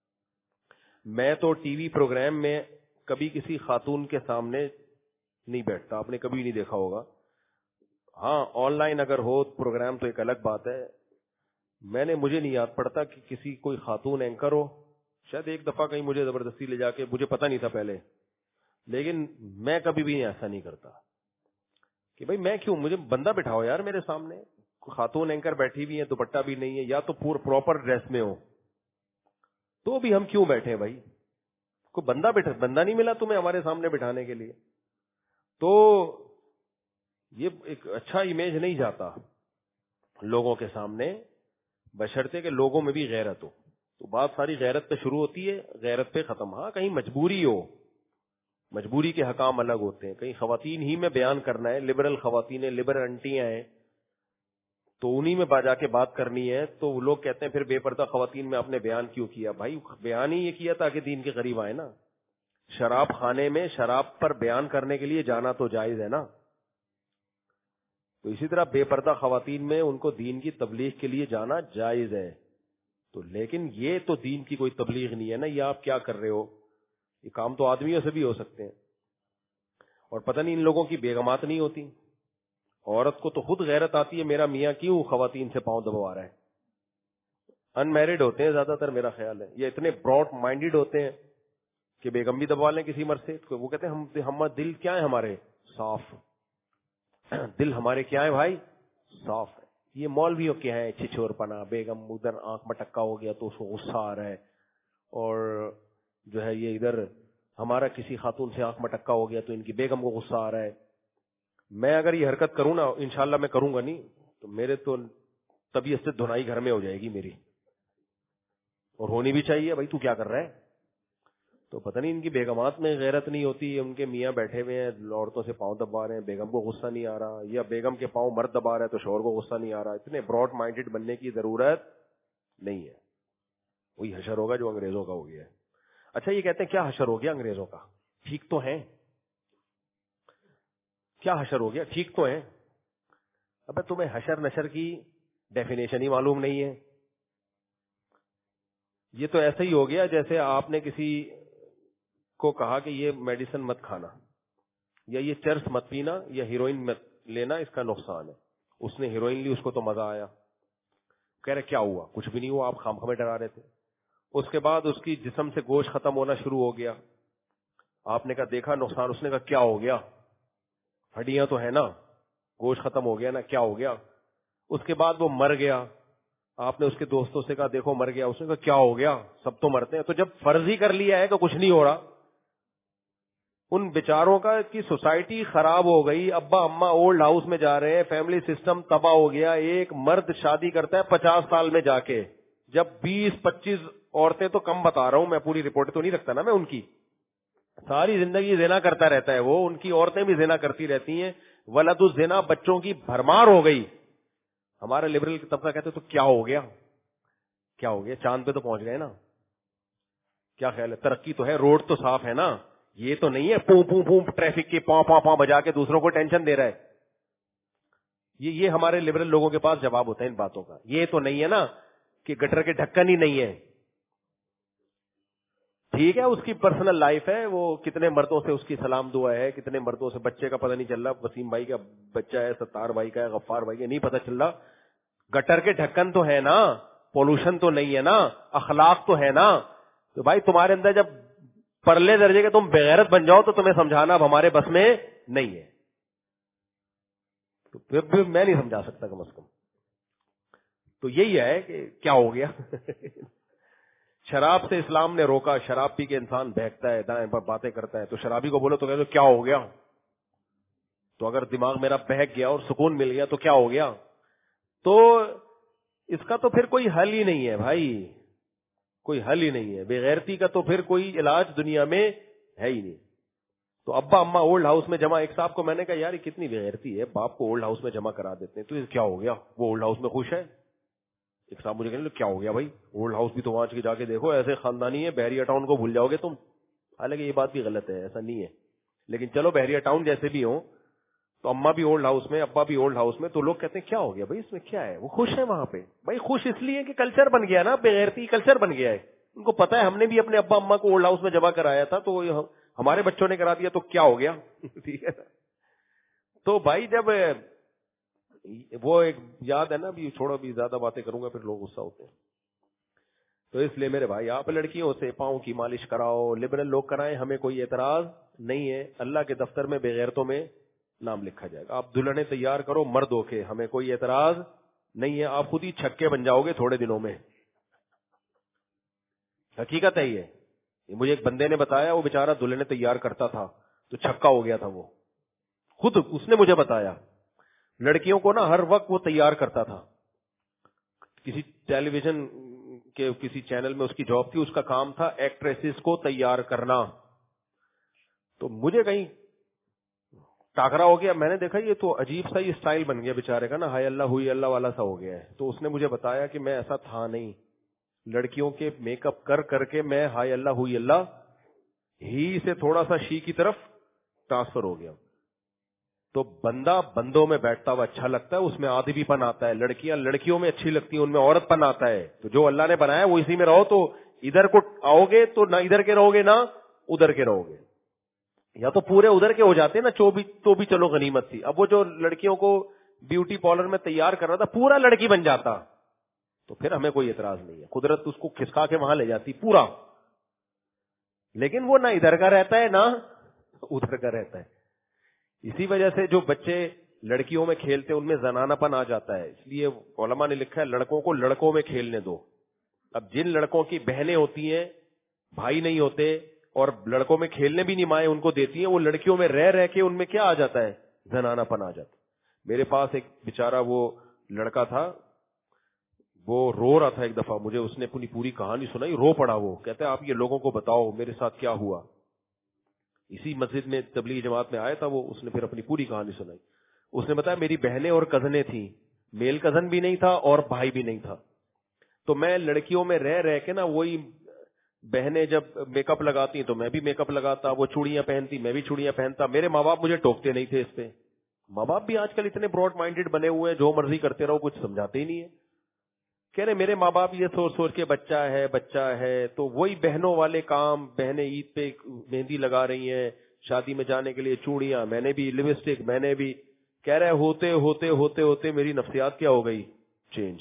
[SPEAKER 2] میں تو ٹی وی پروگرام میں کبھی کسی خاتون کے سامنے نہیں بیٹھتا، آپ نے کبھی نہیں دیکھا ہوگا. ہاں آن لائن اگر ہو پروگرام تو ایک الگ بات ہے. مجھے نہیں یاد پڑتا کہ کسی کوئی خاتون اینکر ہو. شاید ایک دفعہ کہیں مجھے زبردستی لے جا کے، مجھے پتہ نہیں تھا پہلے، لیکن میں کبھی بھی ایسا نہیں کرتا کہ بھائی میں کیوں، مجھے بندہ بٹھاؤ یار میرے سامنے. خاتون اینکر بیٹھی ہوئی ہیں، دوپٹہ بھی نہیں ہے، یا تو پراپر ڈریس میں ہو، تو بھی ہم کیوں بیٹھے بھائی. کوئی بندہ نہیں ملا تمہیں ہمارے سامنے بٹھانے کے لیے. تو یہ ایک اچھا امیج نہیں جاتا لوگوں کے سامنے، بشرطے کہ لوگوں میں بھی غیرت ہو. تو بات ساری غیرت پہ شروع ہوتی ہے، غیرت پہ ختم. ہاں کہیں مجبوری ہو، مجبوری کے حکام الگ ہوتے ہیں. کہیں خواتین ہی میں بیان کرنا ہے، لبرل خواتین ہیں، لبرل انٹیاں ہیں، تو انہی میں جا کے بات کرنی ہے. تو وہ لوگ کہتے ہیں پھر بے پردہ خواتین میں آپ نے بیان کیوں کیا. بھائی بیان ہی یہ کیا تاکہ دین کے قریب آئے نا. شراب خانے میں شراب پر بیان کرنے کے لیے جانا تو جائز ہے نا. تو اسی طرح بے پردہ خواتین میں ان کو دین کی تبلیغ کے لیے جانا جائز ہے. تو لیکن یہ تو دین کی کوئی تبلیغ نہیں ہے نا. یہ آپ کیا کر رہے ہو؟ یہ کام تو آدمیوں سے بھی ہو سکتے ہیں. اور پتہ نہیں ان لوگوں کی بیگمات نہیں ہوتی. عورت کو تو خود غیرت آتی ہے, میرا میاں کیوں خواتین سے پاؤں دبوا رہا ہے. ان میرڈ ہوتے ہیں زیادہ تر, میرا خیال ہے. یہ اتنے براڈ مائنڈیڈ ہوتے ہیں کہ بیگم بھی دبوا لیں کسی مرد سے. وہ کہتے ہیں ہم دل کیا ہے ہمارے صاف, دل ہمارے کیا ہے بھائی صاف ہے. یہ مولویوں کے ہیں چھچور پنا, بیگم ادھر آنکھ مٹکا ہو گیا تو اس کو غصہ آ رہا ہے, اور جو ہے یہ ادھر ہمارا کسی خاتون سے آنکھ مٹکا ہو گیا تو ان کی بیگم کو غصہ آ رہا ہے. میں اگر یہ حرکت کروں نا, انشاءاللہ میں کروں گا نہیں, تو میرے تو طبیعت سے دھنائی گھر میں ہو جائے گی میری, اور ہونی بھی چاہیے. بھائی تو کیا کر رہا ہے؟ تو پتہ نہیں ان کی بیگمات میں غیرت نہیں ہوتی. ان کے میاں بیٹھے ہوئے ہیں عورتوں سے پاؤں دبا رہے ہیں, بیگم کو غصہ نہیں آ رہا, یا بیگم کے پاؤں مرد دبا رہا ہے تو شوہر کو غصہ نہیں آ رہا. اتنے براڈ مائنڈیڈ بننے کی ضرورت نہیں ہے. وہی حشر ہوگا جو انگریزوں کا ہو گیا ہے. اچھا یہ کہتے ہیں کیا حشر ہو گیا انگریزوں کا؟ ٹھیک تو ہیں, کیا حشر ہو گیا؟ ٹھیک تو ہیں. ابے تمہیں حشر نشر کی ڈیفینیشن ہی معلوم نہیں ہے. یہ تو ایسا ہی ہو گیا جیسے آپ نے کسی کو کہا کہ یہ میڈیسن مت کھانا, یا یہ چرس مت پینا, یا ہیروئن مت لینا, اس کا نقصان ہے. اس نے ہیروئن لی, اس کو تو مزہ آیا. کہہ رہے کیا ہوا؟ کچھ بھی نہیں ہوا, آپ خام خامے ڈرا رہے تھے. اس کے بعد اس کی جسم سے گوشت ختم ہونا شروع ہو گیا. آپ نے کہا دیکھا نقصان. اس نے کہا کیا ہو گیا؟ ہڈیاں تو ہے نا, گوشت ختم ہو گیا نا, کیا ہو گیا؟ اس کے بعد وہ مر گیا. آپ نے اس کے دوستوں سے کہا دیکھو مر گیا. اس نے کہا کیا ہو گیا؟ سب تو مرتے ہیں. تو جب فرض ہی کر لیا ہے کہ کچھ نہیں ہو رہا, ان بیچاروں کا کی سوسائٹی خراب ہو گئی. ابا اما اولڈ ہاؤس میں جا رہے ہیں, فیملی سسٹم تباہ ہو گیا. ایک مرد شادی کرتا ہے 50 سال میں جا کے, جب 20-25 عورتیں, تو کم بتا رہا ہوں میں, پوری رپورٹ تو نہیں رکھتا نا میں ان کی, ساری زندگی زنا کرتا رہتا ہے وہ. ان کی عورتیں بھی زنا کرتی رہتی ہیں. ولد الزنا, بچوں کی بھرمار ہو گئی. ہمارا لبرل طبقہ کہتے تو کیا ہو گیا؟ کیا ہو گیا؟ چاند پہ تو پہنچ گئے نا. کیا خیال ہے؟ ترقی تو ہے, روڈ تو صاف ہے نا. یہ تو نہیں ہے پوں پوں پوں ٹریفک کے پاں پاں پاں بجا کے دوسروں کو ٹینشن دے رہا ہے. یہ ہمارے لبرل لوگوں کے پاس جواب ہوتا ہے ان باتوں کا. یہ تو نہیں ہے نا کہ گٹر کے ڈھکن ہی نہیں ہے. ٹھیک ہے اس کی پرسنل لائف ہے, وہ کتنے مردوں سے اس کی سلام دعا ہے, کتنے مردوں سے, بچے کا پتہ نہیں چل رہا, وسیم بھائی کا بچہ ہے, ستار بھائی کا ہے, غفار بھائی کا, نہیں پتہ چل رہا. گٹر کے ڈھکن تو ہے نا, پولوشن تو نہیں ہے نا, اخلاق تو ہے نا. تو بھائی تمہارے اندر جب پرلے درجے کے تم بغیرت بن جاؤ تو تمہیں سمجھانا اب ہمارے بس میں نہیں ہے. تو پھر میں نہیں سمجھا سکتا کم از کم. تو یہی ہے کہ کیا ہو گیا. شراب سے اسلام نے روکا. شراب پی کے انسان بہکتا ہے, دائیں پر باتیں کرتا ہے. تو شرابی کو بولو تو کہتے کیا ہو گیا. تو اگر دماغ میرا بہک گیا اور سکون مل گیا تو کیا ہو گیا. تو اس کا تو پھر کوئی حل ہی نہیں ہے بھائی, کوئی حل ہی نہیں ہے. بے غیرتی کا تو پھر کوئی علاج دنیا میں ہے ہی نہیں. تو ابا اما اولڈ ہاؤس میں جمع. ایک صاحب کو میں نے کہا یار یہ کتنی بے غیرتی ہے, باپ کو اولڈ ہاؤس میں جمع کرا دیتے ہیں. تو یہ کیا ہو گیا, وہ اولڈ ہاؤس میں خوش ہے. ایک صاحب مجھے کہنے کیا ہو گیا بھائی, اولڈ ہاؤس بھی تو وہاں کے جا کے دیکھو, ایسے خاندانی ہے, بحریہ ٹاؤن کو بھول جاؤ گے تم. حالانکہ یہ بات بھی غلط ہے, ایسا نہیں ہے. لیکن چلو بحریہ ٹاؤن جیسے بھی ہوں, تو اما بھی اولڈ ہاؤس میں, ابا بھی اولڈ ہاؤس میں. تو لوگ کہتے ہیں کیا ہو گیا بھائی, اس میں کیا ہے, وہ خوش ہے وہاں پہ. بھائی خوش اس لیے کہ کلچر بن گیا نا, بغیرتی کلچر بن گیا ہے. ان کو پتا ہے ہم نے بھی اپنے ابا اما کو اولڈ ہاؤس میں جمع کرایا تھا, تو ہمارے بچوں نے کرا دیا, تو کیا ہو گیا. ٹھیک ہے. تو بھائی جب وہ ایک یاد ہے نا, بھی چھوڑو, بھی زیادہ باتیں کروں گا پھر لوگ غصہ ہوتے ہیں. تو اس لیے میرے بھائی آپ لڑکیوں سے پاؤں کی مالش کراؤ, لبرل لوگ کرائیں, ہمیں کوئی اعتراض نہیں ہے. اللہ کے دفتر میں بغیرتوں میں نام لکھا جائے گا. آپ دلہنیں تیار کرو مرد ہو کے, ہمیں کوئی اعتراض نہیں ہے. آپ خود ہی چھکے بن جاؤ گے تھوڑے دنوں میں. حقیقت ہے یہ مجھے ایک بندے نے بتایا, وہ بیچارہ دلہنیں تیار کرتا تھا تو چھکا ہو گیا تھا. وہ خود اس نے مجھے بتایا, لڑکیوں کو نا ہر وقت وہ تیار کرتا تھا. کسی ٹیلی ویژن کے کسی چینل میں اس کی جاب تھی, اس کا کام تھا ایکٹریسز کو تیار کرنا. تو مجھے کہیں ٹاکرا ہو گیا, میں نے دیکھا یہ تو عجیب سا ہی اسٹائل بن گیا بیچارے کا نا, ہائے اللہ ہوئی اللہ والا سا ہو گیا ہے. تو اس نے مجھے بتایا کہ میں ایسا تھا نہیں, لڑکیوں کے میک اپ کر کر کے میں ہائے اللہ ہوئی اللہ ہی سے تھوڑا سا شی کی طرف ٹرانسفر ہو گیا. تو بندہ بندوں میں بیٹھتا ہوا اچھا لگتا ہے, اس میں آدمی پن آتا ہے, لڑکیاں لڑکیوں میں اچھی لگتی ہیں, ان میں عورت پن آتا ہے. تو جو اللہ نے بنایا وہ اسی میں رہو. تو ادھر کو آؤ گے تو نہ ادھر کے رہو گے نہ ادھر کے رہو گے, یا تو پورے ادھر کے ہو جاتے نا تو بھی چلو غنیمت تھی. اب وہ جو لڑکیوں کو بیوٹی پارلر میں تیار کر رہا تھا پورا لڑکی بن جاتا تو پھر ہمیں کوئی اعتراض نہیں ہے, قدرت اس کو کھسکا کے وہاں لے جاتی پورا. لیکن وہ نہ ادھر کا رہتا ہے نہ ادھر کا رہتا ہے. اسی وجہ سے جو بچے لڑکیوں میں کھیلتے ہیں ان میں زنانہ پن آ جاتا ہے. اس لیے علماء نے لکھا ہے لڑکوں کو لڑکوں میں کھیلنے دو. اب جن لڑکوں کی بہنیں ہوتی ہیں, بھائی نہیں ہوتے, اور لڑکوں میں کھیلنے بھی نہیں مائیں ان کو دیتی ہیں, وہ لڑکیوں میں رہ کے ان میں کیا آ جاتا ہے, زنانہ پن آ جاتا ہے. میرے پاس ایک بیچارہ وہ لڑکا تھا, وہ رو رہا تھا. ایک دفعہ مجھے اس نے اپنی پوری کہانی سنائی, رو پڑا. وہ کہتا ہے آپ یہ لوگوں کو بتاؤ میرے ساتھ کیا ہوا. اسی مسجد میں تبلیغ جماعت میں آیا تھا وہ, اس نے پھر اپنی پوری کہانی سنائی. اس نے بتایا میری بہنیں اور کزنیں تھیں, میل کزن بھی نہیں تھا اور بھائی بھی نہیں تھا. تو میں لڑکیوں میں رہ کے نا, وہی بہنیں جب میک اپ لگاتی تو میں بھی میک اپ لگاتا, وہ چوڑیاں پہنتی میں بھی چوڑیاں پہنتا. میرے ماں باپ مجھے ٹوکتے نہیں تھے اس پہ. ماں باپ بھی آج کل اتنے براڈ مائنڈیڈ بنے ہوئے ہیں, جو مرضی کرتے رہو, کچھ سمجھاتے ہی نہیں ہے. کہہ رہے میرے ماں باپ یہ سوچ کے بچہ ہے تو وہی بہنوں والے کام. بہنیں عید پہ مہندی لگا رہی ہیں, شادی میں جانے کے لیے چوڑیاں, میں نے بھی لپسٹک, میں نے بھی. کہہ رہے ہوتے ہوتے ہوتے ہوتے میری نفسیات کیا ہو گئی, چینج.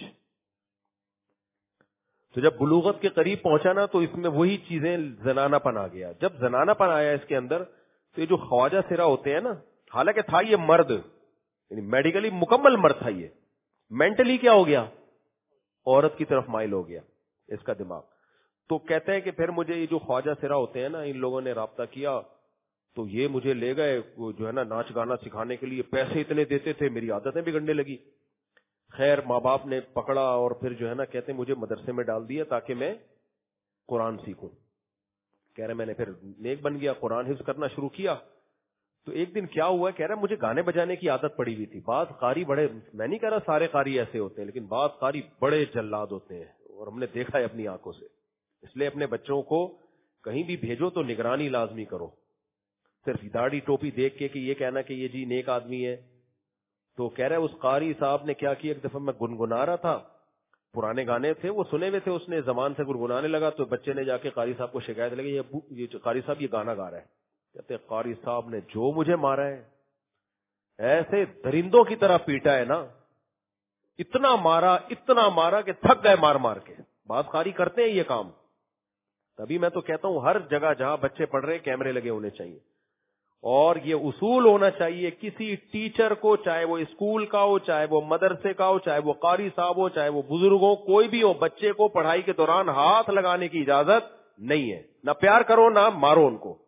[SPEAKER 2] تو جب بلوغت کے قریب پہنچا نا تو اس میں وہی چیزیں زنانہ پن آ گیا. جب زنانہ پن آیا اس کے اندر تو یہ جو خواجہ سرا ہوتے ہیں نا, حالانکہ تھا یہ مرد, یعنی میڈیکلی مکمل مرد تھا, یہ مینٹلی کیا ہو گیا, عورت کی طرف مائل ہو گیا اس کا دماغ. تو کہتے ہیں کہ پھر مجھے یہ جو خواجہ سرا ہوتے ہیں نا, ان لوگوں نے رابطہ کیا تو یہ مجھے لے گئے, وہ جو ہے نا ناچ گانا سکھانے کے لیے پیسے اتنے دیتے تھے, میری عادتیں بگڑنے لگی. خیر ماں باپ نے پکڑا اور پھر جو ہے نا کہتے ہیں مجھے مدرسے میں ڈال دیا تاکہ میں قرآن سیکھوں. کہہ رہے میں نے پھر نیک بن گیا, قرآن حفظ کرنا شروع کیا. تو ایک دن کیا ہوا, کہہ رہا مجھے گانے بجانے کی عادت پڑی ہوئی تھی. بعض قاری بڑے, میں نہیں کہہ رہا سارے قاری ایسے ہوتے ہیں, لیکن بعض قاری بڑے جلاد ہوتے ہیں, اور ہم نے دیکھا ہے اپنی آنکھوں سے. اس لیے اپنے بچوں کو کہیں بھی بھیجو تو نگرانی لازمی کرو. صرف داڑھی ٹوپی دیکھ کے کہ یہ کہنا کہ یہ جی نیک آدمی ہے. تو کہہ رہا ہے اس قاری صاحب نے کیا کیا, ایک دفعہ میں گنگنا رہا تھا, پرانے گانے تھے وہ سنے ہوئے تھے, اس نے زبان سے گنگنانے لگا تو بچے نے جا کے قاری صاحب کو شکایت لگی, یہ قاری صاحب یہ گانا گا رہا ہے. کہتے قاری صاحب نے جو مجھے مارا ہے, ایسے درندوں کی طرح پیٹا ہے نا, اتنا مارا کہ تھک گئے مار مار کے. بعض قاری کرتے ہیں یہ کام. تبھی میں تو کہتا ہوں ہر جگہ جہاں بچے پڑھ رہے ہیں کیمرے لگے ہونے چاہیے, اور یہ اصول ہونا چاہیے کسی ٹیچر کو, چاہے وہ اسکول کا ہو, چاہے وہ مدرسے کا ہو, چاہے وہ قاری صاحب ہو, چاہے وہ بزرگ ہو, کوئی بھی ہو, بچے کو پڑھائی کے دوران ہاتھ لگانے کی اجازت نہیں ہے. نہ پیار کرو نہ مارو ان کو.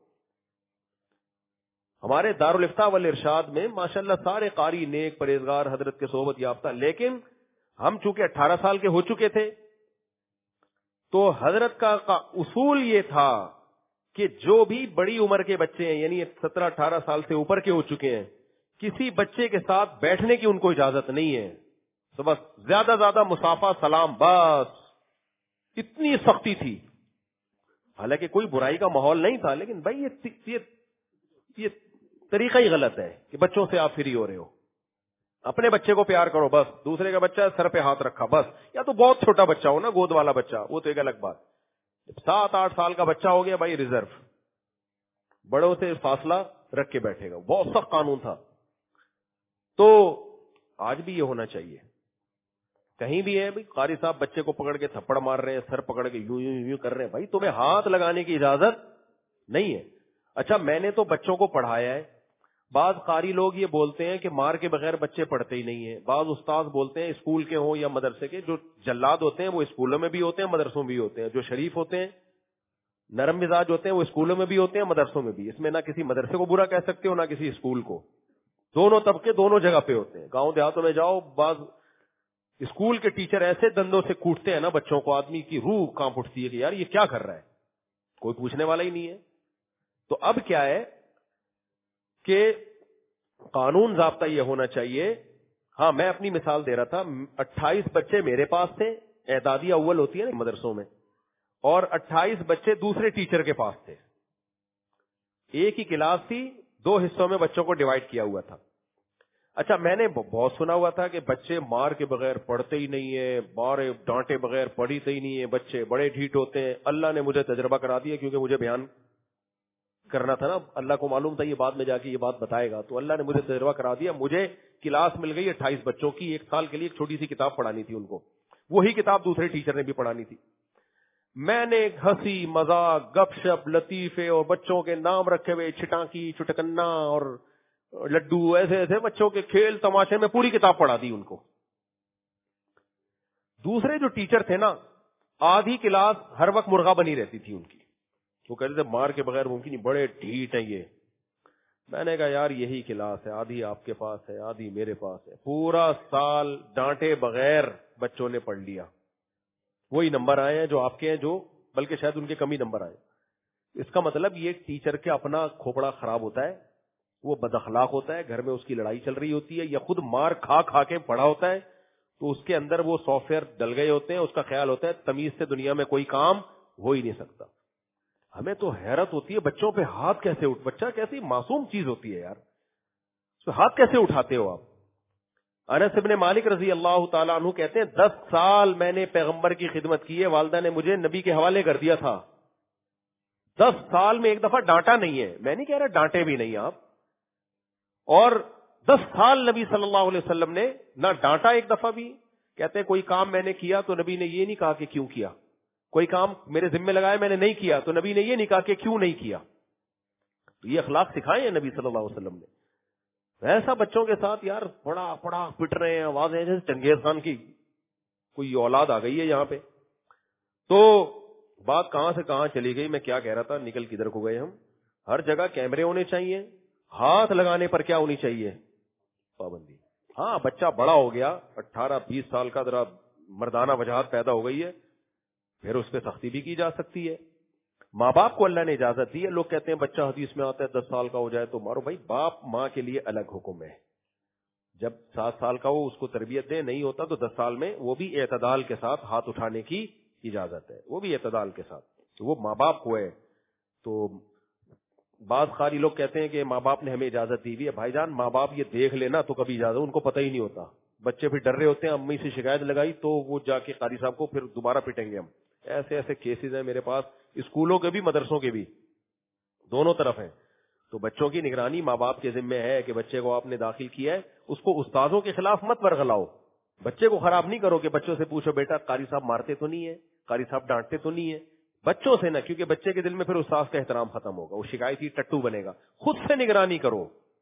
[SPEAKER 2] ہمارے دارالفتاء والارشاد میں ماشاءاللہ سارے قاری نیک پرہیزگار حضرت کے صحبت یافتہ, لیکن ہم چونکہ 18 سال کے ہو چکے تھے تو حضرت کا اصول یہ تھا کہ جو بھی بڑی عمر کے بچے ہیں, یعنی 17-18 سال سے اوپر کے ہو چکے ہیں, کسی بچے کے ساتھ بیٹھنے کی ان کو اجازت نہیں ہے. تو بس زیادہ زیادہ مصافحہ سلام, بس اتنی سختی تھی. حالانکہ کوئی برائی کا ماحول نہیں تھا, لیکن بھائی یہ طریقہ ہی غلط ہے کہ بچوں سے آپ فری ہو رہے ہو. اپنے بچے کو پیار کرو بس, دوسرے کا بچہ سر پہ ہاتھ رکھا بس, یا تو بہت چھوٹا بچہ ہو نا, گود والا بچہ, وہ تو ایک الگ بات. 7-8 سال کا بچہ ہو گیا بھائی ریزرو, بڑوں سے فاصلہ رکھ کے بیٹھے گا. بہت سخت قانون تھا. تو آج بھی یہ ہونا چاہیے. کہیں بھی ہے بھائی قاری صاحب بچے کو پکڑ کے تھپڑ مار رہے ہیں, سر پکڑ کے یوں یوں یوں کر رہے ہیں, بھائی تمہیں ہاتھ لگانے کی اجازت نہیں ہے. اچھا میں نے تو بچوں کو پڑھایا ہے. بعض قاری لوگ یہ بولتے ہیں کہ مار کے بغیر بچے پڑھتے ہی نہیں ہیں. بعض استاد بولتے ہیں اسکول کے ہوں یا مدرسے کے, جو جلاد ہوتے ہیں وہ اسکولوں میں بھی ہوتے ہیں مدرسوں میں بھی ہوتے ہیں. جو شریف ہوتے ہیں نرم مزاج ہوتے ہیں وہ اسکولوں میں بھی ہوتے ہیں مدرسوں میں بھی. اس میں نہ کسی مدرسے کو برا کہہ سکتے ہو نہ کسی اسکول کو. دونوں طبقے دونوں جگہ پہ ہوتے ہیں. گاؤں دیہاتوں میں جاؤ, بعض اسکول کے ٹیچر ایسے دندوں سے کوٹتے ہیں نا بچوں کو, آدمی کی روح کانپ اٹھتی ہے کہ یار یہ کیا کر رہا ہے, کوئی پوچھنے والا ہی نہیں ہے. تو اب کیا ہے کہ قانون ضابطہ یہ ہونا چاہیے. ہاں میں اپنی مثال دے رہا تھا, 28 بچے میرے پاس تھے, اعدادی اول ہوتی ہے نا مدرسوں میں, اور 28 بچے دوسرے ٹیچر کے پاس تھے. ایک ہی کلاس تھی, 2 حصوں میں بچوں کو ڈیوائڈ کیا ہوا تھا. اچھا میں نے بہت سنا ہوا تھا کہ بچے مار کے بغیر پڑھتے ہی نہیں ہیں, مارے ڈانٹے بغیر پڑھتے ہی نہیں ہیں, بچے بڑے ڈھیٹ ہوتے ہیں. اللہ نے مجھے تجربہ کرا دیا, کیونکہ مجھے بیان کرنا تھا نا, اللہ کو معلوم تھا یہ بعد میں جا کے یہ بات بتائے گا, تو اللہ نے مجھے تجربہ کرا دیا. مجھے کلاس مل گئی 28 بچوں کی, 1 سال کے لیے ایک چھوٹی سی کتاب پڑھانی تھی ان کو, وہی کتاب دوسرے ٹیچر نے بھی پڑھانی تھی. میں نے ہنسی مذاق گپ شپ لطیفے اور بچوں کے نام رکھے ہوئے چھٹانکی چٹکنا اور لڈو ایسے ایسے بچوں کے کھیل تماشے میں پوری کتاب پڑھا دی ان کو. دوسرے جو ٹیچر تھے نا, آدھی کلاس ہر وقت مرغا بنی رہتی تھی ان کی, وہ کہتے تھے مار کے بغیر ممکن نہیں, بڑے ڈھیٹ ہیں یہ. میں نے کہا یار یہی کلاس ہے, آدھی آپ کے پاس ہے آدھی میرے پاس ہے. پورا سال ڈانٹے بغیر بچوں نے پڑھ لیا, وہی نمبر آئے ہیں جو آپ کے ہیں, جو بلکہ شاید ان کے کم ہی نمبر آئے. اس کا مطلب یہ ٹیچر کے اپنا کھوپڑا خراب ہوتا ہے, وہ بد اخلاق ہوتا ہے, گھر میں اس کی لڑائی چل رہی ہوتی ہے, یا خود مار کھا کھا کے پڑا ہوتا ہے, تو اس کے اندر وہ سافٹ ویئر ڈل گئے ہوتے ہیں. اس کا خیال ہوتا ہے تمیز سے دنیا میں کوئی کام ہو ہی نہیں سکتا. ہمیں تو حیرت ہوتی ہے بچوں پہ ہاتھ کیسے بچہ کیسی معصوم چیز ہوتی ہے یار, اس پہ ہاتھ کیسے اٹھاتے ہو آپ. انس ابن مالک رضی اللہ تعالیٰ عنہ کہتے ہیں 10 سال میں نے پیغمبر کی خدمت کی ہے, والدہ نے مجھے نبی کے حوالے کر دیا تھا. 10 سال میں ایک دفعہ ڈانٹا نہیں ہے, میں نہیں کہہ رہا ڈانٹے بھی نہیں آپ, اور 10 سال نبی صلی اللہ علیہ وسلم نے نہ ڈانٹا ایک دفعہ بھی. کہتے ہیں کوئی کام میں نے کیا تو نبی نے یہ نہیں کہا کہ کیوں کیا, کوئی کام میرے ذمہ لگایا میں نے نہیں کیا تو نبی نے یہ نہیں کہا کہ کیوں نہیں کیا. تو یہ اخلاق سکھائے ہیں نبی صلی اللہ علیہ وسلم نے. ایسا بچوں کے ساتھ یار بڑا پڑا پٹ رہے ہیں, آوازیں جیسے چنگیز خان کی کوئی اولاد آ گئی ہے یہاں پہ. تو بات کہاں سے کہاں چلی گئی, میں کیا کہہ رہا تھا, نکل کدھر کو گئے ہم. ہر جگہ کیمرے ہونے چاہیے, ہاتھ لگانے پر کیا ہونی چاہیے, پابندی. ہاں بچہ بڑا ہو گیا 18-20 سال کا, ذرا مردانہ وجاہت پیدا ہو گئی ہے, پھر اس پہ سختی بھی کی جا سکتی ہے. ماں باپ کو اللہ نے اجازت دی ہے. لوگ کہتے ہیں بچہ حدیث میں آتا ہے 10 سال کا ہو جائے تو مارو, بھائی باپ ماں کے لیے الگ حکم ہے. جب 7 سال کا ہو اس کو تربیت دے, نہیں ہوتا تو 10 سال میں وہ بھی اعتدال کے ساتھ ہاتھ اٹھانے کی اجازت ہے, وہ بھی اعتدال کے ساتھ, تو وہ ماں باپ کو ہے. تو بعض قاری لوگ کہتے ہیں کہ ماں باپ نے ہمیں اجازت دی ہوئی ہے. بھائی جان ماں باپ یہ دیکھ لینا تو کبھی اجازت, ان کو پتہ ہی نہیں ہوتا. بچے پھر ڈر رہے ہوتے ہیں, امی سے شکایت لگائی تو وہ جا کے قاری صاحب کو پھر دوبارہ پٹیں گے ہم. ایسے ایسے کیسز ہیں میرے پاس, اسکولوں کے بھی مدرسوں کے بھی, دونوں طرف ہیں. تو بچوں کی نگرانی ماں باپ کے ذمہ ہے کہ بچے کو آپ نے داخل کیا ہے, اس کو استادوں کے خلاف مت ورغلاؤ, بچے کو خراب نہیں کرو کہ بچوں سے پوچھو بیٹا قاری صاحب مارتے تو نہیں ہے, قاری صاحب ڈانٹتے تو نہیں ہے. بچوں سے نہ, کیونکہ بچے کے دل میں پھر استاد کا احترام ختم ہوگا, وہ شکایتی ٹٹو بنے گا. خود سے نگرانی کرو,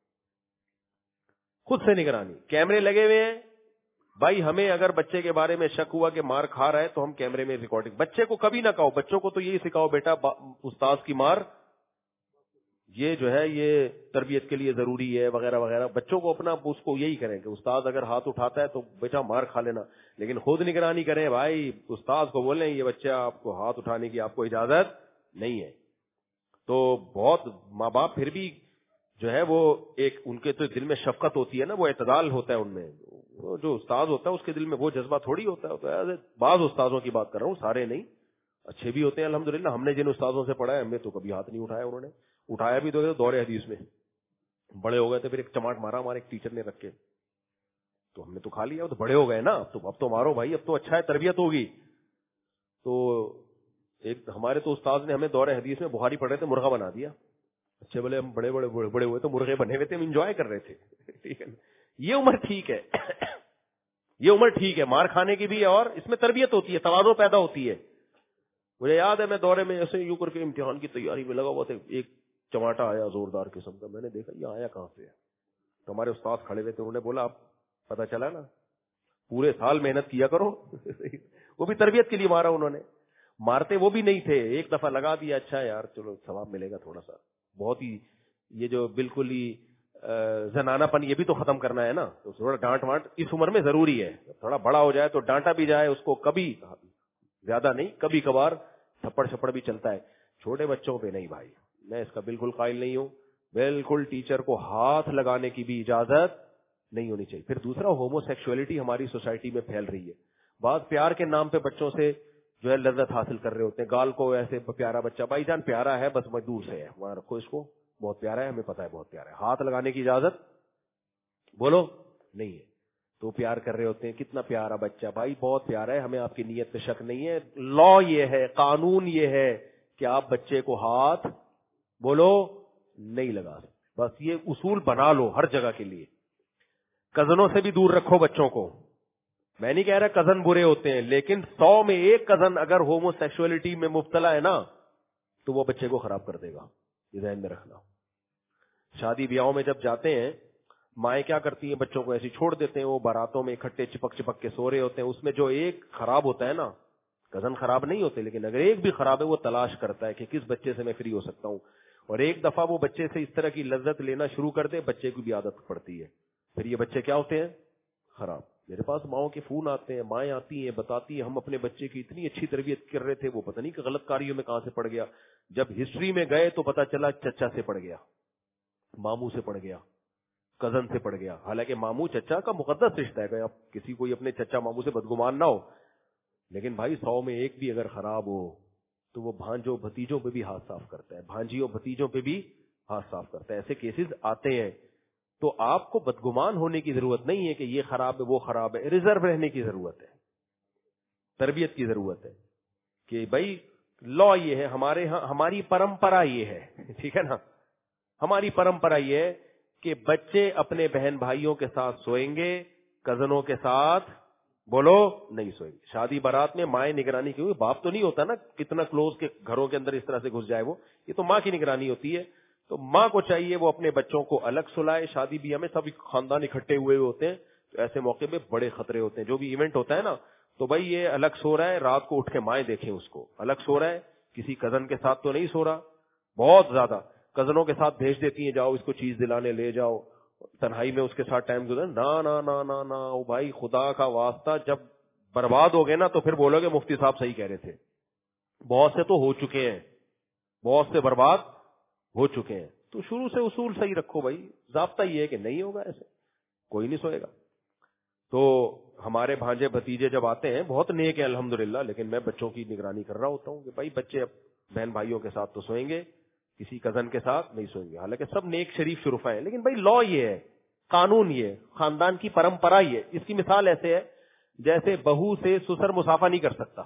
[SPEAKER 2] خود سے نگرانی. کیمرے لگے ہوئے ہیں بھائی, ہمیں اگر بچے کے بارے میں شک ہوا کہ مار کھا رہا ہے تو ہم کیمرے میں ریکارڈنگ. بچے کو کبھی نہ کہو, بچوں کو تو یہی سکھاؤ بیٹا استاد کی مار یہ جو ہے یہ تربیت کے لیے ضروری ہے وغیرہ وغیرہ. بچوں کو اپنا اس کو یہی کریں کہ استاد اگر ہاتھ اٹھاتا ہے تو بیٹا مار کھا لینا, لیکن خود نگرانی کریں بھائی. استاد کو بولیں یہ بچہ آپ کو ہاتھ اٹھانے کی آپ کو اجازت نہیں ہے. تو بہت ماں باپ پھر بھی جو ہے وہ ایک ان کے تو دل میں شفقت ہوتی ہے نا, وہ اعتدال ہوتا ہے ان میں. جو استاد ہوتا ہے اس کے دل میں وہ جذبہ تھوڑی ہوتا ہے. تو بعض استاذوں کی بات کر رہا ہوں, سارے نہیں, اچھے بھی ہوتے ہیں الحمدللہ. ہم نے جن استاذوں سے پڑھا ہے ہمیں تو کبھی ہاتھ نہیں اٹھایا, انہوں نے اٹھایا بھی تو دور حدیث میں بڑے ہو گئے تھے, پھر ایک چماٹ مارا ہمارے ایک ٹیچر نے رکھ کے, تو ہم نے تو کھا لیا, تو بڑے ہو گئے نا, اب تو مارو بھائی, اب تو اچھا ہے تربیت ہوگی. تو ایک ہمارے تو استاد نے ہمیں دور حدیث میں بخاری پڑھ رہے تھے, مرغا بنا دیا. اچھے بولے ہم بڑے بڑے بڑے ہوئے تو مرغے بنے ہوئے تھے, ہم انجوائے کر رہے تھے. ٹھیک ہے, یہ عمر ٹھیک ہے, یہ عمر ٹھیک ہے مار کھانے کی بھی, اور اس میں تربیت ہوتی ہے, تواضع پیدا ہوتی ہے. مجھے یاد ہے میں دورے میں ایسے یوں کر کے امتحان کی تیاری میں لگا ہوا تھا, ایک چماٹا آیا زوردار قسم کا. میں نے دیکھا یہ آیا کہاں سے ہے, تو ہمارے استاد کھڑے ہوئے تھے, انہوں نے بولا آپ پتا چلا نا پورے سال محنت کیا کرو. وہ بھی تربیت کے لیے مارا انہوں نے, مارتے وہ بھی نہیں تھے, ایک دفعہ لگا دیا, اچھا یار چلو ثواب ملے گا تھوڑا سا. بہت ہی یہ جو بالکل ہی زنانہ پن یہ بھی تو ختم کرنا ہے نا, تو تھوڑا ڈانٹ وانٹ اس عمر میں ضروری ہے. تھوڑا بڑا ہو جائے تو ڈانٹا بھی جائے اس کو, کبھی زیادہ نہیں, کبھی کبھار تھپڑ چھپڑ بھی چلتا ہے. چھوٹے بچوں پہ نہیں بھائی, میں اس کا بالکل قائل نہیں ہوں. بالکل ٹیچر کو ہاتھ لگانے کی بھی اجازت نہیں ہونی چاہیے. پھر دوسرا, ہومو سیکسولیٹی ہماری سوسائٹی میں پھیل رہی ہے. بعض پیار کے نام پہ بچوں سے جو ہے لذت حاصل کر رہے ہوتے ہیں. گال کو ایسے پیارا بچہ, بھائی جان پیارا ہے بس دور سے ہے, وہاں رکھو اس کو, بہت پیارا ہے, ہمیں پتا ہے بہت پیارا ہے, ہاتھ لگانے کی اجازت بولو نہیں ہے, تو پیار کر رہے ہوتے ہیں, کتنا پیارا بچہ, بھائی بہت پیارا ہے, ہمیں آپ کی نیت پہ شک نہیں ہے, لا یہ ہے, قانون یہ ہے کہ آپ بچے کو ہاتھ بولو نہیں لگا سکتے, بس یہ اصول بنا لو ہر جگہ کے لیے. کزنوں سے بھی دور رکھو بچوں کو, میں نہیں کہہ رہا کزن برے ہوتے ہیں, لیکن 100 میں ایک کزن اگر ہومو سیکسولیٹی میں مبتلا ہے نا تو وہ بچے کو خراب کر دے گا, یہ ذہن میں رکھنا. شادی بیاہوں میں جب جاتے ہیں مائیں کیا کرتی ہیں, بچوں کو ایسی چھوڑ دیتے ہیں, وہ باراتوں میں اکٹھے چپک چپک کے سو رہے ہوتے ہیں, اس میں جو ایک خراب ہوتا ہے نا, کزن خراب نہیں ہوتے, لیکن اگر ایک بھی خراب ہے وہ تلاش کرتا ہے کہ کس بچے سے میں فری ہو سکتا ہوں, اور ایک دفعہ وہ بچے سے اس طرح کی لذت لینا شروع کر دے, بچے کی بھی عادت پڑتی ہے, پھر یہ بچے کیا ہوتے ہیں خراب. میرے پاس ماؤں کے فون آتے ہیں, مائیں آتی ہیں, بتاتی ہیں ہم اپنے بچے کی اتنی اچھی تربیت کر رہے تھے, وہ پتہ نہیں کہ غلط کاریوں میں کہاں سے پڑ گیا, جب ہسٹری میں گئے تو پتا چلا چچا سے پڑ گیا, ماموں سے پڑ گیا, کزن سے پڑ گیا. حالانکہ ماموں چچا کا مقدس رشتہ ہے, آپ کسی کو اپنے چچا ماموں سے بدگمان نہ ہو, لیکن بھائی 100 میں ایک بھی اگر خراب ہو تو وہ بھانجوں بھتیجوں پہ بھی ہاتھ صاف کرتا ہے, بھانجیوں بھتیجوں پہ بھی ہاتھ صاف کرتا ہے. ایسے کیسز آتے ہیں, تو آپ کو بدگمان ہونے کی ضرورت نہیں ہے کہ یہ خراب ہے وہ خراب ہے, ریزرو رہنے کی ضرورت ہے, تربیت کی ضرورت ہے کہ بھائی لا یہ ہے, ہمارے ہاں ہماری پرمپرا یہ ہے, ٹھیک ہے نا, ہماری پرمپرا یہ ہے کہ بچے اپنے بہن بھائیوں کے ساتھ سوئیں گے, کزنوں کے ساتھ بولو نہیں سوئیں گے. شادی بارات میں مائیں نگرانی کی, باپ تو نہیں ہوتا نا کتنا کلوز کے گھروں کے اندر اس طرح سے گھس جائے, وہ یہ تو ماں کی نگرانی ہوتی ہے. تو ماں کو چاہیے وہ اپنے بچوں کو الگ سلائے. شادی بھی ہمیں سب خاندان اکٹھے ہوئے ہوتے ہیں, تو ایسے موقع پہ بڑے خطرے ہوتے ہیں. جو بھی ایونٹ ہوتا ہے نا, تو بھائی یہ الگ سو رہا ہے, رات کو اٹھ کے مائیں دیکھیں اس کو الگ سو رہا ہے, کسی کزن کے ساتھ تو نہیں سو رہا. بہت زیادہ کزنوں کے ساتھ بھیج دیتی ہیں, جاؤ اس کو چیز دلانے لے جاؤ, تنہائی میں اس کے ساتھ ٹائم گزر. نا نا نا نا نا, او بھائی خدا کا واسطہ, جب برباد ہو گئے نا تو پھر بولو گے مفتی صاحب صحیح کہہ رہے تھے. بہت سے تو ہو چکے ہیں, بہت سے برباد ہو چکے ہیں. تو شروع سے اصول صحیح رکھو بھائی, ضابطہ یہ ہے کہ نہیں ہوگا ایسے, کوئی نہیں سوئے گا. تو ہمارے بھانجے بھتیجے جب آتے ہیں بہت نیک ہیں الحمدللہ, لیکن میں بچوں کی نگرانی کر رہا ہوتا ہوں کہ بھائی بچے بہن بھائیوں کے ساتھ تو سوئیں گے, کسی کزن کے ساتھ نہیں سوئیں گے. حالانکہ سب نیک شریف شرفا ہیں, لیکن بھائی لا یہ ہے, قانون یہ ہے, خاندان کی پرمپرا یہ ہے. اس کی مثال ایسے ہے جیسے بہو سے سسر مسافہ نہیں کر سکتا.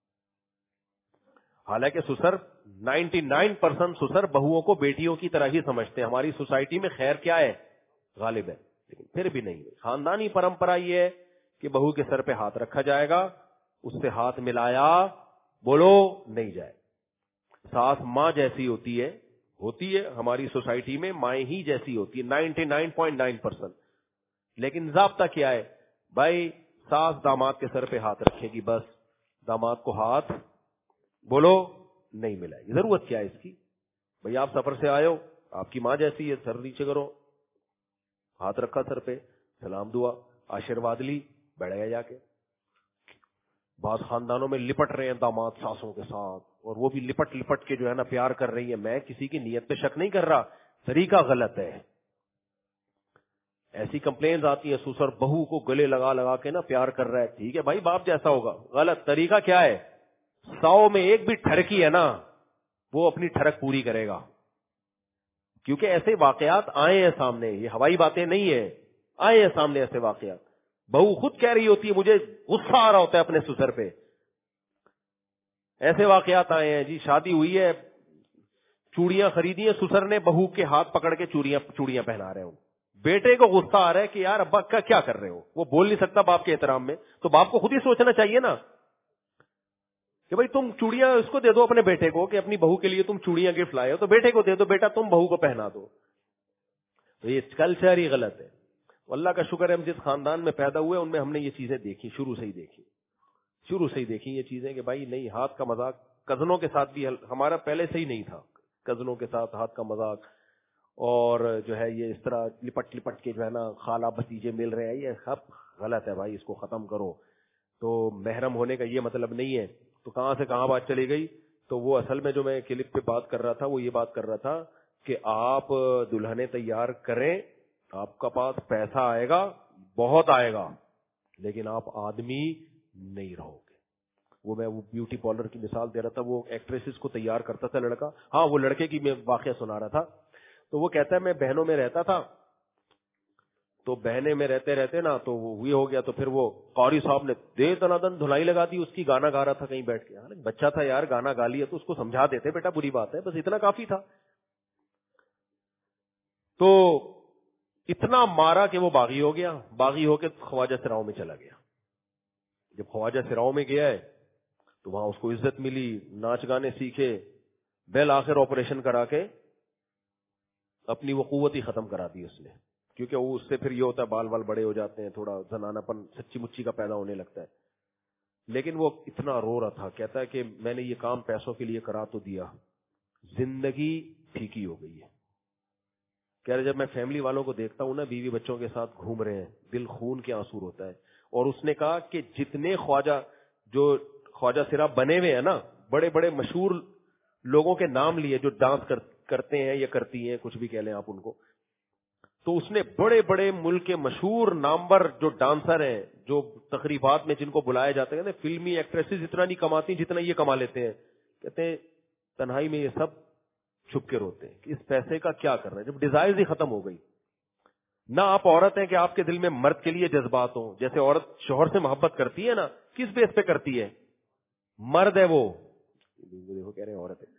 [SPEAKER 2] حالانکہ سسر 99% سسر بہوؤں کو بیٹیوں کی طرح ہی سمجھتے ہیں. ہماری سوسائٹی میں خیر کیا ہے, غالب ہے, لیکن پھر بھی نہیں. خاندانی پرمپرا یہ ہے کہ بہو کے سر پہ ہاتھ رکھا جائے گا, اس سے ہاتھ ملایا بولو نہیں جائے. ساس ماں جیسی ہوتی ہے ہماری سوسائٹی میں, مائیں ہی جیسی ہوتی ہے 99.9%. لیکن ضابطہ کیا ہے بھائی, ساس داماد کے سر پہ ہاتھ رکھے گی, بس داماد کو ہاتھ بولو نہیں ملائے گی. ضرورت کیا ہے اس کی بھائی, آپ سفر سے آئے ہو, آپ کی ماں جیسی ہے, سر نیچے کرو, ہاتھ رکھا سر پہ, سلام دعا آشیرواد لی, بیٹھ گیا جا کے. بعض خاندانوں میں لپٹ رہے ہیں داماد ساسوں کے ساتھ, اور وہ بھی لپٹ لپٹ کے جو ہے نا پیار کر رہی ہیں. میں کسی کی نیت پہ شک نہیں کر رہا, طریقہ غلط ہے. ایسی کمپلینز آتی ہیں سسر بہو کو گلے لگا لگا کے نا پیار کر رہا ہے. ٹھیک ہے بھائی, باپ جیسا ہوگا, غلط. طریقہ کیا ہے, 100 میں ایک بھی ٹھڑکی ہے نا, وہ اپنی ٹھڑک پوری کرے گا. کیونکہ ایسے واقعات آئے ہیں سامنے, یہ ہوائی باتیں نہیں ہیں, آئے ہیں سامنے ایسے واقعات. بہو خود کہہ رہی ہوتی ہے مجھے غصہ آ رہا ہوتا ہے اپنے سسر پہ. ایسے واقعات آئے ہیں جی, شادی ہوئی ہے, چوڑیاں خریدی ہیں, سسر نے بہو کے ہاتھ پکڑ کے چوڑیاں پہنا رہے ہوں. بیٹے کو غصہ آ رہا ہے کہ یار ابا کیا کر رہے ہو, وہ بول نہیں سکتا باپ کے احترام میں, تو باپ کو خود ہی سوچنا چاہیے نا کہ بھائی تم چوڑیاں اس کو دے دو اپنے بیٹے کو, کہ اپنی بہو کے لیے تم چوڑیاں گفٹ لائے ہو, تو بیٹے کو دے دو, بیٹا تم بہو کو پہنا دو. تو یہ کلچر ہی غلط ہے. اللہ کا شکر ہے ہم جس خاندان میں پیدا ہوئے ان میں ہم نے یہ چیزیں دیکھی, شروع سے ہی دیکھی یہ چیزیں کہ بھائی نہیں, ہاتھ کا مذاق. کزنوں کے ساتھ بھی ہمارا پہلے سے ہی نہیں تھا, کزنوں کے ساتھ ہاتھ کا مذاق, اور جو ہے یہ اس طرح لپٹ لپٹ کے جو ہے نا خالہ بھتیجے مل رہے ہیں, یہ سب غلط ہے بھائی, اس کو ختم کرو. تو محرم ہونے کا یہ مطلب نہیں ہے. تو کہاں سے کہاں بات چلی گئی, تو وہ اصل میں جو میں کلپ پہ بات کر رہا تھا وہ یہ بات کر رہا تھا کہ آپ دلہنیں تیار کریں, آپ کا پاس پیسہ آئے گا, بہت آئے گا, لیکن آپ آدمی نہیں رہو گے. میں وہ بیوٹی پارلر کی مثال دے رہا تھا, وہ ایکٹریسز کو تیار کرتا تھا لڑکا, ہاں وہ لڑکے کی میں واقعہ سنا رہا تھا. تو وہ کہتا ہے میں بہنوں میں رہتا تھا, تو بہنے میں رہتے رہتے نا تو وہ ہوئی ہو گیا, تو پھر وہ قاری صاحب نے دے دنادن دھلائی لگا دی اس کی, گانا گا رہا تھا کہیں بیٹھ کے. بچہ تھا یار, گانا گا لیا تو اس کو سمجھا دیتے بیٹا بری بات ہے, بس اتنا کافی تھا. تو اتنا مارا کہ وہ باغی ہو گیا, باغی ہو کے خواجہ سراؤں میں چلا گیا. جب خواجہ سراؤں میں گیا ہے تو وہاں اس کو عزت ملی, ناچ گانے سیکھے, بالآخر آپریشن کرا کے اپنی وہ قوت ہی ختم کرا دی اس نے, کیونکہ وہ اس سے پھر یہ ہوتا ہے بال وال بڑے ہو جاتے ہیں, تھوڑا زنانہ پن سچی مچی کا پیدا ہونے لگتا ہے. لیکن وہ اتنا رو رہا تھا, کہتا ہے کہ میں نے یہ کام پیسوں کے لیے کرا تو دیا, زندگی پھیکی ہو گئی ہے. کہہ رہے جب میں فیملی والوں کو دیکھتا ہوں نا بیوی بچوں کے ساتھ گھوم رہے ہیں, دل خون کے آنسو ہوتا ہے. اور اس نے کہا کہ جتنے خواجہ سرا بنے ہوئے ہیں نا, بڑے بڑے مشہور لوگوں کے نام لیے جو ڈانس کرتے ہیں یا کرتی ہیں, کچھ بھی کہہ لیں آپ ان کو, تو اس نے بڑے بڑے ملک کے مشہور نامور جو ڈانسر ہیں, جو تقریبات میں جن کو بلایا جاتا ہے, فلمی ایکٹریسز اتنا نہیں کماتی جتنا یہ کما لیتے ہیں. کہتے ہیں تنہائی میں یہ سب چھپ کے روتے ہیں کہ اس پیسے کا کیا کر رہے ہیں, جب ڈیزائرز ہی ختم ہو گئی. نہ آپ عورت ہیں کہ آپ کے دل میں مرد کے لیے جذبات ہوں. جیسے عورت شوہر سے محبت کرتی ہے نا, کس بیس پہ کرتی ہے؟ مرد ہے وہ, دیکھو کہہ رہے ہیں عورت ہے.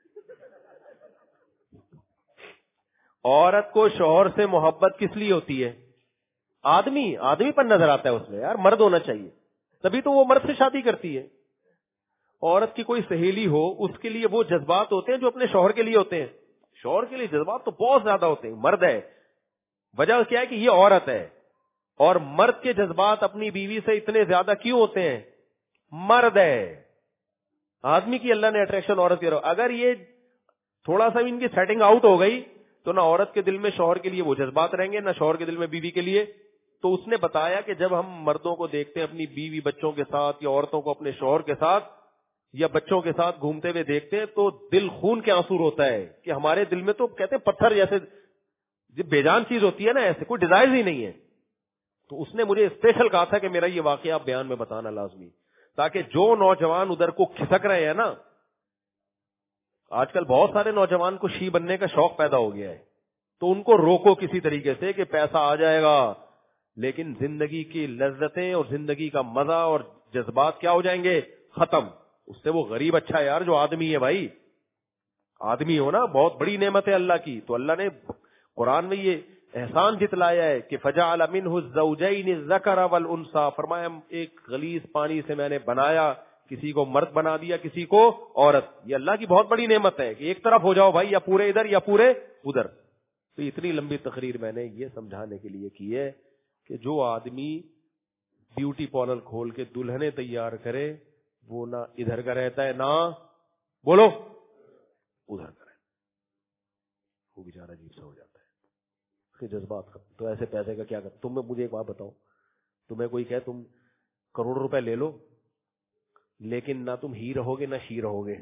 [SPEAKER 2] عورت کو شوہر سے محبت کس لیے ہوتی ہے؟ آدمی پر نظر آتا ہے اس میں, یار مرد ہونا چاہیے, تبھی تو وہ مرد سے شادی کرتی ہے. عورت کی کوئی سہیلی ہو, اس کے لیے وہ جذبات ہوتے ہیں جو اپنے شوہر کے لیے ہوتے ہیں. شوہر کے لیے جذبات تو بہت زیادہ ہوتے ہیں, مرد ہے. وجہ کیا ہے کہ یہ عورت ہے. اور مرد کے جذبات اپنی بیوی سے اتنے زیادہ کیوں ہوتے ہیں؟ مرد ہے. آدمی کی اللہ نے اٹریکشن عورت کی. اگر یہ تھوڑا سا ان کی سیٹنگ آؤٹ ہو گئی تو نہ عورت کے دل میں شوہر کے لیے وہ جذبات رہیں گے, نہ شوہر کے دل میں بیوی کے لیے. تو اس نے بتایا کہ جب ہم مردوں کو دیکھتے ہیں اپنی بیوی بچوں کے ساتھ, یا عورتوں کو اپنے شوہر کے ساتھ یا بچوں کے ساتھ گھومتے ہوئے دیکھتے ہیں, تو دل خون کے آنسو ہوتا ہے کہ ہمارے دل میں تو کہتے ہیں پتھر جیسے بے جان چیز ہوتی ہے نا, ایسے کوئی ڈیزائر ہی نہیں ہے. تو اس نے مجھے اسپیشل کہا تھا کہ میرا یہ واقعہ آپ بیان میں بتانا لازمی, تاکہ جو نوجوان ادھر کو کھسک رہے ہیں نا, آج کل بہت سارے نوجوان کو شی بننے کا شوق پیدا ہو گیا ہے, تو ان کو روکو کسی طریقے سے کہ پیسہ آ جائے گا, لیکن زندگی کی لذتیں اور زندگی کا مزہ اور جذبات کیا ہو جائیں گے؟ ختم. اس سے وہ غریب اچھا ہے یار جو آدمی ہے. بھائی آدمی ہو نا, بہت بڑی نعمت ہے اللہ کی. تو اللہ نے قرآن میں یہ احسان جتلایا ہے کہ فجعل منہ الزوجین الذکر والانثى, فرمایا ایک غلیظ پانی سے میں نے بنایا, کسی کو مرد بنا دیا کسی کو عورت. یہ اللہ کی بہت بڑی نعمت ہے کہ ایک طرف ہو جاؤ بھائی, یا پورے ادھر یا پورے ادھر. تو اتنی لمبی تقریر میں نے یہ سمجھانے کے لیے کی ہے کہ جو آدمی بیوٹی پارلر کھول کے دلہنیں تیار کرے, وہ نہ ادھر کا رہتا ہے نہ بولو ادھر کا رہتا ہے. وہ بیچارہ عجیب سا ہو جاتا ہے, اس کے جذبات ختم. تو ایسے پیسے کا کیا کرتا؟ تم مجھے ایک بات بتاؤ, تمہیں کوئی کہے تم کروڑ روپے لے لو, لیکن نہ تم ہی رہو گے نہ شی رہو گے,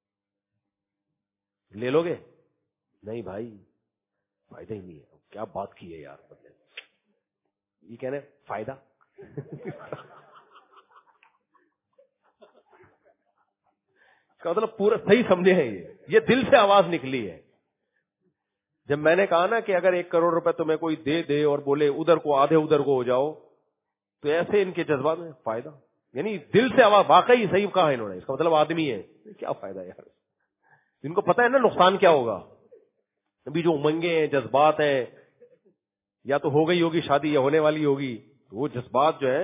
[SPEAKER 2] لے لو گے؟ نہیں بھائی, فائدہ ہی نہیں ہے. کیا بات کی ہے یار, یہ کہنے فائدہ کا مطلب پورا صحیح سمجھے ہیں, یہ دل سے آواز نکلی ہے. جب میں نے کہا نا کہ اگر 1 کروڑ روپے تمہیں کوئی دے اور بولے ادھر کو آدھے ادھر کو ہو جاؤ, تو ایسے ان کے جذبات میں فائدہ, یعنی دل سے آواز, واقعی صحیح کہا انہوں نے. اس کا مطلب آدمی ہے, کیا فائدہ یار, ان کو پتہ ہے نا نقصان کیا ہوگا. ابھی جو امنگیں ہیں, جذبات ہیں, یا تو ہو گئی ہوگی شادی یا ہونے والی ہوگی, وہ جذبات جو ہے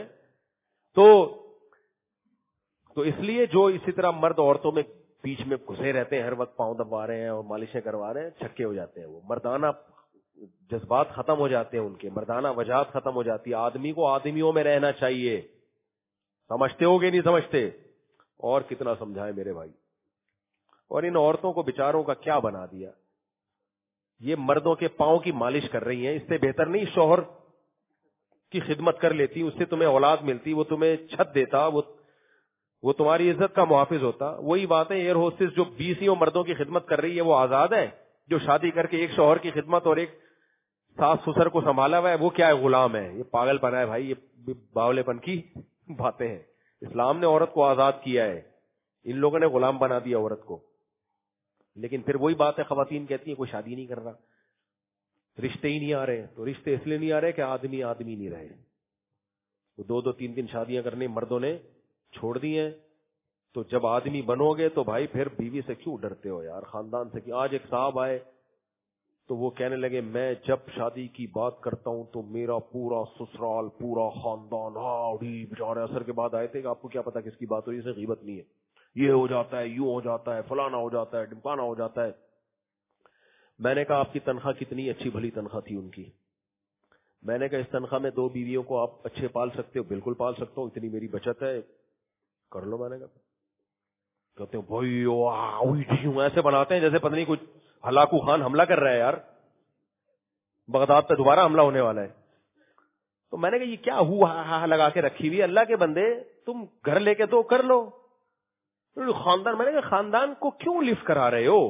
[SPEAKER 2] تو اس لیے جو اسی طرح مرد عورتوں میں بیچ میں گھسے رہتے ہیں, ہر وقت پاؤں دبا رہے ہیں اور مالشیں کروا رہے ہیں, چھکے ہو جاتے ہیں. وہ مردانہ جذبات ختم ہو جاتے ہیں, ان کے مردانہ وجاہت ختم ہو جاتی ہے. آدمی کو آدمیوں میں رہنا چاہیے. سمجھتے ہو گے نہیں سمجھتے؟ اور کتنا سمجھائے میرے بھائی. اور ان عورتوں کو بیچاروں کا کیا بنا دیا, یہ مردوں کے پاؤں کی مالش کر رہی ہیں. اس سے بہتر نہیں شوہر کی خدمت کر لیتی, اس سے تمہیں اولاد ملتی, وہ تمہیں چھت دیتا, وہ تمہاری عزت کا محافظ ہوتا. وہی بات ہے, ایئر ہوسٹس جو 20 مردوں کی خدمت کر رہی ہے وہ آزاد ہے؟ جو شادی کر کے ایک شوہر کی خدمت اور ایک ساس سسر کو سنبھالا ہوا ہے, وہ کیا ہے, غلام ہے؟ یہ پاگل پن ہے بھائی, یہ باولے پن کی باتیں ہیں. اسلام نے عورت کو آزاد کیا ہے, ان لوگوں نے غلام بنا دیا عورت کو. لیکن پھر وہی بات ہے, خواتین کہتی ہیں کوئی شادی نہیں کر رہا. رشتے ہی نہیں آ رہے. تو رشتے اس لیے نہیں آ رہے کہ آدمی آدمی نہیں رہے. وہ 2-2 3-3 شادیاں کرنے مردوں نے چھوڑ دی ہیں. تو جب آدمی بنو گے تو بھائی پھر بیوی سے کیوں ڈرتے ہو یار, خاندان سے. آج ایک صاحب آئے تو وہ کہنے لگے میں جب شادی کی بات کرتا ہوں تو میرا پورا سسرال, پورا خاندان ہاڑی بیچارے اثر کے بعد آئے تھے کہ آپ کو کیا پتا کس کی بات ہو رہی ہے, غیبت نہیں ہے, یہ ہو جاتا ہے, یوں ہو جاتا ہے, فلانا ہو جاتا ہے, ڈمکانا ہو جاتا ہے. میں نے کہا آپ کی تنخواہ کتنی اچھی بھلی تنخواہ تھی ان کی. میں نے کہا اس تنخواہ میں 2 بیویوں کو آپ اچھے پال سکتے ہو. بالکل پال سکتا ہوں, اتنی میری بچت ہے, کر لو. میں نے کہا کہتے ہیں بھائی ایسے بناتے ہیں جیسے پتہ نہیں کچھ ہلاکو خان حملہ کر رہا ہے یار, بغداد پہ دوبارہ حملہ ہونے والا ہے. تو میں نے کہا یہ کیا ہوا لگا کے رکھی ہوئی, اللہ کے بندے تم گھر لے کے تو کر لو. خاندان, میں نے کہا خاندان کو کیوں لفٹ کرا رہے ہو؟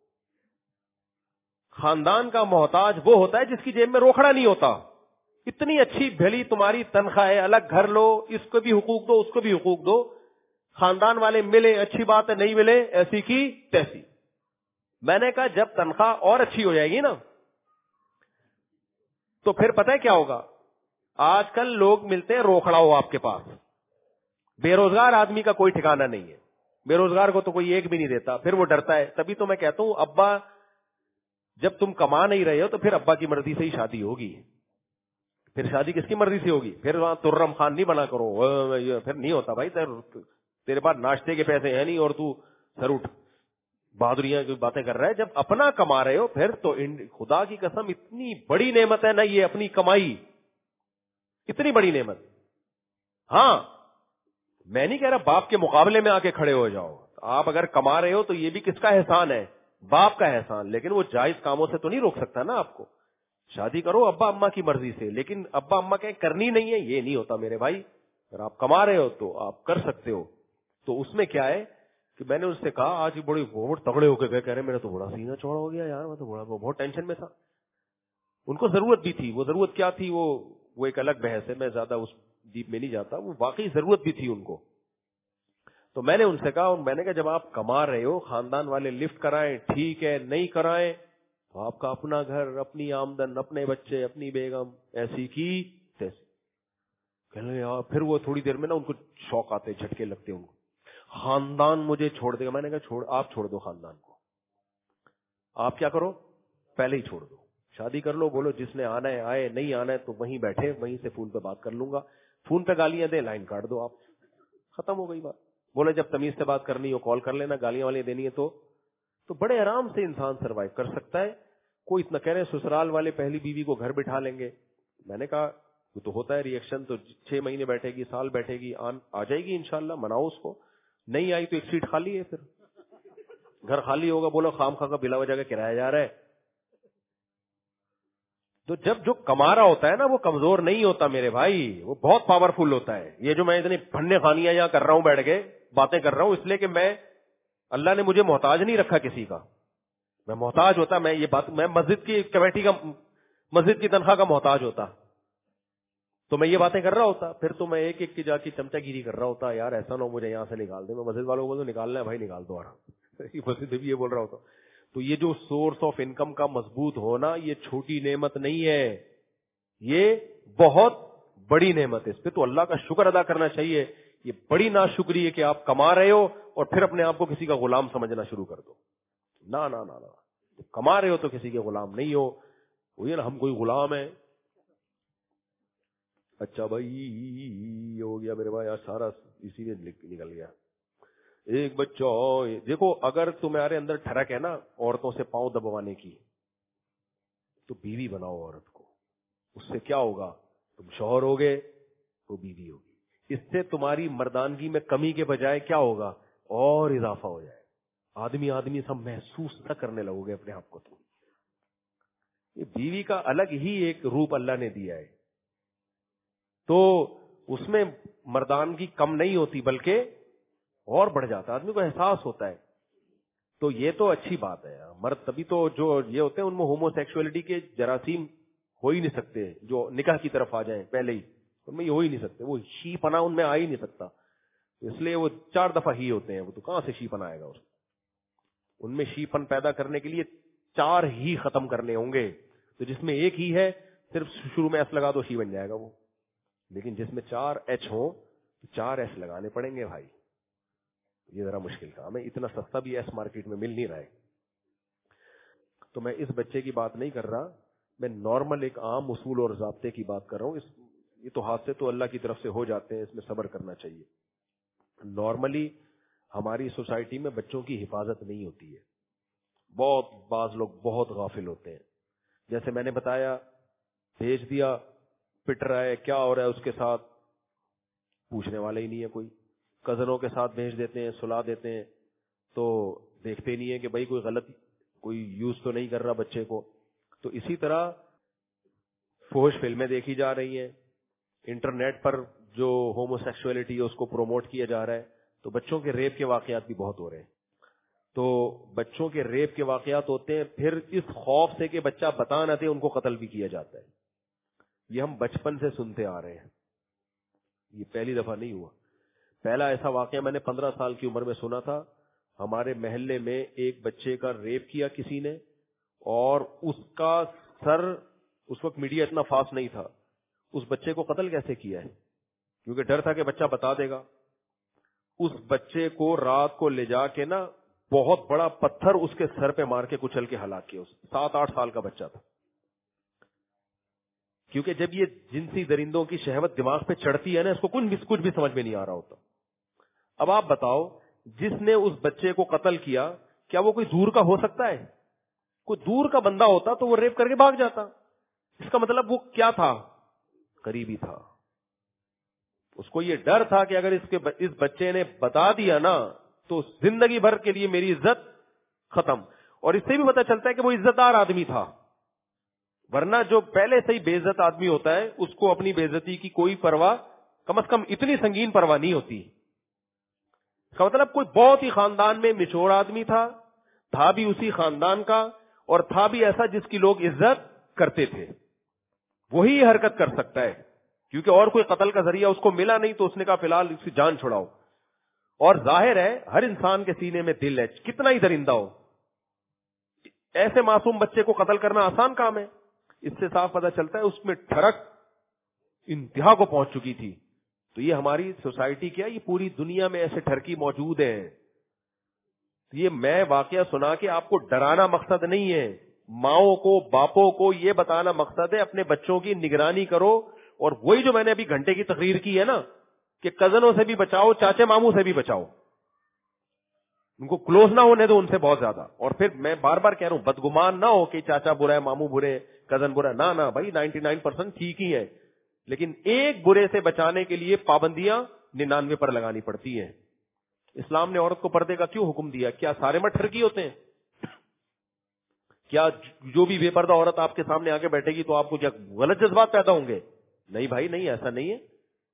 [SPEAKER 2] خاندان کا محتاج وہ ہوتا ہے جس کی جیب میں روکھڑا نہیں ہوتا. اتنی اچھی بھلی تمہاری تنخواہ ہے, الگ گھر لو, اس کو بھی حقوق دو, اس کو بھی حقوق دو. خاندان والے ملے اچھی بات ہے, نہیں ملے ایسی کی تیسی. میں نے کہا جب تنخواہ اور اچھی ہو جائے گی نا تو پھر پتہ ہے کیا ہوگا. آج کل لوگ ملتے ہیں روکھڑا ہو آپ کے پاس. بے روزگار آدمی کا کوئی ٹھکانہ نہیں ہے, بے روزگار کو تو کوئی ایک بھی نہیں دیتا, پھر وہ ڈرتا ہے. تبھی تو میں کہتا ہوں ابا جب تم کما نہیں رہے ہو تو پھر ابا کی مرضی سے ہی شادی ہوگی. پھر شادی کس کی مرضی سے ہوگی؟ پھر وہاں ترم خان نہیں بنا کرو, پھر نہیں ہوتا بھائی. تیرے پاس ناشتے کے پیسے ہیں نہیں اور تو سر اٹھ بہادریاں کی باتیں کر رہا ہے. جب اپنا کما رہے ہو پھر تو خدا کی قسم اتنی بڑی نعمت ہے نا یہ اپنی کمائی, اتنی بڑی نعمت. ہاں میں نہیں کہہ رہا باپ کے مقابلے میں آ کے کھڑے ہو جاؤ. آپ اگر کما رہے ہو تو یہ بھی کس کا احسان ہے؟ باپ کا احسان. لیکن وہ جائز کاموں سے تو نہیں روک سکتا نا آپ کو. شادی کرو ابا اما کی مرضی سے, لیکن ابا اما کہیں کرنی نہیں ہے, یہ نہیں ہوتا میرے بھائی. اگر آپ کما رہے ہو تو آپ کر سکتے ہو. تو اس میں کیا ہے کہ میں نے اس سے کہا آج بڑی بہت تگڑے ہو کے گئے, کہہ رہے میرا تو بڑا سینہ چوڑا ہو گیا یار, میں تو بہت ٹینشن میں تھا. ان کو ضرورت بھی تھی. وہ ضرورت کیا تھی وہ ایک الگ بحث ہے, میں زیادہ اس ڈیپ میں نہیں جاتا. وہ واقعی ضرورت بھی تھی ان کو. تو میں نے ان سے کہا, میں نے کہا جب آپ کما رہے ہو خاندان والے لفٹ کرائیں ٹھیک ہے, نہیں کرائیں تو آپ کا اپنا گھر, اپنی آمدن, اپنے بچے, اپنی بیگم, ایسی کی تیسی. کہنے یار پھر وہ تھوڑی دیر میں نا ان کو شوق آتے, جھٹکے لگتے ان کو, خاندان مجھے چھوڑ دے گا. میں نے کہا آپ چھوڑ دو خاندان کو. آپ کیا کرو پہلے ہی چھوڑ دو, شادی کر لو, بولو جس نے آنا ہے آئے, نہیں آنا ہے تو وہیں بیٹھے, وہیں سے فون پہ بات کر لوں گا. فون پہ گالیاں دے, لائن کاٹ دو, آپ ختم ہو گئی بات. بولے جب تمیز سے بات کرنی ہو کال کر لینا, گالیاں والیاں دینی ہے تو بڑے آرام سے انسان سروائیو کر سکتا ہے. کوئی اتنا کہہ رہے سسرال والے پہلی بیوی کو گھر بٹھا لیں گے. میں نے کہا وہ تو ہوتا ہے ریئیکشن, تو 6 مہینے بیٹھے گی, سال بیٹھے گی, آ جائے گی انشاءاللہ, مناؤ اس کو. نہیں آئی تو ایک سیٹ خالی ہے, پھر گھر خالی ہوگا, بولو خام خواہ کا بلا وجہ کا کرایہ جا رہا ہے. تو جب جو کما رہا ہوتا ہے نا وہ کمزور نہیں ہوتا میرے بھائی, وہ بہت پاورفل ہوتا ہے. یہ جو میں اتنی پھننے خانیاں یہاں کر رہا ہوں بیٹھ کے باتیں کر رہا ہوں, اس لیے کہ میں اللہ نے مجھے محتاج نہیں رکھا کسی کا. میں محتاج ہوتا, میں یہ بات, میں مسجد کی کمیٹی کا, مسجد کی تنخواہ کا محتاج ہوتا تو میں یہ باتیں کر رہا ہوتا. پھر تو میں ایک ایک کی جا کے چمچا گیری کر رہا ہوتا, یار ایسا نہ ہو مجھے یہاں سے نکال دے. میں مسجد والوں کو تو نکالنا ہے بھائی, نکال دو آرام. مسجد بھی یہ بول رہا ہوتا. تو یہ جو سورس آف انکم کا مضبوط ہونا یہ چھوٹی نعمت نہیں ہے, یہ بہت بڑی نعمت ہے. اس پہ تو اللہ کا شکر ادا کرنا چاہیے. یہ بڑی ناشکری ہے کہ آپ کما رہے ہو اور پھر اپنے آپ کو کسی کا غلام سمجھنا شروع کر دو. نہ نہ نہ, کما رہے ہو تو کسی کے غلام نہیں ہو. وہی نا ہم کوئی غلام ہے. اچھا بھائی ہو گیا میرے بھائی, سارا اسی میں نکل گیا. ایک بچہ دیکھو, اگر تمہارے اندر ٹھڑک ہے نا عورتوں سے پاؤں دبوانے کی, تو بیوی بناؤ عورت کو. اس سے کیا ہوگا, تم شوہر ہوگے تو بیوی ہوگی. اس سے تمہاری مردانگی میں کمی کے بجائے کیا ہوگا, اور اضافہ ہو جائے. آدمی سب محسوس نہ کرنے لگو گے اپنے آپ کو. تم یہ بیوی کا الگ ہی ایک روپ اللہ نے دیا ہے, تو اس میں مردانگی کم نہیں ہوتی بلکہ اور بڑھ جاتا, آدمی کو احساس ہوتا ہے. تو یہ تو اچھی بات ہے. مرد تبھی تو جو یہ ہوتے ہیں ان میں ہومو سیکسولیٹی کے جراثیم ہو ہی نہیں سکتے, جو نکاح کی طرف آ جائیں پہلے ہی ان میں یہ ہو ہی نہیں سکتے. وہ شی پنا ان میں آ ہی نہیں سکتا, اس لیے وہ 4 دفعہ ہی ہوتے ہیں. وہ تو کہاں سے شی پنا آئے گا, ان میں شی پن پیدا کرنے کے لیے 4 ہی ختم کرنے ہوں گے. تو تو جس میں ایک ہی ہے صرف شروع میں ایس لگا دو ہی بن جائے گا وہ, لیکن جس میں 4 ایچ ہوں تو 4 ایس لگانے پڑیں گے بھائی. یہ ذرا مشکل کام ہے, اتنا سستا بھی ایس مارکیٹ میں مل نہیں رہا ہے. تو میں اس بچے کی بات نہیں کر رہا, میں نارمل ایک عام اصول اور ضابطے کی بات کر رہا ہوں. یہ تو حادثے تو اللہ کی طرف سے ہو جاتے ہیں, اس میں صبر کرنا چاہیے. نارملی ہماری سوسائٹی میں بچوں کی حفاظت نہیں ہوتی ہے. بہت بعض لوگ بہت غافل ہوتے ہیں. جیسے میں نے بتایا, بھیج دیا, پٹ رہا ہے, کیا ہو رہا ہے اس کے ساتھ, پوچھنے والا ہی نہیں ہے کوئی. کزنوں کے ساتھ بھیج دیتے ہیں, سلا دیتے ہیں, تو دیکھتے نہیں ہے کہ بھائی کوئی غلط کوئی یوز تو نہیں کر رہا بچے کو. تو اسی طرح فحش فلمیں دیکھی جا رہی ہیں, انٹرنیٹ پر جو ہومو سیکسولیٹی ہے اس کو پروموٹ کیا جا رہا ہے, تو بچوں کے ریپ کے واقعات بھی بہت ہو رہے ہیں. تو بچوں کے ریپ کے واقعات ہوتے ہیں, پھر اس خوف سے کہ بچہ بتا نہ دے ان کو قتل بھی کیا جاتا ہے. یہ ہم بچپن سے سنتے آ رہے ہیں, یہ پہلی دفعہ نہیں ہوا. پہلا ایسا واقعہ میں نے 15 سال کی عمر میں سنا تھا. ہمارے محلے میں ایک بچے کا ریپ کیا کسی نے, اور اس کا سر, اس وقت میڈیا اتنا فاسٹ نہیں تھا, اس بچے کو قتل کیسے کیا ہے, کیونکہ ڈر تھا کہ بچہ بتا دے گا. اس بچے کو رات کو لے جا کے نا بہت بڑا پتھر اس کے سر پہ مار کے کچل کے ہلاک کیا. 7-8 سال کا بچہ تھا. کیونکہ جب یہ جنسی درندوں کی شہوت دماغ پہ چڑھتی ہے نا, اس کو کچھ بھی سمجھ میں نہیں آ رہا ہوتا. اب آپ بتاؤ, جس نے اس بچے کو قتل کیا, کیا وہ کوئی دور کا ہو سکتا ہے؟ کوئی دور کا بندہ ہوتا تو وہ ریپ کر کے بھاگ جاتا. اس کا مطلب وہ کیا تھا, قریبی تھا. اس کو یہ ڈر تھا کہ اگر اس بچے نے بتا دیا نا تو زندگی بھر کے لیے میری عزت ختم. اور اس سے بھی پتہ چلتا ہے کہ وہ عزت دار آدمی تھا, ورنہ جو پہلے سے ہی بے عزت آدمی ہوتا ہے اس کو اپنی بے عزتی کی کوئی پرواہ, کم از کم اتنی سنگین پرواہ نہیں ہوتی. اس کا مطلب کوئی بہت ہی خاندان میں مچور آدمی تھا بھی اسی خاندان کا, اور تھا بھی ایسا جس کی لوگ عزت کرتے تھے. وہی یہ حرکت کر سکتا ہے, کیونکہ اور کوئی قتل کا ذریعہ اس کو ملا نہیں, تو اس نے کہا فی الحال اس کی جان چھڑاؤ. اور ظاہر ہے ہر انسان کے سینے میں دل ہے, کتنا ہی درندہ ہو, ایسے معصوم بچے کو قتل کرنا آسان کام ہے. اس سے صاف پتہ چلتا ہے اس میں ٹھڑک انتہا کو پہنچ چکی تھی. تو یہ ہماری سوسائٹی کیا, یہ پوری دنیا میں ایسے ٹھرکی موجود ہیں. یہ میں واقعہ سنا کے آپ کو ڈرانا مقصد نہیں ہے, ماؤں کو باپوں کو یہ بتانا مقصد ہے اپنے بچوں کی نگرانی کرو. اور وہی جو میں نے ابھی گھنٹے کی تقریر کی ہے نا, کہ کزنوں سے بھی بچاؤ, چاچے ماموں سے بھی بچاؤ, ان کو کلوز نہ ہونے دو ان سے بہت زیادہ. اور پھر میں بار بار کہہ رہا ہوں, بدگمان نہ ہو کہ چاچا برا ہے, ماموں برے, کزن برا. نہ بھائی 99% ٹھیک ہی ہے, لیکن ایک برے سے بچانے کے لیے پابندیاں 99 پر لگانی پڑتی ہیں. اسلام نے عورت کو پردے کا کیوں حکم دیا؟ کیا سارے مرد ٹھرکی ہوتے ہیں؟ کیا جو بھی بے پردہ عورت آپ کے سامنے آ کے بیٹھے گی تو آپ کو کیا غلط جذبات پیدا ہوں گے؟ نہیں بھائی نہیں, ایسا نہیں ہے.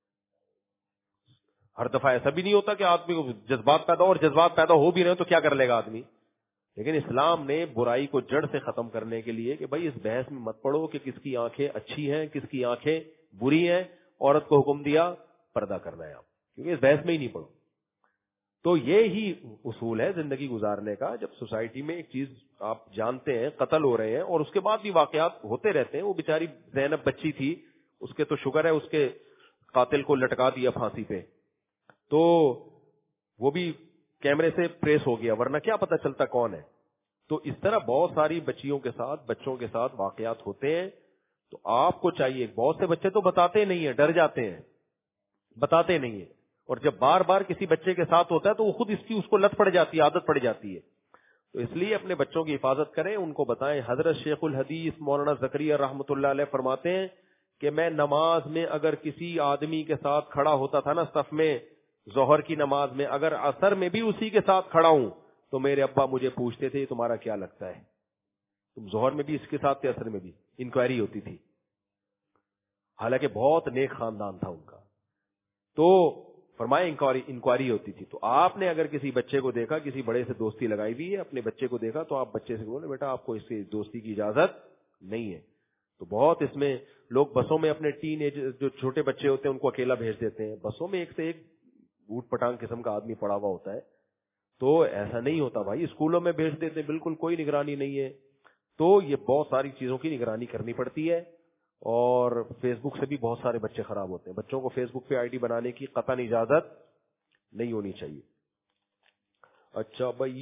[SPEAKER 2] ہر دفعہ ایسا بھی نہیں ہوتا کہ آدمی کو جذبات پیدا ہو, اور جذبات پیدا ہو بھی رہے تو کیا کر لے گا آدمی. لیکن اسلام نے برائی کو جڑ سے ختم کرنے کے لیے کہ بھائی اس بحث میں مت پڑو کہ کس کی آنکھیں اچھی ہیں کس کی آنکھیں بری ہیں, عورت کو حکم دیا پردہ کرنا ہے آپ, کیونکہ اس بحث میں ہی نہیں پڑو. تو یہ ہی اصول ہے زندگی گزارنے کا. جب سوسائٹی میں ایک چیز آپ جانتے ہیں قتل ہو رہے ہیں, اور اس کے بعد بھی واقعات ہوتے رہتے ہیں. وہ بیچاری زینب بچی تھی, اس کے تو شکر ہے اس کے قاتل کو لٹکا دیا پھانسی پہ, تو وہ بھی کیمرے سے پریس ہو گیا, ورنہ کیا پتہ چلتا کون ہے. تو اس طرح بہت ساری بچیوں کے ساتھ بچوں کے ساتھ واقعات ہوتے ہیں. تو آپ کو چاہیے, بہت سے بچے تو بتاتے نہیں ہیں, ڈر جاتے ہیں, بتاتے نہیں ہیں, اور جب بار بار کسی بچے کے ساتھ ہوتا ہے تو وہ خود اس کو لت پڑ جاتی ہے, عادت پڑ جاتی ہے. تو اس لیے اپنے بچوں کی حفاظت کریں, ان کو بتائیں. حضرت شیخ الحدیث مولانا زکریا رحمۃ اللہ علیہ فرماتے ہیں کہ میں نماز میں اگر کسی آدمی کے ساتھ کھڑا ہوتا تھا نا صف میں, ظہر کی نماز میں, اگر عصر میں بھی اسی کے ساتھ کھڑا ہوں تو میرے ابا مجھے پوچھتے تھے تمہارا کیا لگتا ہے, تم ظہر میں بھی اس کے ساتھ تھے, عصر میں بھی. انکوائری ہوتی تھی, حالانکہ بہت نیک خاندان تھا ان کا. تو فرمائے انکوائری ہوتی تھی. تو آپ نے اگر کسی بچے کو دیکھا کسی بڑے سے دوستی لگائی ہوئی ہے, اپنے بچے کو دیکھا, تو آپ بچے سے بولے بیٹا آپ کو اس سے دوستی کی اجازت نہیں ہے. تو بہت اس میں لوگ بسوں میں اپنے ٹین ایج جو چھوٹے بچے ہوتے ہیں ان کو اکیلا بھیج دیتے ہیں. بسوں میں ایک سے ایک اوٹ پٹانگ قسم کا آدمی پڑا ہوا ہوتا ہے. تو ایسا نہیں ہوتا بھائی, اسکولوں میں بھیج دیتے, بالکل کوئی نگرانی نہیں ہے. تو یہ بہت ساری چیزوں کی نگرانی کرنی پڑتی ہے. اور فیس بک سے بھی بہت سارے بچے خراب ہوتے ہیں. بچوں کو فیس بک پہ آئی ڈی بنانے کی قطعاً اجازت نہیں ہونی چاہیے. اچھا بھائی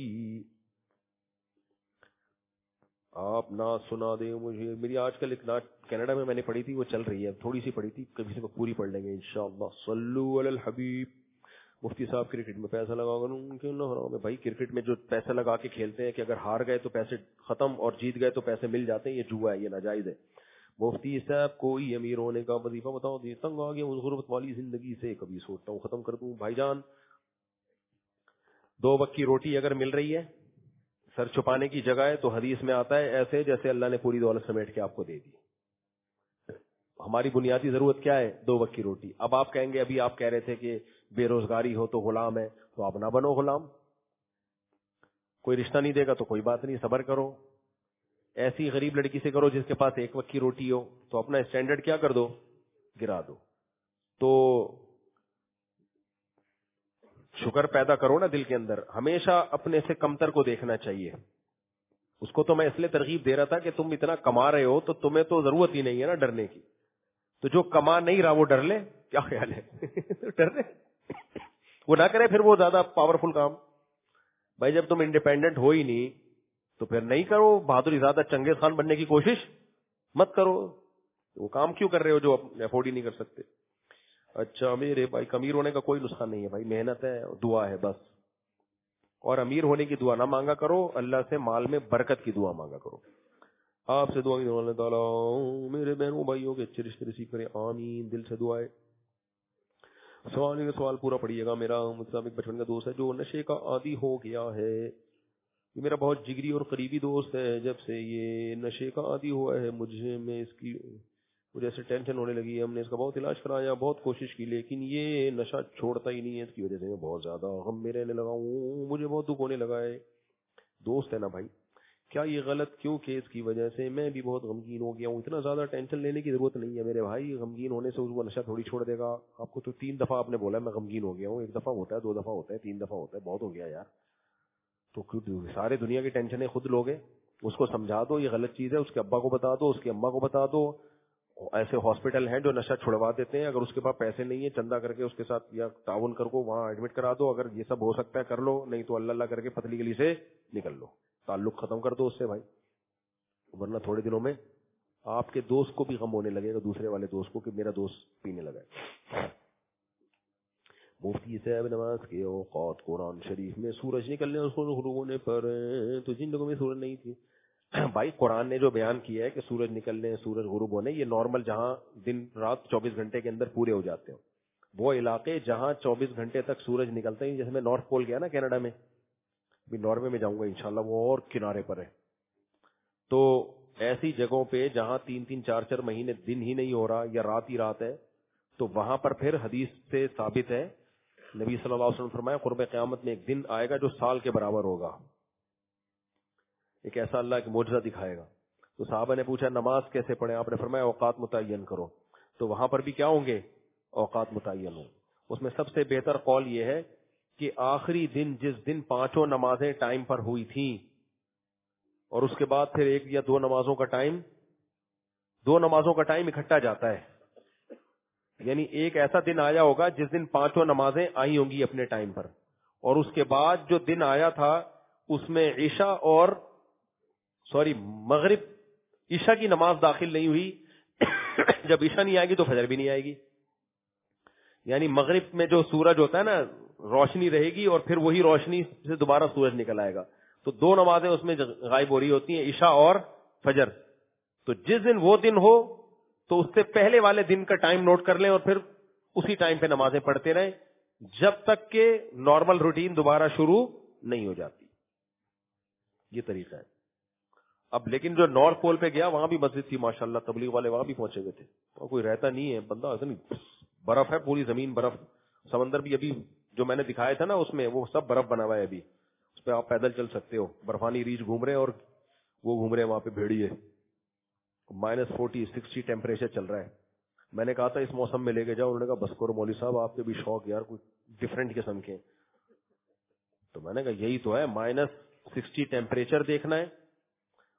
[SPEAKER 2] آپ نعت سنا دیں مجھے. میری آج کل ایک نعت کینیڈا میں نے پڑھی تھی, وہ چل رہی ہے, تھوڑی سی پڑھی تھی, کبھی سے پوری پڑھ لیں گے انشاءاللہ. صلو علی الحبیب. مفتی صاحب کرکٹ میں پیسہ لگا کر کیوں نہ حرام ہے؟ بھائی کرکٹ میں جو پیسے لگا کے کھیلتے ہیں کہ اگر ہار گئے تو پیسے ختم اور جیت گئے تو پیسے مل جاتے ہیں, یہ جوا ہے, یہ ناجائز ہے. مفتی صاحب کوئی امیر ہونے کا وظیفہ بتاؤ. تنگ آ گیا اس غربت والی زندگی سے, کبھی سوچتا ہوں ختم کر دوں. بھائی جان 2 وقت کی روٹی اگر مل رہی ہے, سر چھپانے کی جگہ ہے, تو حدیث میں آتا ہے ایسے جیسے اللہ نے پوری دولت سمیٹ کے آپ کو دے دی. ہماری بنیادی ضرورت کیا ہے؟ 2 وقت کی روٹی. اب آپ کہیں گے, ابھی آپ کہہ رہے تھے کہ بے روزگاری ہو تو غلام ہے, تو آپ نہ بنو غلام. کوئی رشتہ نہیں دے گا تو کوئی بات نہیں, صبر کرو. ایسی غریب لڑکی سے کرو جس کے پاس 1 وقت کی روٹی ہو, تو اپنا اسٹینڈرڈ کیا کر دو, گرا دو. تو شکر پیدا کرو نا دل کے اندر. ہمیشہ اپنے سے کمتر کو دیکھنا چاہیے. اس کو تو میں اس لیے ترغیب دے رہا تھا کہ تم اتنا کما رہے ہو تو تمہیں تو ضرورت ہی نہیں ہے نا ڈرنے کی. تو جو کما نہیں رہا وہ ڈر لے, کیا خیال ہے؟ ڈر لے, وہ نہ کرے پھر وہ زیادہ پاورفل کام. بھائی جب تم انڈیپینڈنٹ ہو ہی نہیں تو پھر نہیں کرو. بہادری زیادہ چنگیز خان بننے کی کوشش مت کرو. وہ کام کیوں کر رہے ہو جو افورڈ ہی نہیں کر سکتے. اچھا میرے بھائی, امیر ہونے کا کوئی نسخہ نہیں ہے بھائی, محنت ہے, دعا ہے بس. اور امیر ہونے کی دعا نہ مانگا کرو, اللہ سے مال میں برکت کی دعا مانگا کرو. آپ سے دعا کی اللہ تعالیٰ میرے بہنوں بھائیوں کے اچھے رشتے نصیب کرے, آمین. دل سے دعا ہے. سوال پورا پڑھیے گا. میرا مجھ سے ایک بچپن کا دوست ہے جو نشے کا عادی ہو گیا ہے. یہ میرا بہت جگری اور قریبی دوست ہے. جب سے یہ نشے کا عادی ہوا ہے مجھے ایسے ٹینشن ہونے لگی ہے. ہم نے اس کا بہت علاج کرایا, بہت کوشش کی, لیکن یہ نشہ چھوڑتا ہی نہیں ہے. اس کی وجہ سے میں بہت زیادہ غم میں رہنے لگا ہوں. مجھے بہت دکھ ہونے لگا ہے. دوست ہے نا بھائی, کیا یہ غلط کیوں کہ اس کی وجہ سے میں بھی بہت غمگین ہو گیا ہوں. اتنا زیادہ ٹینشن لینے کی ضرورت نہیں ہے میرے بھائی. غمگین ہونے سے اس کو نشہ تھوڑی چھوڑ دے گا. آپ کو تو 3 دفعہ آپ نے بولا میں غمگین ہو گیا ہوں. 1 دفعہ ہوتا ہے, 2 دفعہ ہوتا ہے, 3 دفعہ ہوتا ہے, بہت ہو گیا یار. تو سارے دنیا کی ٹینشنیں خود لوگے. اس کو سمجھا دو یہ غلط چیز ہے, اس کے ابا کو بتا دو, اس کی اماں کو بتا دو. ایسے ہاسپٹل ہیں جو نشہ چھڑوا دیتے ہیں. اگر اس کے پاس پیسے نہیں ہیں, چندہ کر کے اس کے ساتھ یا تعاون کر کو وہاں ایڈمٹ کرا دو. اگر یہ سب ہو سکتا ہے کر لو, نہیں تو اللہ اللہ کر کے پتلی گلی سے نکل لو, تعلق ختم کر دو اس سے بھائی. ورنہ تھوڑے دنوں میں آپ کے دوست کو بھی غم ہونے لگے گا, دوسرے والے دوست کو, کہ میرا دوست پینے لگا ہے. مفتی صاحب نماز کے اوقات قرآن شریف میں سورج نکلنے اور غروب ہونے پر, تو جن لوگوں میں سورج نہیں تھی. بھائی قرآن نے جو بیان کیا ہے کہ سورج نکلنے سورج غروب ہونے, یہ نارمل جہاں دن رات 24 گھنٹے کے اندر پورے ہو جاتے ہیں. وہ علاقے جہاں 24 گھنٹے تک سورج نکلتے ہیں, جیسے میں نارتھ پول گیا نا کینیڈا میں, ابھی ناروے میں جاؤں گا انشاءاللہ, وہ اور کنارے پر ہے. تو ایسی جگہوں پہ جہاں 3-3 4-4 مہینے دن ہی نہیں ہو رہا یا رات ہی رات ہے, تو وہاں پر پھر حدیث سے ثابت ہے, نبی صلی اللہ علیہ وسلم فرمایا قرب قیامت میں ایک دن آئے گا جو سال کے برابر ہوگا. ایک ایسا اللہ کی معجزہ دکھائے گا. تو صحابہ نے پوچھا نماز کیسے پڑھیں؟ آپ نے فرمایا اوقات متعین کرو. تو وہاں پر بھی کیا ہوں گے؟ اوقات متعین ہوں. اس میں سب سے بہتر قول یہ ہے کہ آخری دن جس دن 5 نمازیں ٹائم پر ہوئی تھیں, اور اس کے بعد پھر 1 یا 2 نمازوں کا ٹائم, 2 نمازوں کا ٹائم اکٹھا جاتا ہے. یعنی ایک ایسا دن آیا ہوگا جس دن 5 نمازیں آئی ہوں گی اپنے ٹائم پر, اور اس کے بعد جو دن آیا تھا اس میں عشاء اور مغرب, عشاء کی نماز داخل نہیں ہوئی. جب عشاء نہیں آئے گی تو فجر بھی نہیں آئے گی. یعنی مغرب میں جو سورج ہوتا ہے نا, روشنی رہے گی اور پھر وہی روشنی سے دوبارہ سورج نکل آئے گا. تو 2 نمازیں اس میں غائب ہو رہی ہوتی ہیں, عشاء اور فجر. تو جس دن وہ دن ہو تو اس سے پہلے والے دن کا ٹائم نوٹ کر لیں اور پھر اسی ٹائم پہ نمازیں پڑھتے رہیں جب تک کہ نارمل روٹین دوبارہ شروع نہیں ہو جاتی. یہ طریقہ ہے. اب لیکن جو نارتھ پول پہ گیا وہاں بھی مسجد تھی ماشاءاللہ, تبلیغ والے وہاں بھی پہنچے ہوئے تھے. وہاں کوئی رہتا نہیں ہے بندہ, ایسا نہیں, برف ہے پوری زمین, برف. سمندر بھی ابھی جو میں نے دکھایا تھا نا اس میں وہ سب برف بنا ہوا ہے ابھی, اس پہ آپ پیدل چل سکتے ہو. برفانی ریچ گھوم رہے ہیں اور وہ گھوم رہے ہیں وہاں پہ بھیڑیے. -40-60 ٹیمپریچر چل رہا ہے. میں نے کہا تھا اس موسم میں لے کے جاؤ, انہوں نے کہا بس کرو مولوی صاحب آپ کے بھی شوق یار کوئی ڈفرینٹ قسم کے. تو میں نے کہا یہی تو ہے, -60 ٹیمپریچر دیکھنا ہے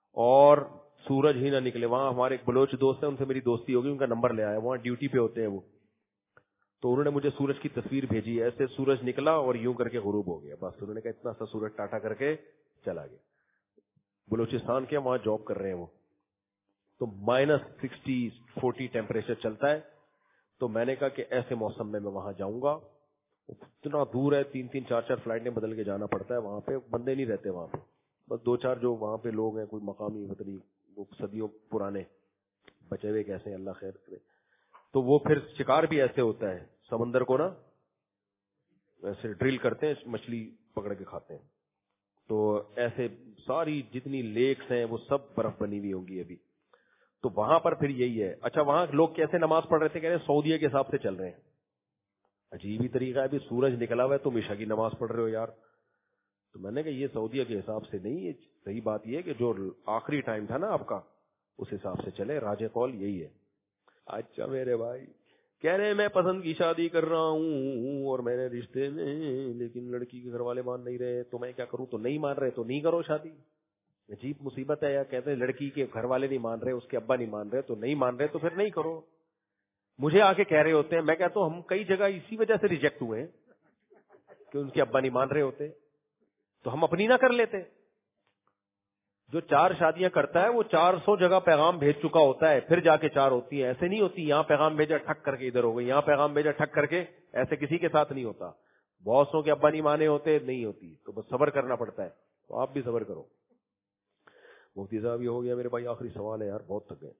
[SPEAKER 2] اور سورج ہی نہ نکلے. وہاں ہمارے ایک بلوچ دوست ہیں, ان سے میری دوستی ہوگی, ان کا نمبر لے آیا, وہاں ڈیوٹی پہ ہوتے ہیں وہ, تو انہوں نے مجھے سورج کی تصویر بھیجی. ایسے سورج نکلا اور یوں کر کے غروب ہو گیا. بس انہوں نے کہا اتنا سا سورج ٹاٹا کر کے چلا گیا. بلوچستان کے وہاں جاب کر رہے ہیں وہ, تو -60-40 ٹیمپریچر چلتا ہے. تو میں نے کہا کہ ایسے موسم میں وہاں جاؤں گا. اتنا دور ہے, 3-3 4-4 فلائٹیں بدل کے جانا پڑتا ہے. وہاں پہ بندے نہیں رہتے وہاں پہ, بس 2-4 جو وہاں پہ لوگ ہیں, کوئی مقامی وطنی, وہ صدیوں پرانے بچے ہوئے کیسے ہیں, اللہ خیر کرے. تو وہ پھر شکار بھی ایسے ہوتا ہے, سمندر کو نا ایسے ڈرل کرتے ہیں, مچھلی پکڑ کے کھاتے ہیں. تو ایسے ساری جتنی لیکس ہیں وہ سب برف بنی ہوئی ہوں گی ابھی. تو وہاں پر پھر یہی ہے. اچھا وہاں لوگ کیسے نماز پڑھ رہے تھے, کہہ رہے ہیں سعودیہ کے حساب سے چل رہے ہیں. عجیب ہی طریقہ ہے, ابھی سورج نکلا ہوا ہے تم عشاء کی نماز پڑھ رہے ہو یار. تو میں نے کہا یہ سعودیہ کے حساب سے نہیں, یہ صحیح بات یہ ہے کہ جو آخری ٹائم تھا نا آپ کا اس حساب سے چلے. راج قول یہی ہے. اچھا میرے بھائی کہہ رہے ہیں میں پسند کی شادی کر رہا ہوں اور میں نے رشتے میں, لیکن لڑکی کے گھر والے مان نہیں رہے, تو میں کیا کروں. تو نہیں مان رہے تو نہیں کرو شادی. عجیب مصیبت ہے یار. کہتے ہیں لڑکی کے گھر والے نہیں مان رہے, اس کے ابا نہیں مان رہے, تو نہیں مان رہے تو پھر نہیں کرو. مجھے آ کے کہہ رہے ہوتے ہیں, میں کہتا ہوں ہم کئی جگہ اسی وجہ سے ریجیکٹ ہوئے ہیں کہ ان کے ابا نہیں مان رہے ہوتے, تو ہم اپنی نہ کر لیتے. جو 4 شادیاں کرتا ہے وہ 400 جگہ پیغام بھیج چکا ہوتا ہے, پھر جا کے 4 ہوتی ہیں. ایسے نہیں ہوتی یہاں پیغام بھیجا ٹھک کر کے ادھر ہو گئی, یہاں پیغام بھیجا ٹھک کر کے, ایسے کسی کے ساتھ نہیں ہوتا. بہت سو کے ابا نہیں مانے ہوتے, نہیں ہوتی, تو بس صبر کرنا پڑتا ہے. تو آپ بھی صبر کرو. مفتی صاحب یہ ہو گیا میرے بھائی, آخری سوال ہے یار, بہت تھک گئے.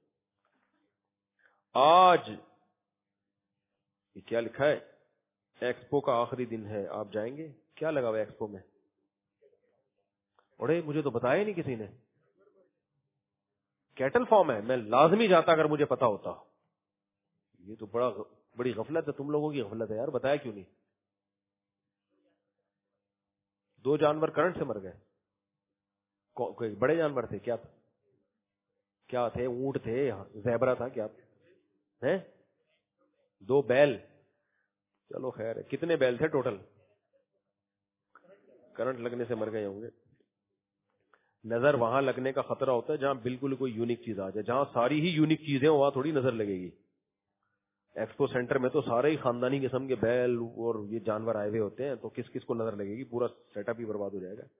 [SPEAKER 2] آج یہ کیا لکھا ہے, ایکسپو کا آخری دن ہے, آپ جائیں گے؟ کیا لگا ہوا ایکسپو میں؟ اڑے مجھے تو بتایا نہیں کسی نے. کیٹل فارم ہے, میں لازمی جاتا اگر مجھے پتا ہوتا. یہ تو بڑی غفلت ہے, تم لوگوں کی غفلت ہے یار, بتایا کیوں نہیں. 2 جانور کرنٹ سے مر گئے. کوئی بڑے جانور تھے کیا؟ کیا تھے؟ اونٹ تھے, زیبرا تھا کیا ہے؟ 2 بیل. چلو خیر ہے. کتنے بیل تھے ٹوٹل؟ کرنٹ لگنے سے مر گئے ہوں گے. نظر وہاں لگنے کا خطرہ ہوتا ہے جہاں بالکل کوئی یونیک چیز آ جائے. جہاں ساری ہی یونیک چیزیں وہاں تھوڑی نظر لگے گی. ایکسپو سینٹر میں تو سارے ہی خاندانی قسم کے بیل اور یہ جانور آئے ہوئے ہوتے ہیں, تو کس کس کو نظر لگے گی؟ پورا سیٹ اپ ہی برباد ہو جائے گا.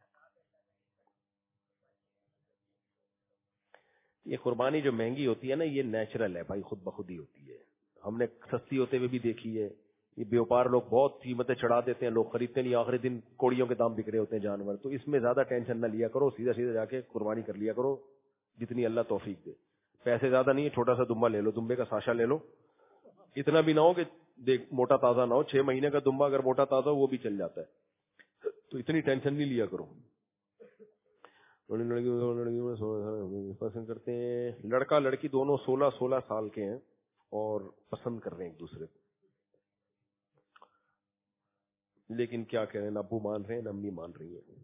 [SPEAKER 2] یہ قربانی جو مہنگی ہوتی ہے نا, یہ نیچرل ہے بھائی, خود بخود ہی ہوتی ہے. ہم نے سستی ہوتے ہوئے بھی دیکھی ہے. یہ بیوپار لوگ بہت قیمتیں چڑھا دیتے ہیں, لوگ خریدتے نہیں, آخری دن کوڑیوں کے دام بک رہے ہوتے ہیں جانور. تو اس میں زیادہ ٹینشن نہ لیا کرو, سیدھا سیدھا جا کے قربانی کر لیا کرو جتنی اللہ توفیق دے. پیسے زیادہ نہیں ہے, چھوٹا سا دمبا لے لو, دمبے کا ساشا لے لو. اتنا بھی نہ ہو کہ دیکھ موٹا تازہ نہ ہو, 6 مہینے کا دمبا اگر موٹا تازہ ہو وہ بھی چل جاتا ہے. تو اتنی ٹینشن نہیں لیا کرو. لڑکی پسند کرتے ہیں, لڑکا لڑکی دونوں 16 سال کے ہیں اور پسند کر رہے ہیں ایک دوسرے کو, لیکن کیا کہہ رہے ہیں, نہ ابو مان رہے ہیں نہ امی مان رہی ہیں,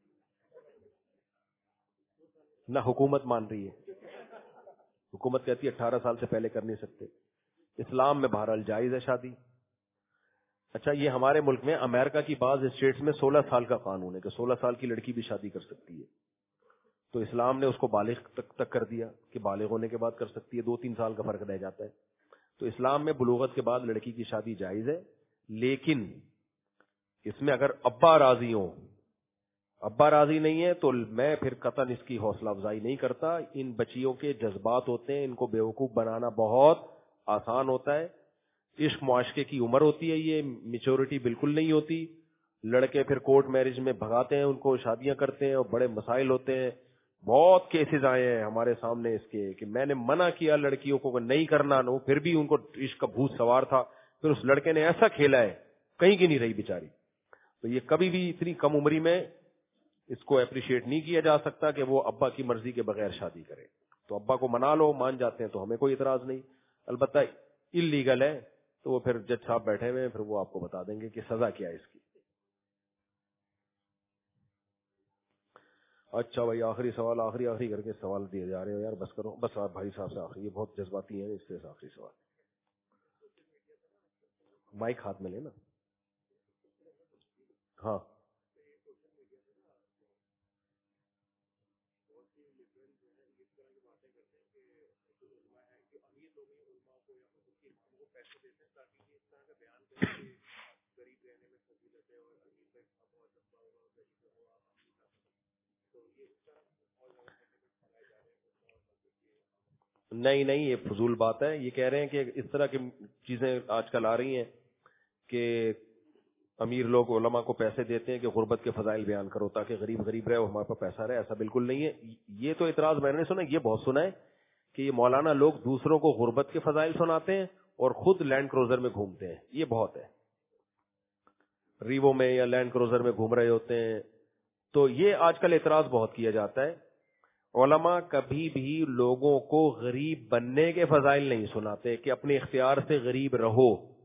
[SPEAKER 2] نہ حکومت مان رہی ہے. حکومت کہتی ہے 18 سال سے پہلے کر نہیں سکتے. اسلام میں بہرحال جائز ہے شادی. اچھا یہ ہمارے ملک میں امریکہ کی بعض اسٹیٹس میں 16 سال کا قانون ہے کہ 16 سال کی لڑکی بھی شادی کر سکتی ہے. تو اسلام نے اس کو بالغ تک کر دیا کہ بالغ ہونے کے بعد کر سکتی ہے, 2-3 سال کا فرق رہ جاتا ہے. تو اسلام میں بلوغت کے بعد لڑکی کی شادی جائز ہے, لیکن اس میں اگر ابا راضی ہوں. ابا راضی نہیں ہے تو میں پھر قطعاً اس کی حوصلہ افزائی نہیں کرتا. ان بچیوں کے جذبات ہوتے ہیں, ان کو بیوقوف بنانا بہت آسان ہوتا ہے. عشق معاشقے کی عمر ہوتی ہے, یہ میچورٹی بالکل نہیں ہوتی. لڑکے پھر کورٹ میرج میں بھگاتے ہیں ان کو, شادیاں کرتے ہیں اور بڑے مسائل ہوتے ہیں. بہت کیسز آئے ہیں ہمارے سامنے اس کے کہ میں نے منع کیا لڑکیوں کو نہیں کرنا, نو پھر بھی ان کو عشق کا بھوت سوار تھا. پھر اس لڑکے نے ایسا کھیلا ہے کہیں کی نہیں رہی بیچاری. تو یہ کبھی بھی اتنی کم عمری میں اس کو اپریشیٹ نہیں کیا جا سکتا کہ وہ ابا کی مرضی کے بغیر شادی کرے. تو ابا کو منا لو, مان جاتے ہیں تو ہمیں کوئی اعتراض نہیں. البتہ اللیگل ہے تو وہ پھر جج صاحب بیٹھے ہوئے ہیں, پھر وہ آپ کو بتا دیں گے کہ سزا کیا ہے اس کی. اچھا بھائی آخری سوال, آخری کر کے سوال دیے جا رہے ہو یار, بس کرو بس. آپ بھائی صاحب سے آخری, یہ بہت جذباتی ہیں, اس سے آخری سوال. مائک ہاتھ میں لینا. ہاں نہیں نہیں، یہ فضول بات ہے. یہ کہہ رہے ہیں کہ اس طرح کی چیزیں آج کل آ رہی ہیں کہ امیر لوگ علماء کو پیسے دیتے ہیں کہ غربت کے فضائل بیان کرو تاکہ غریب غریب رہے اور ہمارے پاس پیسہ رہے. ایسا بالکل نہیں ہے. یہ تو اعتراض میں نے سنا، یہ بہت سنا ہے کہ یہ مولانا لوگ دوسروں کو غربت کے فضائل سناتے ہیں اور خود لینڈ کروزر میں گھومتے ہیں. یہ بہت ہے، ریوو میں یا لینڈ کروزر میں گھوم رہے ہوتے ہیں. تو یہ آج کل اعتراض بہت کیا جاتا ہے. علماء کبھی بھی لوگوں کو غریب بننے کے فضائل نہیں سناتے کہ اپنے اختیار سے غریب رہو.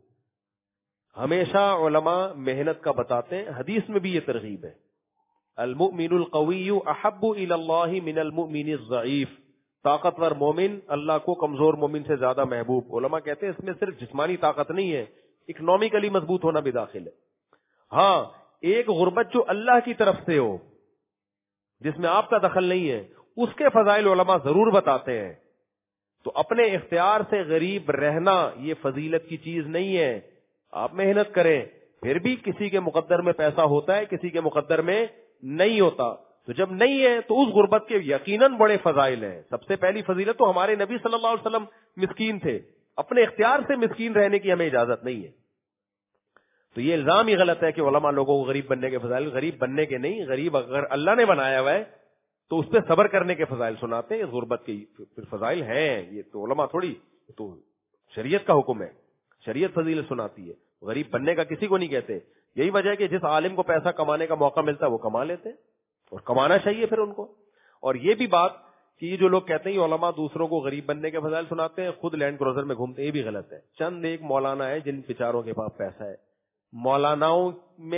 [SPEAKER 2] ہمیشہ علماء محنت کا بتاتے ہیں. حدیث میں بھی یہ ترغیب ہے، المؤمن القوی احب الی اللہ من المؤمن الضعیف. طاقتور مومن اللہ کو کمزور مومن سے زیادہ محبوب. علماء کہتے ہیں اس میں صرف جسمانی طاقت نہیں ہے، اکنامکلی مضبوط ہونا بھی داخل ہے. ہاں، ایک غربت جو اللہ کی طرف سے ہو جس میں آپ کا دخل نہیں ہے، اس کے فضائل علماء ضرور بتاتے ہیں. تو اپنے اختیار سے غریب رہنا یہ فضیلت کی چیز نہیں ہے. آپ محنت کریں، پھر بھی کسی کے مقدر میں پیسہ ہوتا ہے، کسی کے مقدر میں نہیں ہوتا. تو جب نہیں ہے تو اس غربت کے یقیناً بڑے فضائل ہیں. سب سے پہلی فضیلت تو ہمارے نبی صلی اللہ علیہ وسلم مسکین تھے. اپنے اختیار سے مسکین رہنے کی ہمیں اجازت نہیں ہے. تو یہ الزام ہی غلط ہے کہ علماء لوگوں کو غریب بننے کے فضائل، غریب بننے کے نہیں، غریب اگر اللہ نے بنایا ہوا ہے تو اس پہ صبر کرنے کے فضائل سناتے ہیں. اس غربت کے فضائل ہیں، یہ تو علماء تھوڑی، تو شریعت کا حکم ہے، شریعت فضیلت سناتی ہے. غریب بننے کا کسی کو نہیں کہتے. یہی وجہ ہے کہ جس عالم کو پیسہ کمانے کا موقع ملتا ہے وہ کما لیتے ہیں، اور کمانا چاہیے پھر ان کو. اور یہ بھی بات کہ یہ جو لوگ کہتے ہیں علماء دوسروں کو غریب بننے کے فضائل سناتے ہیں، خود لینڈ کروزر میں گھومتے ہیں، یہ بھی غلط ہے. چند ایک مولانا ہے جن بیچاروں کے پاس پیسہ ہے. مولاناؤں میں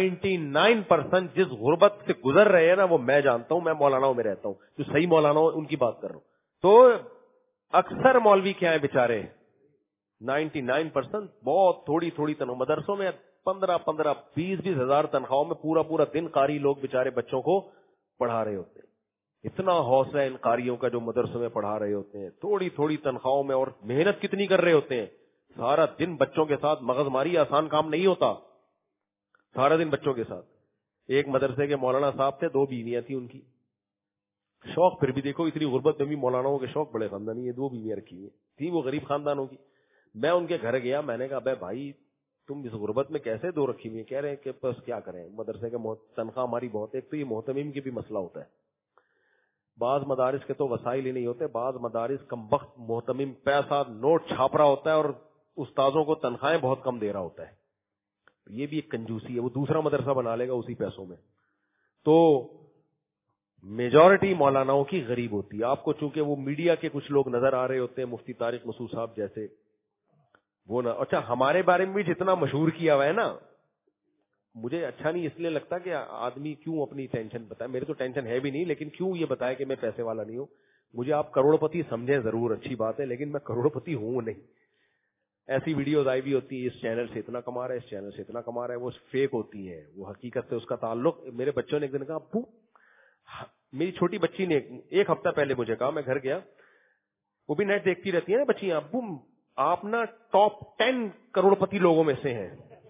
[SPEAKER 2] 99% جس غربت سے گزر رہے ہیں نا، وہ میں جانتا ہوں. میں مولاناؤں میں رہتا ہوں، جو صحیح مولاناؤں ان کی بات کر رہا ہوں. تو اکثر مولوی کیا ہیں بیچارے، 99% بہت تھوڑی تھوڑی تنخواہ. مدرسوں میں 15-15 20-20 ہزار تنخواہوں میں پورا پورا دن قاری لوگ بیچارے بچوں کو پڑھا رہے ہوتے ہیں. اتنا حوصلہ ان قاریوں کا جو مدرسوں میں پڑھا رہے ہوتے ہیں، تھوڑی تھوڑی تنخواہوں میں، اور محنت کتنی کر رہے ہوتے ہیں. سارا دن بچوں کے ساتھ مغز ماری آسان کام نہیں ہوتا. سارا دن بچوں کے ساتھ. ایک مدرسے کے مولانا صاحب تھے، 2 بیویاں تھیں ان کی. شوق پھر بھی دیکھو، اتنی غربت میں بھی مولاناؤں کے شوق بڑے خاندانی ہیں. 2 بیویاں رکھی ہوئی تھیں، وہ غریب خاندانوں کی. میں ان کے گھر گیا، میں نے کہا بے بھائی تم اس غربت میں کیسے 2 رکھی ہوئی ہیں؟ کہہ رہے ہیں کہ بس کیا کریں، مدرسے کے تنخواہ ہماری بہت ہے. ایک تو یہ محتمیم کی بھی مسئلہ ہوتا ہے. بعض مدارس کے تو وسائل ہی نہیں ہوتے. بعض مدارس کم وقت محتمم پیسہ نوٹ چھاپ رہا ہوتا ہے اور استاذوں کو تنخواہیں بہت کم دے رہا ہوتا ہے. یہ بھی ایک کنجوسی ہے. وہ دوسرا مدرسہ بنا لے گا اسی پیسوں میں. تو میجورٹی مولاناؤں کی غریب ہوتی ہے. آپ کو چونکہ وہ میڈیا کے کچھ لوگ نظر آ رہے ہوتے ہیں، مفتی طارق مسعود صاحب جیسے، وہ نا اچھا ہمارے بارے میں بھی جتنا مشہور کیا ہوا ہے نا، مجھے اچھا نہیں اس لیے لگتا کہ آدمی کیوں اپنی ٹینشن بتائے. میرے تو ٹینشن ہے بھی نہیں، لیکن کیوں یہ بتائے کہ میں پیسے والا نہیں ہوں. مجھے آپ کروڑ پتی سمجھیں ضرور، اچھی بات ہے، لیکن میں کروڑ پتی ہوں نہیں. ایسی ویڈیوز آئی بھی ہوتی ہیں، اس چینل سے اتنا کما رہا ہے، اس چینل سے اتنا کما رہا ہے. وہ فیک ہوتی ہیں، وہ حقیقت سے اس کا تعلق. میرے بچوں نے ایک دن کہا ابو، میری چھوٹی بچی نے 1 ہفتہ پہلے مجھے کہا، میں گھر گیا، وہ بھی نیٹ دیکھتی رہتی ہے نا بچیاں، ابو آپ نا ٹاپ 10 کروڑ پتی لوگوں میں سے ہیں.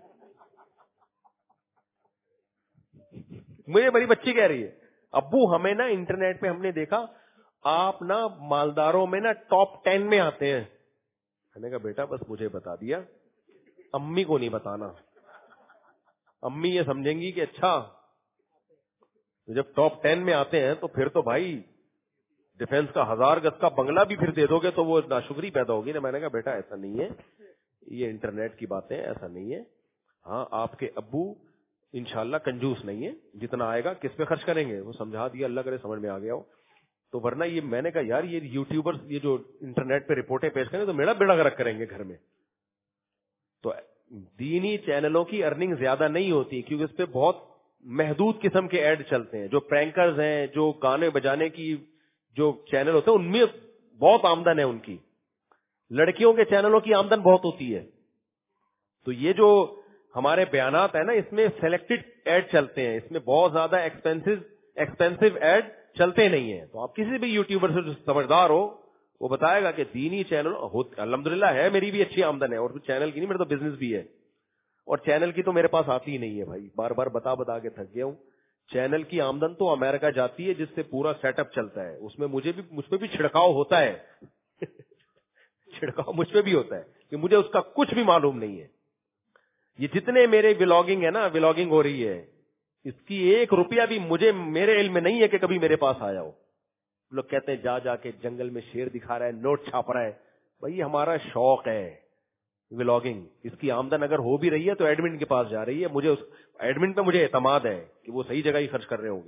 [SPEAKER 2] مجھے بڑی بچی کہہ رہی ہے ابو ہمیں نا انٹرنیٹ پہ ہم نے دیکھا آپ نا مالداروں میں نا ٹاپ 10 میں آتے ہیں. میں نے کہا بیٹا بس مجھے بتا دیا، امی کو نہیں بتانا. امی یہ سمجھیں گی کہ اچھا جب ٹاپ 10 میں آتے ہیں تو پھر تو بھائی ڈیفنس کا 1000 گز کا بنگلہ بھی پھر دے دو گے تو وہ ناشکری پیدا ہوگی نا. میں نے کہا بیٹا ایسا نہیں ہے، یہ انٹرنیٹ کی باتیں، ایسا نہیں ہے. ہاں آپ کے ابو انشاءاللہ کنجوس نہیں ہے، جتنا آئے گا کس پہ خرچ کریں گے وہ سمجھا دیا، اللہ کرے سمجھ میں آ گیا ہو. تو ورنہ یہ میں نے کہا یار یہ یوٹیوبرز یہ جو انٹرنیٹ پہ رپورٹیں پیش کریں تو میرا بیڑا غرق کریں گے گھر میں. تو دینی چینلوں کی ارننگ زیادہ نہیں ہوتی کیونکہ اس پہ بہت محدود قسم کے ایڈ چلتے ہیں. جو پرینکرز ہیں، جو گانے بجانے کی جو چینل ہوتے ہیں ان میں بہت آمدن ہے ان کی. لڑکیوں کے چینلوں کی آمدن بہت ہوتی ہے. تو یہ جو ہمارے بیانات ہیں نا اس میں سلیکٹڈ ایڈ چلتے ہیں، اس میں بہت زیادہ ایکسپینسو ایڈ چلتے نہیں ہیں. تو آپ کسی بھی یوٹیوبر سے جو سمجھدار ہو وہ بتائے گا کہ دینی چینل الحمدللہ ہے، میری بھی اچھی آمدن ہے، اور چینل کی نہیں، میرا تو بزنس بھی ہے، اور چینل کی تو میرے پاس آتی ہی نہیں ہے بھائی، بار بار بتا کے تھک گیا ہوں. چینل کی آمدن تو امریکہ جاتی ہے جس سے پورا سیٹ اپ چلتا ہے، اس میں مجھ پہ بھی چھڑکاؤ ہوتا ہے چھڑکاؤ مجھ پہ بھی ہوتا ہے کہ مجھے اس کا کچھ بھی معلوم نہیں ہے. یہ جتنے میرے ولاگنگ ہے نا، ولاگنگ ہو رہی ہے، اس کی 1 روپیہ بھی میرے علم میں نہیں ہے کہ کبھی میرے پاس آیا ہو. لوگ کہتے ہیں جا کے جنگل میں شیر دکھا رہا ہے، نوٹ چھاپ رہا ہے. بھائی ہمارا شوق ہے ولاگنگ، اس کی آمدن اگر ہو بھی رہی ہے تو ایڈمن کے پاس جا رہی ہے، مجھے ایڈمن پہ مجھے اعتماد ہے کہ وہ صحیح جگہ ہی خرچ کر رہے ہوں گے.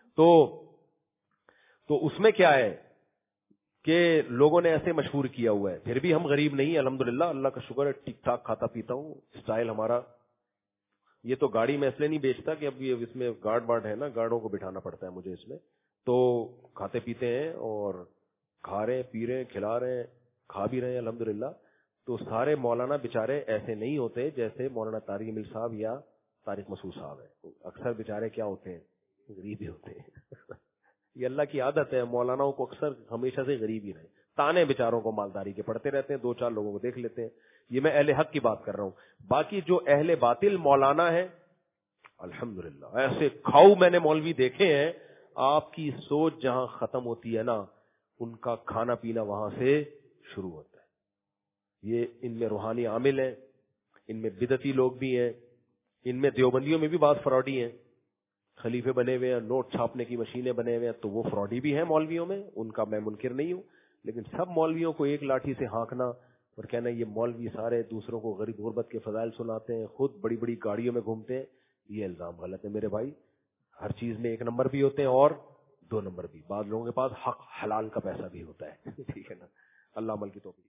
[SPEAKER 2] تو اس میں کیا ہے کہ لوگوں نے ایسے مشہور کیا ہوا ہے. پھر بھی ہم غریب نہیں، الحمدللہ، اللہ کا شکر ہے، ٹھیک ٹھاک کھاتا پیتا ہوں. اسٹائل ہمارا، یہ تو گاڑی میں اس لیے نہیں بیچتا کہ اب یہ اس میں گارڈ ہے نا، گارڈوں کو بٹھانا پڑتا ہے مجھے اس میں. تو کھاتے پیتے ہیں اور کھا رہے ہیں، پی رہے ہیں، کھلا رہے ہیں، کھا بھی رہے ہیں الحمدللہ. تو سارے مولانا بےچارے ایسے نہیں ہوتے جیسے مولانا طارق امل صاحب یا طارق مسعود صاحب ہیں. اکثر بےچارے کیا ہوتے ہیں؟ غریب ہی ہوتے ہیں. یہ اللہ کی عادت ہے، مولاناؤں کو اکثر ہمیشہ سے غریب ہی رہے. تانے بےچاروں کو مالداری کے پڑتے رہتے ہیں، 2-4 لوگوں کو دیکھ لیتے ہیں. یہ میں اہل حق کی بات کر رہا ہوں. باقی جو اہل باطل مولانا ہے، الحمدللہ ایسے کھاؤ میں نے مولوی دیکھے ہیں، آپ کی سوچ جہاں ختم ہوتی ہے نا، ان کا کھانا پینا وہاں سے شروع ہوتا ہے. یہ ان میں روحانی عامل ہیں، ان میں بدعتی لوگ بھی ہیں، ان میں دیوبندیوں میں بھی بعض فراڈی ہیں، خلیفے بنے ہوئے ہیں، نوٹ چھاپنے کی مشینیں بنے ہوئے ہیں، تو وہ فراڈی بھی ہیں مولویوں میں، ان کا میں منکر نہیں ہوں. لیکن سب مولویوں کو ایک لاٹھی سے ہانکنا اور کہنا یہ مولوی سارے دوسروں کو غریب غربت کے فضائل سناتے ہیں، خود بڑی بڑی گاڑیوں میں گھومتے ہیں، یہ الزام غلط ہے میرے بھائی. ہر چیز میں 1 نمبر بھی ہوتے ہیں اور 2 نمبر بھی. بعض لوگوں کے پاس حق حلال کا پیسہ بھی ہوتا ہے ٹھیک ہے نا. اللہ عمل کی توفیق.